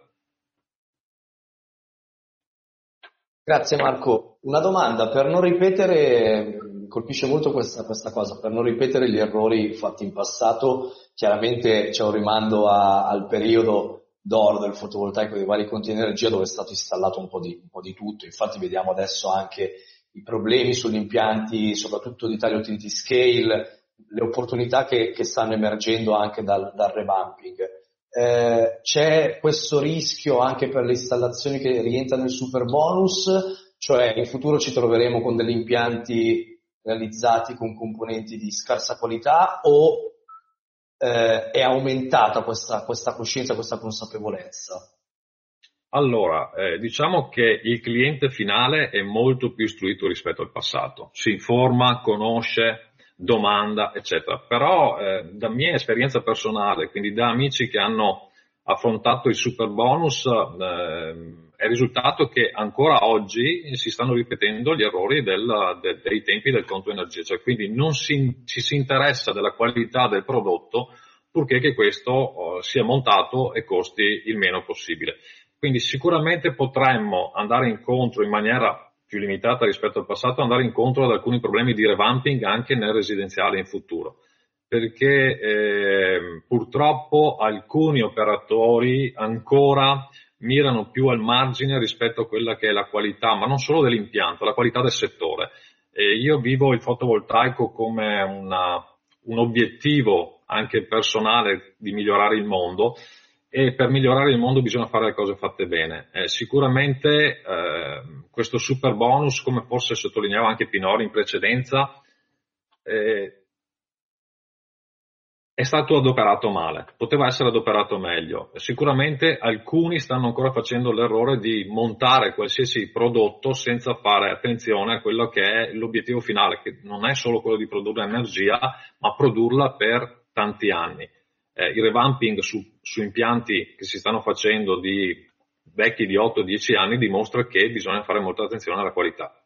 Grazie Marco. Una domanda per non ripetere, colpisce molto questa, questa cosa, per non ripetere gli errori fatti in passato, chiaramente c'è un rimando a, al periodo d'oro del fotovoltaico dei vari conti di energia dove è stato installato un po' di, un po' di tutto, infatti vediamo adesso anche i problemi sugli impianti, soprattutto di tale utility scale, le opportunità che, che stanno emergendo anche dal, dal revamping. Eh, c'è questo rischio anche per le installazioni che rientrano nel super bonus, cioè in futuro ci troveremo con degli impianti realizzati con componenti di scarsa qualità o eh, è aumentata questa, questa coscienza, questa consapevolezza? Allora, eh, diciamo che il cliente finale è molto più istruito rispetto al passato, si informa, conosce, domanda, eccetera. Però eh, da mia esperienza personale, quindi da amici che hanno affrontato il super bonus, eh, è risultato che ancora oggi si stanno ripetendo gli errori del, de, dei tempi del conto energia, cioè quindi non si, ci si interessa della qualità del prodotto purché che questo oh, sia montato e costi il meno possibile. Quindi sicuramente potremmo andare incontro in maniera più limitata rispetto al passato, andare incontro ad alcuni problemi di revamping anche nel residenziale in futuro, perché eh, purtroppo alcuni operatori ancora mirano più al margine rispetto a quella che è la qualità, ma non solo dell'impianto, la qualità del settore. E io vivo il fotovoltaico come una, un obiettivo anche personale di migliorare il mondo, e per migliorare il mondo bisogna fare le cose fatte bene. Eh, sicuramente eh, questo super bonus, come forse sottolineava anche Pinori in precedenza, eh, è stato adoperato male, poteva essere adoperato meglio. Sicuramente alcuni stanno ancora facendo l'errore di montare qualsiasi prodotto senza fare attenzione a quello che è l'obiettivo finale, che non è solo quello di produrre energia, ma produrla per tanti anni. Eh, il revamping su, su impianti che si stanno facendo di vecchi di otto dieci anni dimostra che bisogna fare molta attenzione alla qualità.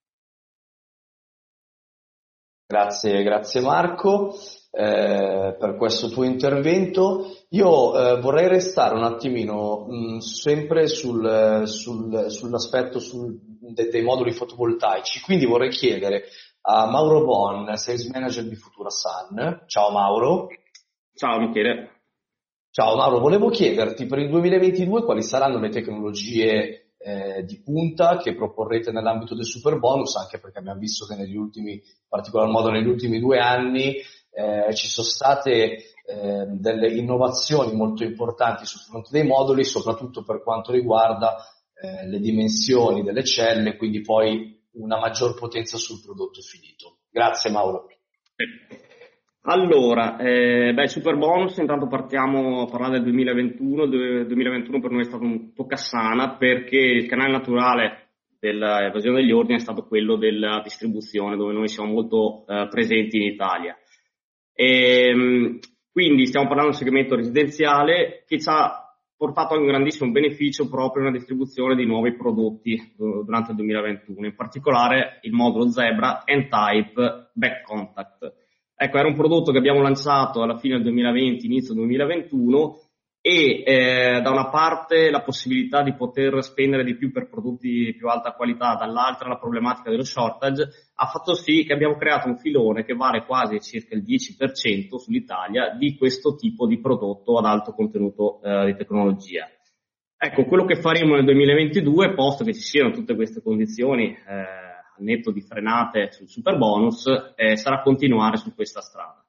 Grazie, grazie Marco eh, per questo tuo intervento. Io eh, vorrei restare un attimino mh, sempre sul, sul, sull'aspetto sul, de, dei moduli fotovoltaici, quindi vorrei chiedere a Mauro Bon, Sales Manager di Futurasan. Ciao Mauro. Ciao Michele. Ciao Mauro, volevo chiederti per il duemilaventidue quali saranno le tecnologie eh, di punta che proporrete nell'ambito del super bonus, anche perché abbiamo visto che negli ultimi, in particolar modo negli ultimi due anni, eh, ci sono state eh, delle innovazioni molto importanti sul fronte dei moduli, soprattutto per quanto riguarda eh, le dimensioni delle celle, quindi poi una maggior potenza sul prodotto finito. Grazie Mauro. Allora, eh, beh, super bonus, intanto partiamo a parlare del duemilaventuno. Il duemilaventuno per noi è stato un toccasana perché il canale naturale dell'evasione degli ordini è stato quello della distribuzione, dove noi siamo molto eh, presenti in Italia. E, quindi stiamo parlando di un segmento residenziale che ci ha portato a un grandissimo beneficio proprio nella distribuzione di nuovi prodotti durante il duemilaventuno, in particolare il modulo Zebra N-Type Back Contact. Ecco, era un prodotto che abbiamo lanciato alla fine del duemilaventi, inizio duemilaventuno, e eh, da una parte la possibilità di poter spendere di più per prodotti di più alta qualità, dall'altra la problematica dello shortage, ha fatto sì che abbiamo creato un filone che vale quasi circa il dieci per cento sull'Italia di questo tipo di prodotto ad alto contenuto eh, di tecnologia. Ecco, quello che faremo nel duemilaventidue, posto che ci siano tutte queste condizioni eh, al netto di frenate sul superbonus, eh, sarà continuare su questa strada.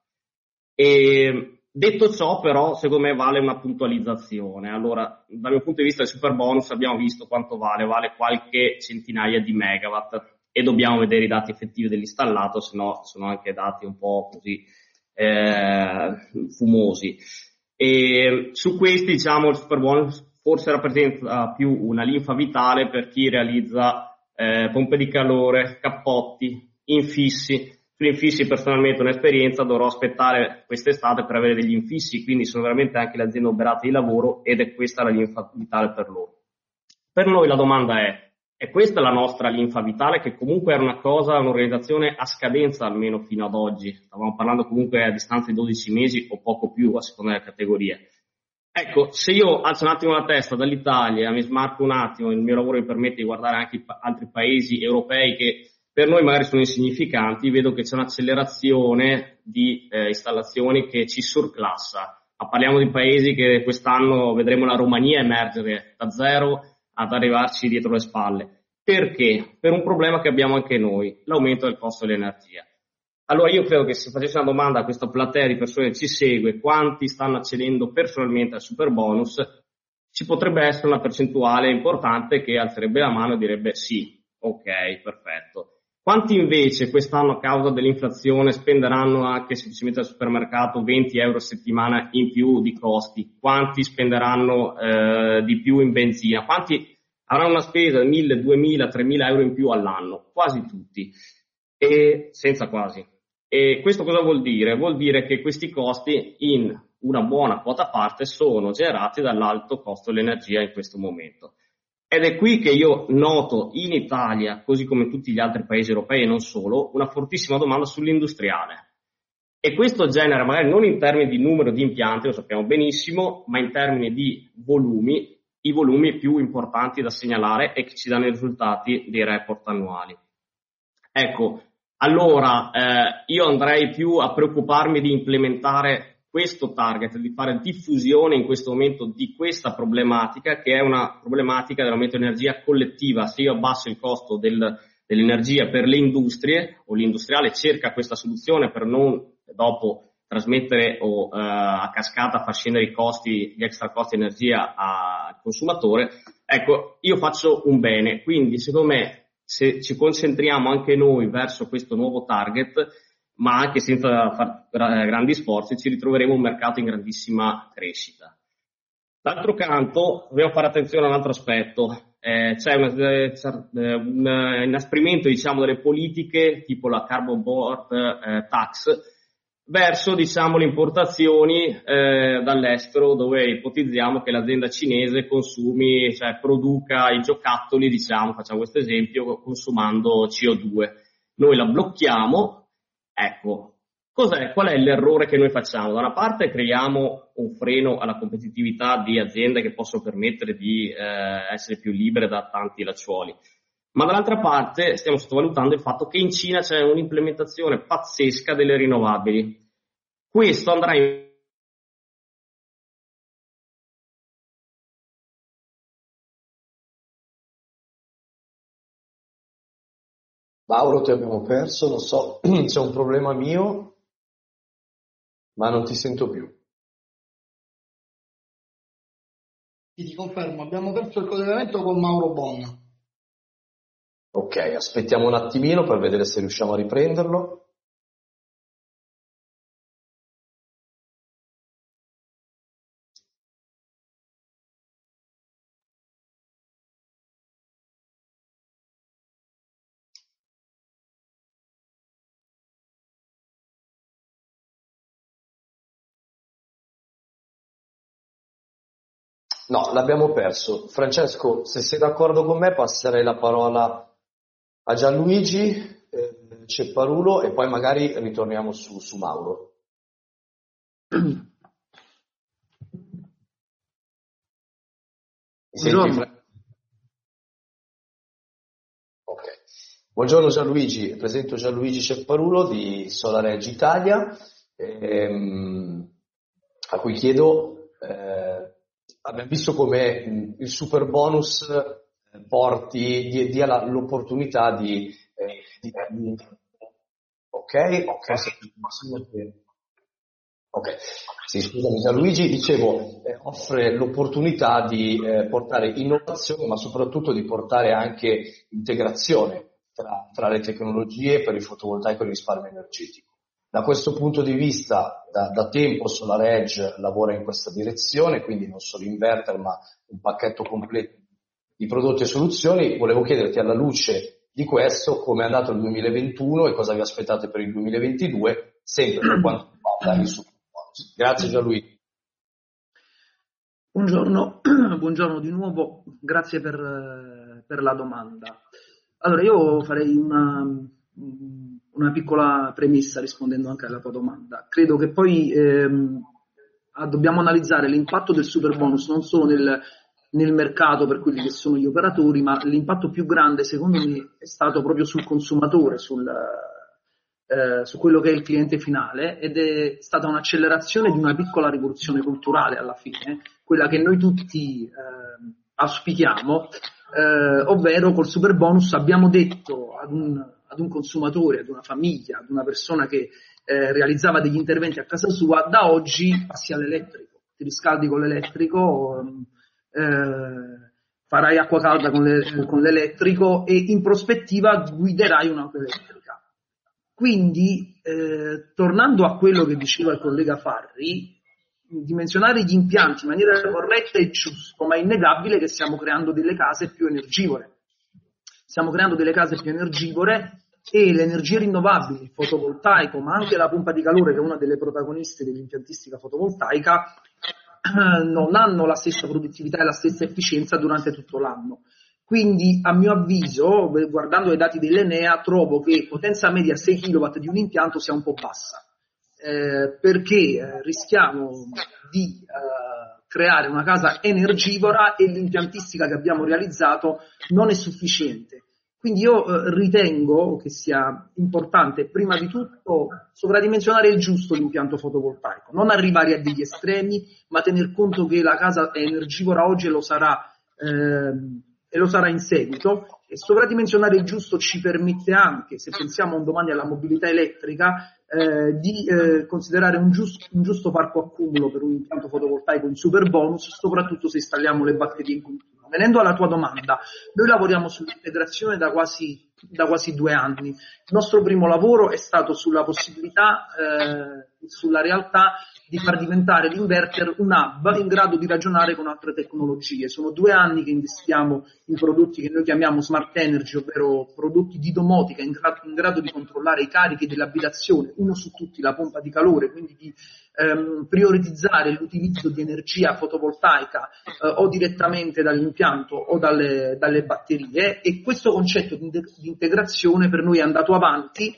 E detto ciò, però, secondo me vale una puntualizzazione. Allora, dal mio punto di vista, il superbonus abbiamo visto quanto vale, vale qualche centinaia di megawatt e dobbiamo vedere i dati effettivi dell'installato, se no sono anche dati un po' così eh, fumosi. E su questi, diciamo, il superbonus forse rappresenta più una linfa vitale per chi realizza eh, pompe di calore, cappotti, infissi. Sugli infissi personalmente un'esperienza, dovrò aspettare quest'estate per avere degli infissi, quindi sono veramente anche le aziende oberate di lavoro ed è questa la linfa vitale per loro. Per noi la domanda è, è questa la nostra linfa vitale, che comunque era una cosa, un'organizzazione a scadenza almeno fino ad oggi, stavamo parlando comunque a distanza di dodici mesi o poco più a seconda delle categorie. Ecco, se io alzo un attimo la testa dall'Italia, mi smarco un attimo, il mio lavoro mi permette di guardare anche i pa- altri paesi europei che per noi magari sono insignificanti, vedo che c'è un'accelerazione di eh, installazioni che ci surclassa. Ma parliamo di paesi che quest'anno vedremo la Romania emergere da zero ad arrivarci dietro le spalle. Perché? Per un problema che abbiamo anche noi, l'aumento del costo dell'energia. Allora io credo che se facessi una domanda a questa platea di persone che ci segue, quanti stanno accedendo personalmente al superbonus, ci potrebbe essere una percentuale importante che alzerebbe la mano e direbbe sì, ok, perfetto. Quanti invece quest'anno a causa dell'inflazione spenderanno anche semplicemente al supermercato venti euro a settimana in più di costi? Quanti spenderanno eh, di più in benzina? Quanti avranno una spesa di mille, duemila, tremila euro in più all'anno? Quasi tutti, e senza quasi. E questo cosa vuol dire? Vuol dire che questi costi in una buona quota parte sono generati dall'alto costo dell'energia in questo momento. Ed è qui che io noto in Italia, così come in tutti gli altri paesi europei e non solo, una fortissima domanda sull'industriale. E questo genera, magari non in termini di numero di impianti, lo sappiamo benissimo, ma in termini di volumi, i volumi più importanti da segnalare e che ci danno i risultati dei report annuali. Ecco, allora eh, io andrei più a preoccuparmi di implementare questo target, di fare diffusione in questo momento di questa problematica, che è una problematica dell'aumento di energia collettiva. Se io abbasso il costo del, dell'energia per le industrie, o l'industriale cerca questa soluzione per non dopo trasmettere o eh, a cascata far scendere i costi, gli extra costi di energia al consumatore, ecco, io faccio un bene. Quindi secondo me, se ci concentriamo anche noi verso questo nuovo target, ma anche senza fare grandi sforzi, ci ritroveremo un mercato in grandissima crescita. D'altro canto, dobbiamo fare attenzione a un altro aspetto. Eh, c'è un, eh, un inasprimento, diciamo, delle politiche, tipo la carbon board eh, tax, verso, diciamo, le importazioni eh, dall'estero, dove ipotizziamo che l'azienda cinese consumi, cioè produca i giocattoli, diciamo, facciamo questo esempio, consumando C O due. Noi la blocchiamo. Ecco, cos'è, qual è l'errore che noi facciamo? Da una parte creiamo un freno alla competitività di aziende che possono permettere di eh, essere più libere da tanti lacciuoli, ma dall'altra parte stiamo sottovalutando il fatto che in Cina c'è un'implementazione pazzesca delle rinnovabili. Questo andrà in Mauro, ti abbiamo perso, non so, c'è un problema mio, ma non ti sento più. Ti confermo, abbiamo perso il collegamento con Mauro Bonna. Ok, aspettiamo un attimino per vedere se riusciamo a riprenderlo. No, l'abbiamo perso. Francesco, se sei d'accordo con me, passerei la parola a Gianluigi eh, Cepparulo e poi magari ritorniamo su, su Mauro. Buongiorno. Okay. Buongiorno Gianluigi, presento Gianluigi Cepparulo di SolarEdge Italia, ehm, a cui chiedo, eh, abbiamo visto come il super bonus porti, dia, dia la, l'opportunità di, eh, di, di ok, ok, ok, sì, scusami Gianluigi, dicevo, eh, offre l'opportunità di eh, portare innovazione, ma soprattutto di portare anche integrazione tra, tra le tecnologie per il fotovoltaico e il risparmio energetico. Da questo punto di vista, da, da tempo SolarEdge lavora in questa direzione, quindi non solo inverter, ma un pacchetto completo di prodotti e soluzioni. Volevo chiederti, alla luce di questo, come è andato il duemilaventuno e cosa vi aspettate per il duemilaventidue, sempre per quanto riguarda il super bonus. Grazie Gianluigi. Buongiorno, buongiorno di nuovo, grazie per, per la domanda. Allora, io farei una, una piccola premessa rispondendo anche alla tua domanda. Credo che poi ehm, dobbiamo analizzare l'impatto del super bonus non solo nel, nel mercato per quelli che sono gli operatori, ma l'impatto più grande secondo me è stato proprio sul consumatore, sul, eh, su quello che è il cliente finale, ed è stata un'accelerazione di una piccola rivoluzione culturale alla fine, quella che noi tutti eh, auspichiamo. Eh, ovvero col super bonus abbiamo detto ad un, ad un consumatore, ad una famiglia, ad una persona che eh, realizzava degli interventi a casa sua: da oggi passi all'elettrico, ti riscaldi con l'elettrico, eh, farai acqua calda con, le, con l'elettrico e in prospettiva guiderai un'auto elettrica. Quindi eh, tornando a quello che diceva il collega Farri, dimensionare gli impianti in maniera corretta è giusto, ma è innegabile che stiamo creando delle case più energivore. Stiamo creando delle case più energivore e le energie rinnovabili, il fotovoltaico, ma anche la pompa di calore, che è una delle protagoniste dell'impiantistica fotovoltaica, non hanno la stessa produttività e la stessa efficienza durante tutto l'anno. Quindi, a mio avviso, guardando i dati dell'Enea, trovo che potenza media sei chilowatt di un impianto sia un po' bassa. Eh, perché eh, rischiamo di eh, creare una casa energivora e l'impiantistica che abbiamo realizzato non è sufficiente. Quindi io eh, ritengo che sia importante prima di tutto sovradimensionare il giusto l'impianto fotovoltaico, non arrivare a degli estremi, ma tener conto che la casa è energivora oggi e lo sarà, eh, e lo sarà in seguito. E sovradimensionare il giusto ci permette anche, se pensiamo un domani alla mobilità elettrica, Eh, di eh, considerare un, giusto, un giusto parco accumulo per un impianto fotovoltaico in super bonus, soprattutto se installiamo le batterie in continuo. Venendo alla tua domanda, noi lavoriamo sull'integrazione da quasi, da quasi due anni. Il nostro primo lavoro è stato sulla possibilità, eh, sulla realtà di far diventare l'inverter un hub in grado di ragionare con altre tecnologie. Sono due anni che investiamo in prodotti che noi chiamiamo smart energy, ovvero prodotti di domotica in, gra- in grado di controllare i carichi dell'abitazione, uno su tutti la pompa di calore, quindi di ehm, prioritizzare l'utilizzo di energia fotovoltaica eh, o direttamente dall'impianto o dalle, dalle batterie, e questo concetto di, di integrazione per noi è andato avanti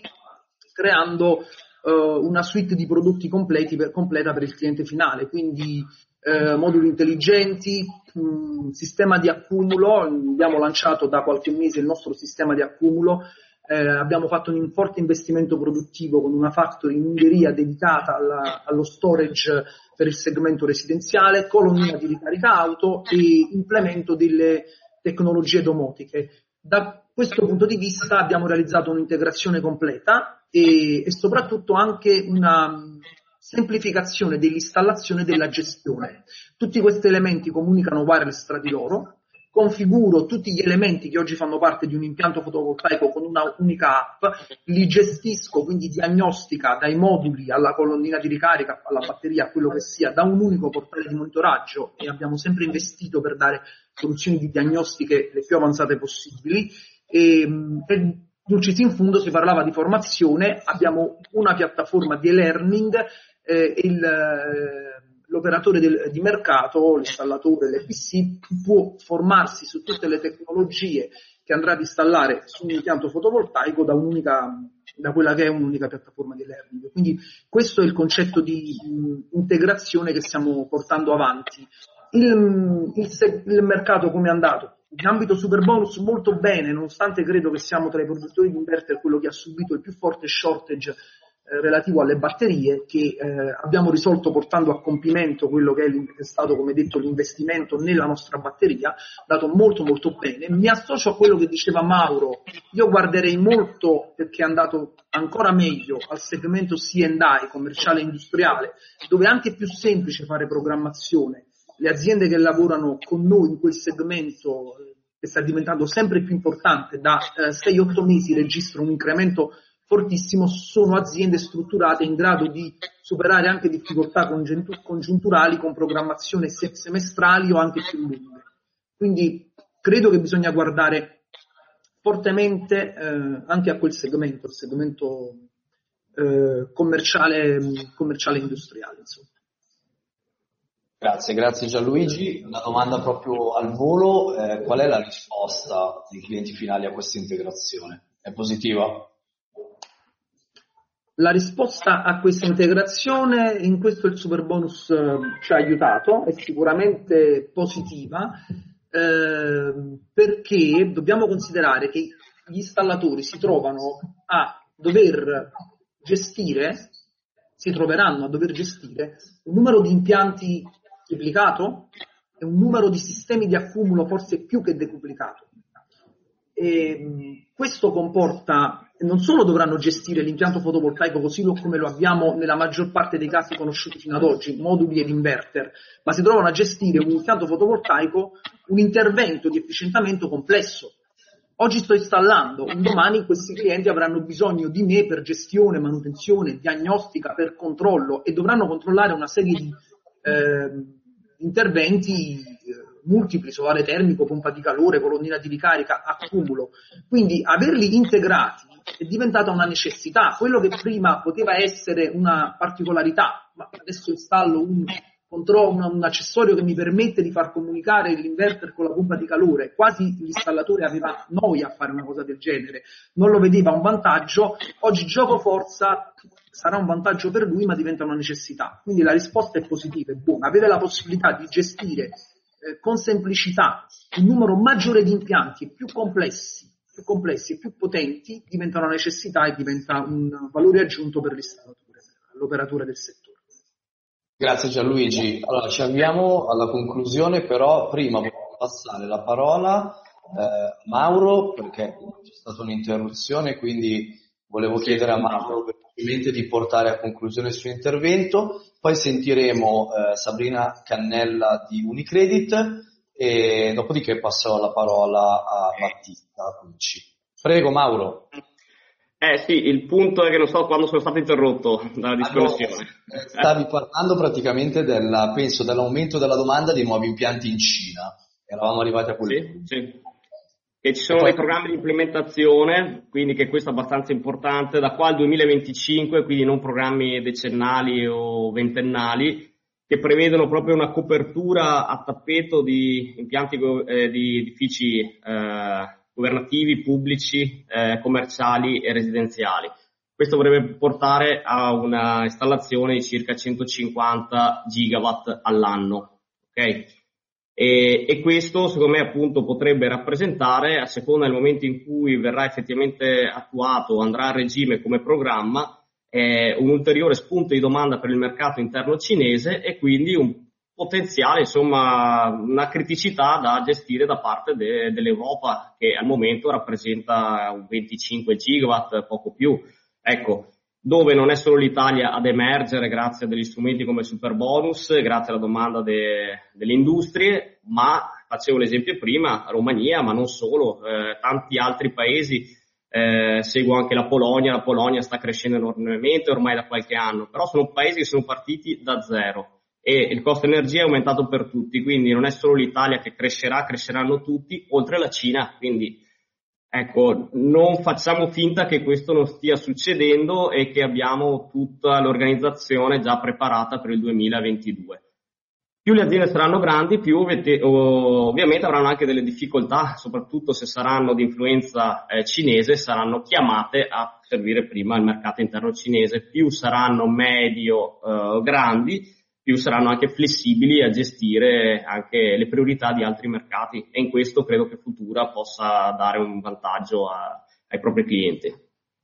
creando una suite di prodotti completi per, completa per il cliente finale, quindi eh, moduli intelligenti, mh, sistema di accumulo. Abbiamo lanciato da qualche mese il nostro sistema di accumulo, eh, abbiamo fatto un forte investimento produttivo con una factory in Ungheria dedicata alla, allo storage per il segmento residenziale, colonnina di ricarica auto e implemento delle tecnologie domotiche. Da questo punto di vista abbiamo realizzato un'integrazione completa e, e soprattutto anche una semplificazione dell'installazione e della gestione. Tutti questi elementi comunicano wireless tra di loro, configuro tutti gli elementi che oggi fanno parte di un impianto fotovoltaico con una unica app, li gestisco, quindi diagnostica dai moduli alla colonnina di ricarica, alla batteria, quello che sia, da un unico portale di monitoraggio, e abbiamo sempre investito per dare soluzioni di diagnostiche le più avanzate possibili. E per Dulcis in Fundo si parlava di formazione, abbiamo una piattaforma di e-learning, eh, il, l'operatore del, di mercato, l'installatore, l'E P C, può formarsi su tutte le tecnologie che andrà ad installare su un impianto fotovoltaico da un'unica, da quella che è un'unica piattaforma di e-learning. Quindi questo è il concetto di mh, integrazione che stiamo portando avanti. il, il, il mercato come è andato? In ambito Superbonus molto bene, nonostante credo che siamo tra i produttori di inverter quello che ha subito il più forte shortage eh, relativo alle batterie, che eh, abbiamo risolto portando a compimento quello che è, è stato, come detto, l'investimento nella nostra batteria, dato molto molto bene. Mi associo a quello che diceva Mauro, io guarderei molto, perché è andato ancora meglio, al segmento C and I, commerciale e industriale, dove è anche più semplice fare programmazione. Le aziende che lavorano con noi in quel segmento, che sta diventando sempre più importante, da eh, sei otto mesi registra un incremento fortissimo, sono aziende strutturate in grado di superare anche difficoltà congiunturali con programmazione semestrali o anche più lunghe. Quindi credo che bisogna guardare fortemente eh, anche a quel segmento, il segmento eh, commerciale, commerciale industriale, insomma. Grazie, grazie Gianluigi. Una domanda proprio al volo, eh, qual è la risposta dei clienti finali a questa integrazione? È positiva? La risposta a questa integrazione, in questo il Superbonus eh, ci ha aiutato, è sicuramente positiva, eh, perché dobbiamo considerare che gli installatori si trovano a dover gestire, si troveranno a dover gestire un numero di impianti triplicato e un numero di sistemi di accumulo forse più che decuplicato. E questo comporta, non solo dovranno gestire l'impianto fotovoltaico così come lo abbiamo nella maggior parte dei casi conosciuti fino ad oggi, moduli ed inverter, ma si trovano a gestire un impianto fotovoltaico, un intervento di efficientamento complesso. Oggi sto installando, un domani questi clienti avranno bisogno di me per gestione, manutenzione, diagnostica, per controllo, e dovranno controllare una serie di eh, interventi eh, multipli, solare termico, pompa di calore, colonnina di ricarica, accumulo. Quindi averli integrati è diventata una necessità. Quello che prima poteva essere una particolarità, ma adesso installo un controllo, un, un accessorio che mi permette di far comunicare l'inverter con la pompa di calore, quasi l'installatore aveva noia a fare una cosa del genere, non lo vedeva un vantaggio. Oggi gioco forza sarà un vantaggio per lui, ma diventa una necessità. Quindi la risposta è positiva, è buona. Avere la possibilità di gestire eh, con semplicità un numero maggiore di impianti e più complessi, più complessi e più potenti diventa una necessità e diventa un valore aggiunto per l'installatore, per l'operatore del settore. Grazie Gianluigi. Allora ci avviamo alla conclusione, però prima voglio passare la parola eh, a Mauro, perché c'è stata un'interruzione, quindi volevo chiedere a Mauro brevemente di portare a conclusione il suo intervento, poi sentiremo eh, Sabrina Cannella di Unicredit e dopodiché passerò la parola a Battista Pucci. Prego Mauro. Eh sì, il punto è che non so quando sono stato interrotto dalla disconnessione. Allora, stavi parlando praticamente della, penso, dell'aumento della domanda di nuovi impianti in Cina. Eravamo arrivati a quel sì, punto. Sì. E ci sono dei programmi di implementazione, quindi che questo è abbastanza importante, da qua al duemilaventicinque, quindi non programmi decennali o ventennali, che prevedono proprio una copertura a tappeto di impianti eh, di edifici eh, governativi, pubblici, eh, commerciali e residenziali. Questo dovrebbe portare a una installazione di circa centocinquanta gigawatt all'anno, ok? E, e questo secondo me appunto potrebbe rappresentare, a seconda del momento in cui verrà effettivamente attuato, andrà a regime come programma, eh, un ulteriore spunto di domanda per il mercato interno cinese e quindi un potenziale, insomma, una criticità da gestire da parte de, dell'Europa, che al momento rappresenta un venticinque gigawatt, poco più. Ecco, dove non è solo l'Italia ad emergere grazie a degli strumenti come il Superbonus, grazie alla domanda de, delle industrie, ma facevo l'esempio prima, Romania, ma non solo, eh, tanti altri paesi, eh, seguo anche la Polonia, la Polonia sta crescendo enormemente ormai da qualche anno, però sono paesi che sono partiti da zero e il costo energia è aumentato per tutti, quindi non è solo l'Italia che crescerà, cresceranno tutti, oltre la Cina, quindi ecco, non facciamo finta che questo non stia succedendo e che abbiamo tutta l'organizzazione già preparata per il duemilaventidue. Più le aziende saranno grandi, più ovviamente avranno anche delle difficoltà, soprattutto se saranno di influenza eh, cinese, saranno chiamate a servire prima il mercato interno cinese. Più saranno medio eh, grandi, più saranno anche flessibili a gestire anche le priorità di altri mercati, e in questo credo che Futura possa dare un vantaggio a, ai propri clienti.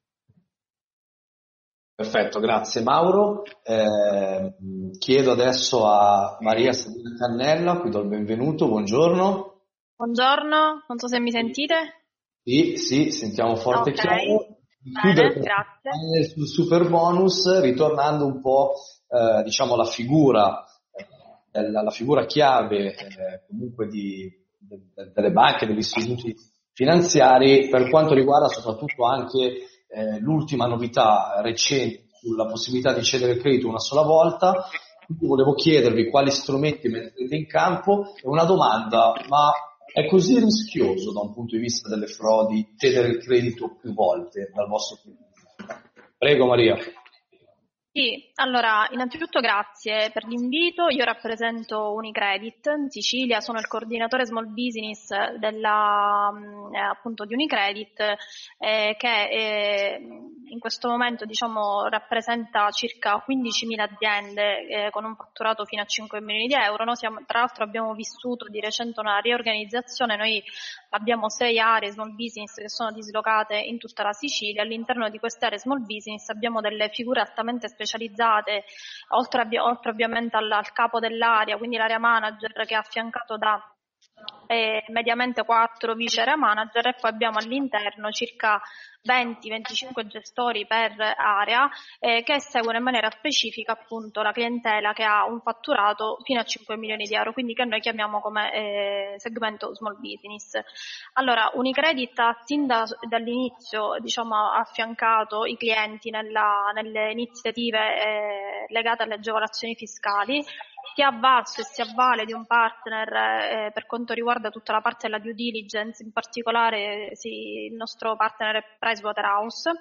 Perfetto, grazie Mauro. Eh, chiedo adesso a Maria Sabina Cannella, qui do il benvenuto, buongiorno. Buongiorno, non so se mi sentite. Sì, sì, sentiamo forte e Ok, chiaro. bene, grazie. Sul super bonus, ritornando un po' eh, diciamo la figura, eh, la, la figura chiave eh, comunque di, de, delle banche, degli istituti finanziari, per quanto riguarda soprattutto anche Eh, l'ultima novità recente sulla possibilità di cedere il credito una sola volta. Quindi volevo chiedervi quali strumenti mettete in campo e una domanda: ma è così rischioso da un punto di vista delle frodi cedere il credito più volte dal vostro punto di vista? Prego Maria. Sì, allora innanzitutto grazie per l'invito. Io rappresento Unicredit in Sicilia, sono il coordinatore small business della, eh, appunto di Unicredit, eh, che eh, in questo momento diciamo rappresenta circa quindicimila aziende eh, con un fatturato fino a cinque milioni di euro. Noi siamo, tra l'altro abbiamo vissuto di recente una riorganizzazione, noi abbiamo sei aree small business che sono dislocate in tutta la Sicilia. All'interno di queste aree small business abbiamo delle figure altamente specializzate, oltre, oltre ovviamente al, al capo dell'area, quindi l'area manager, che è affiancato da eh, mediamente quattro vice area manager, e poi abbiamo all'interno circa venti venticinque gestori per area eh, che seguono in maniera specifica appunto la clientela che ha un fatturato fino a cinque milioni di euro, quindi che noi chiamiamo come eh, segmento small business. Allora, Unicredit ha sin da, dall'inizio diciamo affiancato i clienti nella, nelle iniziative eh, legate alle agevolazioni fiscali. Si è avvalso e si avvale di un partner eh, per quanto riguarda tutta la parte della due diligence, in particolare sì, il nostro partner è Pricewaterhouse.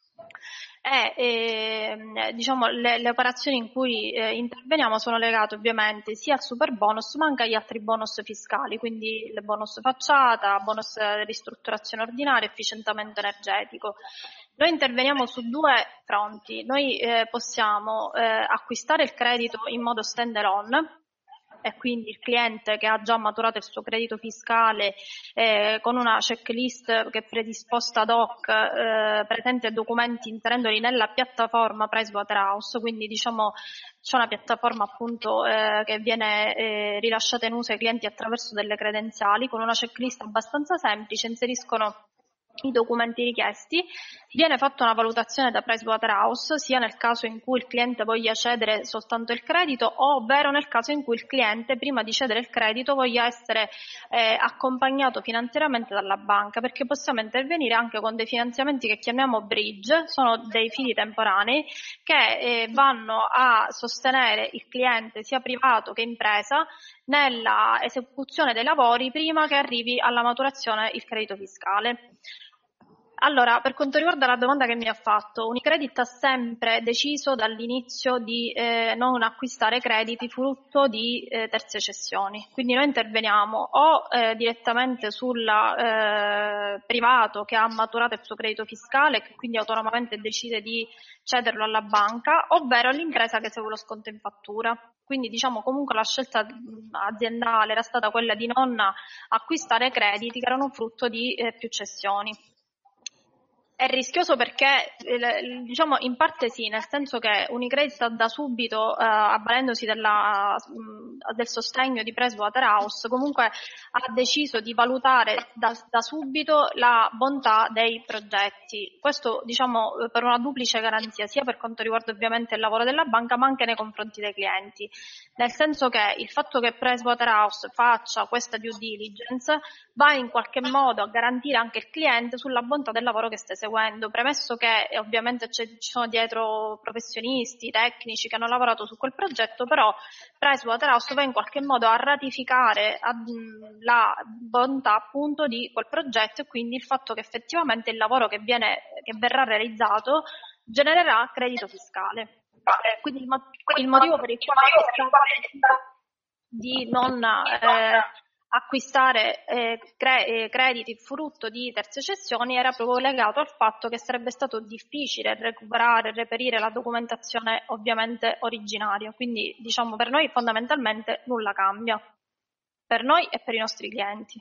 E eh, diciamo le, le operazioni in cui eh, interveniamo sono legate ovviamente sia al super bonus ma anche agli altri bonus fiscali, quindi il bonus facciata, bonus ristrutturazione ordinaria, efficientamento energetico. Noi interveniamo su due fronti. Noi eh, possiamo eh, acquistare il credito in modo stand alone, e quindi il cliente che ha già maturato il suo credito fiscale eh, con una checklist che è predisposta ad hoc eh, presenta documenti inserendoli nella piattaforma Pricewaterhouse, quindi diciamo c'è una piattaforma appunto eh, che viene eh, rilasciata in uso ai clienti attraverso delle credenziali con una checklist abbastanza semplice, inseriscono i documenti richiesti, viene fatta una valutazione da Pricewaterhouse sia nel caso in cui il cliente voglia cedere soltanto il credito, ovvero nel caso in cui il cliente prima di cedere il credito voglia essere eh, accompagnato finanziariamente dalla banca, perché possiamo intervenire anche con dei finanziamenti che chiamiamo bridge, sono dei fidi temporanei che eh, vanno a sostenere il cliente sia privato che impresa nella esecuzione dei lavori prima che arrivi alla maturazione il credito fiscale. Allora, per quanto riguarda la domanda che mi ha fatto, Unicredit ha sempre deciso dall'inizio di eh, non acquistare crediti frutto di eh, terze cessioni, quindi noi interveniamo o eh, direttamente sul eh, privato che ha maturato il suo credito fiscale e che quindi autonomamente decide di cederlo alla banca, ovvero l'impresa che segue lo sconto in fattura. Quindi diciamo comunque la scelta aziendale era stata quella di non acquistare crediti che erano frutto di eh, più cessioni. È rischioso perché, eh, diciamo, in parte sì, nel senso che Unicredit da subito, eh, avvalendosi della, mh, del sostegno di Pricewaterhouse, comunque ha deciso di valutare da, da subito la bontà dei progetti. Questo, diciamo, per una duplice garanzia, sia per quanto riguarda ovviamente il lavoro della banca, ma anche nei confronti dei clienti. Nel senso che il fatto che Pricewaterhouse faccia questa due diligence va in qualche modo a garantire anche il cliente sulla bontà del lavoro che sta seguendo, premesso che eh, ovviamente ci sono dietro professionisti, tecnici che hanno lavorato su quel progetto, però Pricewaterhouse va in qualche modo a ratificare ad, mh, la bontà appunto di quel progetto, e quindi il fatto che effettivamente il lavoro che viene che verrà realizzato genererà credito fiscale. Eh, quindi il, mo- il motivo per il quale di non eh, acquistare eh, cre- eh, crediti frutto di terze cessioni era proprio legato al fatto che sarebbe stato difficile recuperare e reperire la documentazione ovviamente originaria. Quindi diciamo per noi fondamentalmente nulla cambia, per noi e per i nostri clienti.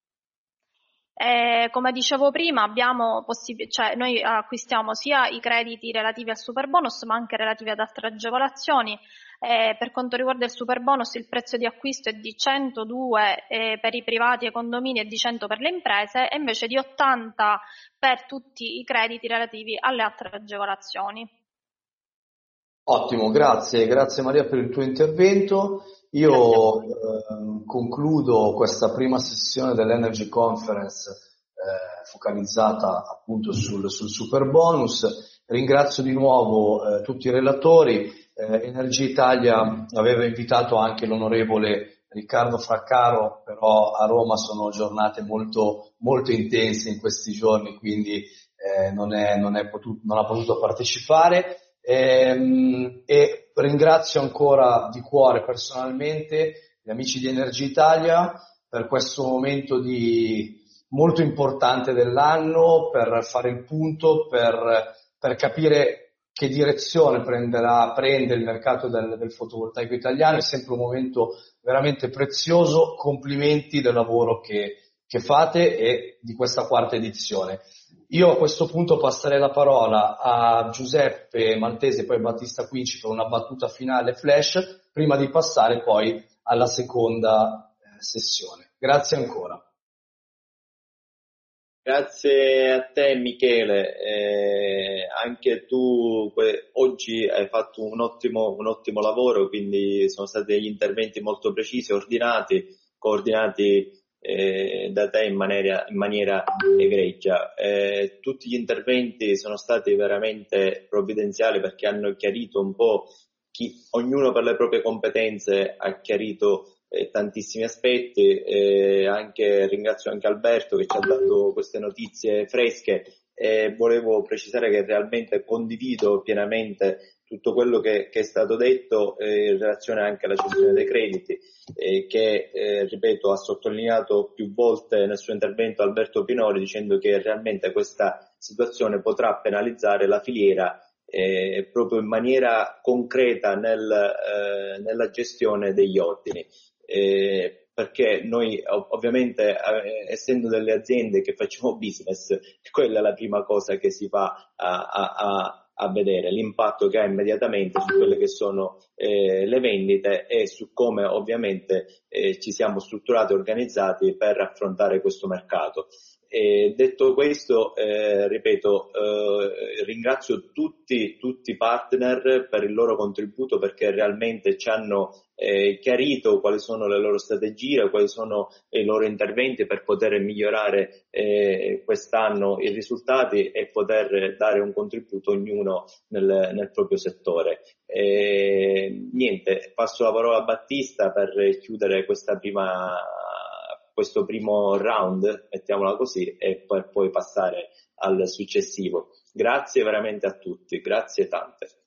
Eh, come dicevo prima, abbiamo possib- cioè noi acquistiamo sia i crediti relativi al superbonus ma anche relativi ad altre agevolazioni. Eh, per quanto riguarda il superbonus, il prezzo di acquisto è di centodue eh, per i privati e i condomini e di cento per le imprese, e invece di ottanta per tutti i crediti relativi alle altre agevolazioni. Ottimo, grazie, grazie Maria per il tuo intervento. Io eh, concludo questa prima sessione dell'Energy Conference eh, focalizzata appunto sul, sul superbonus. Ringrazio di nuovo eh, tutti i relatori. Eh, Energia Italia aveva invitato anche l'onorevole Riccardo Fraccaro, però a Roma sono giornate molto, molto intense in questi giorni, quindi eh, non, è, non, è potuto, non ha potuto partecipare. E, e ringrazio ancora di cuore personalmente gli amici di Energia Italia per questo momento di, molto importante dell'anno, per fare il punto, per, per capire che direzione prenderà, prende il mercato del, del fotovoltaico italiano. È sempre un momento veramente prezioso. Complimenti del lavoro che, che fate e di questa quarta edizione. Io a questo punto passerei la parola a Giuseppe Maltese e poi Battista Quinci per una battuta finale flash, prima di passare poi alla seconda eh, sessione. Grazie ancora. Grazie a te Michele, eh, anche tu que- oggi hai fatto un ottimo, un ottimo lavoro, quindi sono stati degli interventi molto precisi, ordinati, coordinati eh, da te in maniera, in maniera egregia. Eh, tutti gli interventi sono stati veramente provvidenziali perché hanno chiarito un po', chi, ognuno per le proprie competenze ha chiarito Eh, tantissimi aspetti, eh, anche, ringrazio anche Alberto che ci ha dato queste notizie fresche, e eh, volevo precisare che realmente condivido pienamente tutto quello che, che è stato detto eh, in relazione anche alla cessione dei crediti eh, che eh, ripeto ha sottolineato più volte nel suo intervento Alberto Pinori, dicendo che realmente questa situazione potrà penalizzare la filiera eh, proprio in maniera concreta nel, eh, nella gestione degli ordini. Eh, perché noi ov- ovviamente eh, essendo delle aziende che facciamo business, quella è la prima cosa che si va a, a, a, a vedere, l'impatto che ha immediatamente su quelle che sono eh, le vendite e su come ovviamente eh, ci siamo strutturati e organizzati per affrontare questo mercato. E detto questo, eh, ripeto, eh, ringrazio tutti, tutti i partner per il loro contributo, perché realmente ci hanno eh, chiarito quali sono le loro strategie, quali sono i loro interventi per poter migliorare eh, quest'anno i risultati e poter dare un contributo ognuno nel, nel proprio settore. E, niente, passo la parola a Battista per chiudere questa prima questo primo round, mettiamola così, e per poi passare al successivo. Grazie veramente a tutti, grazie tante.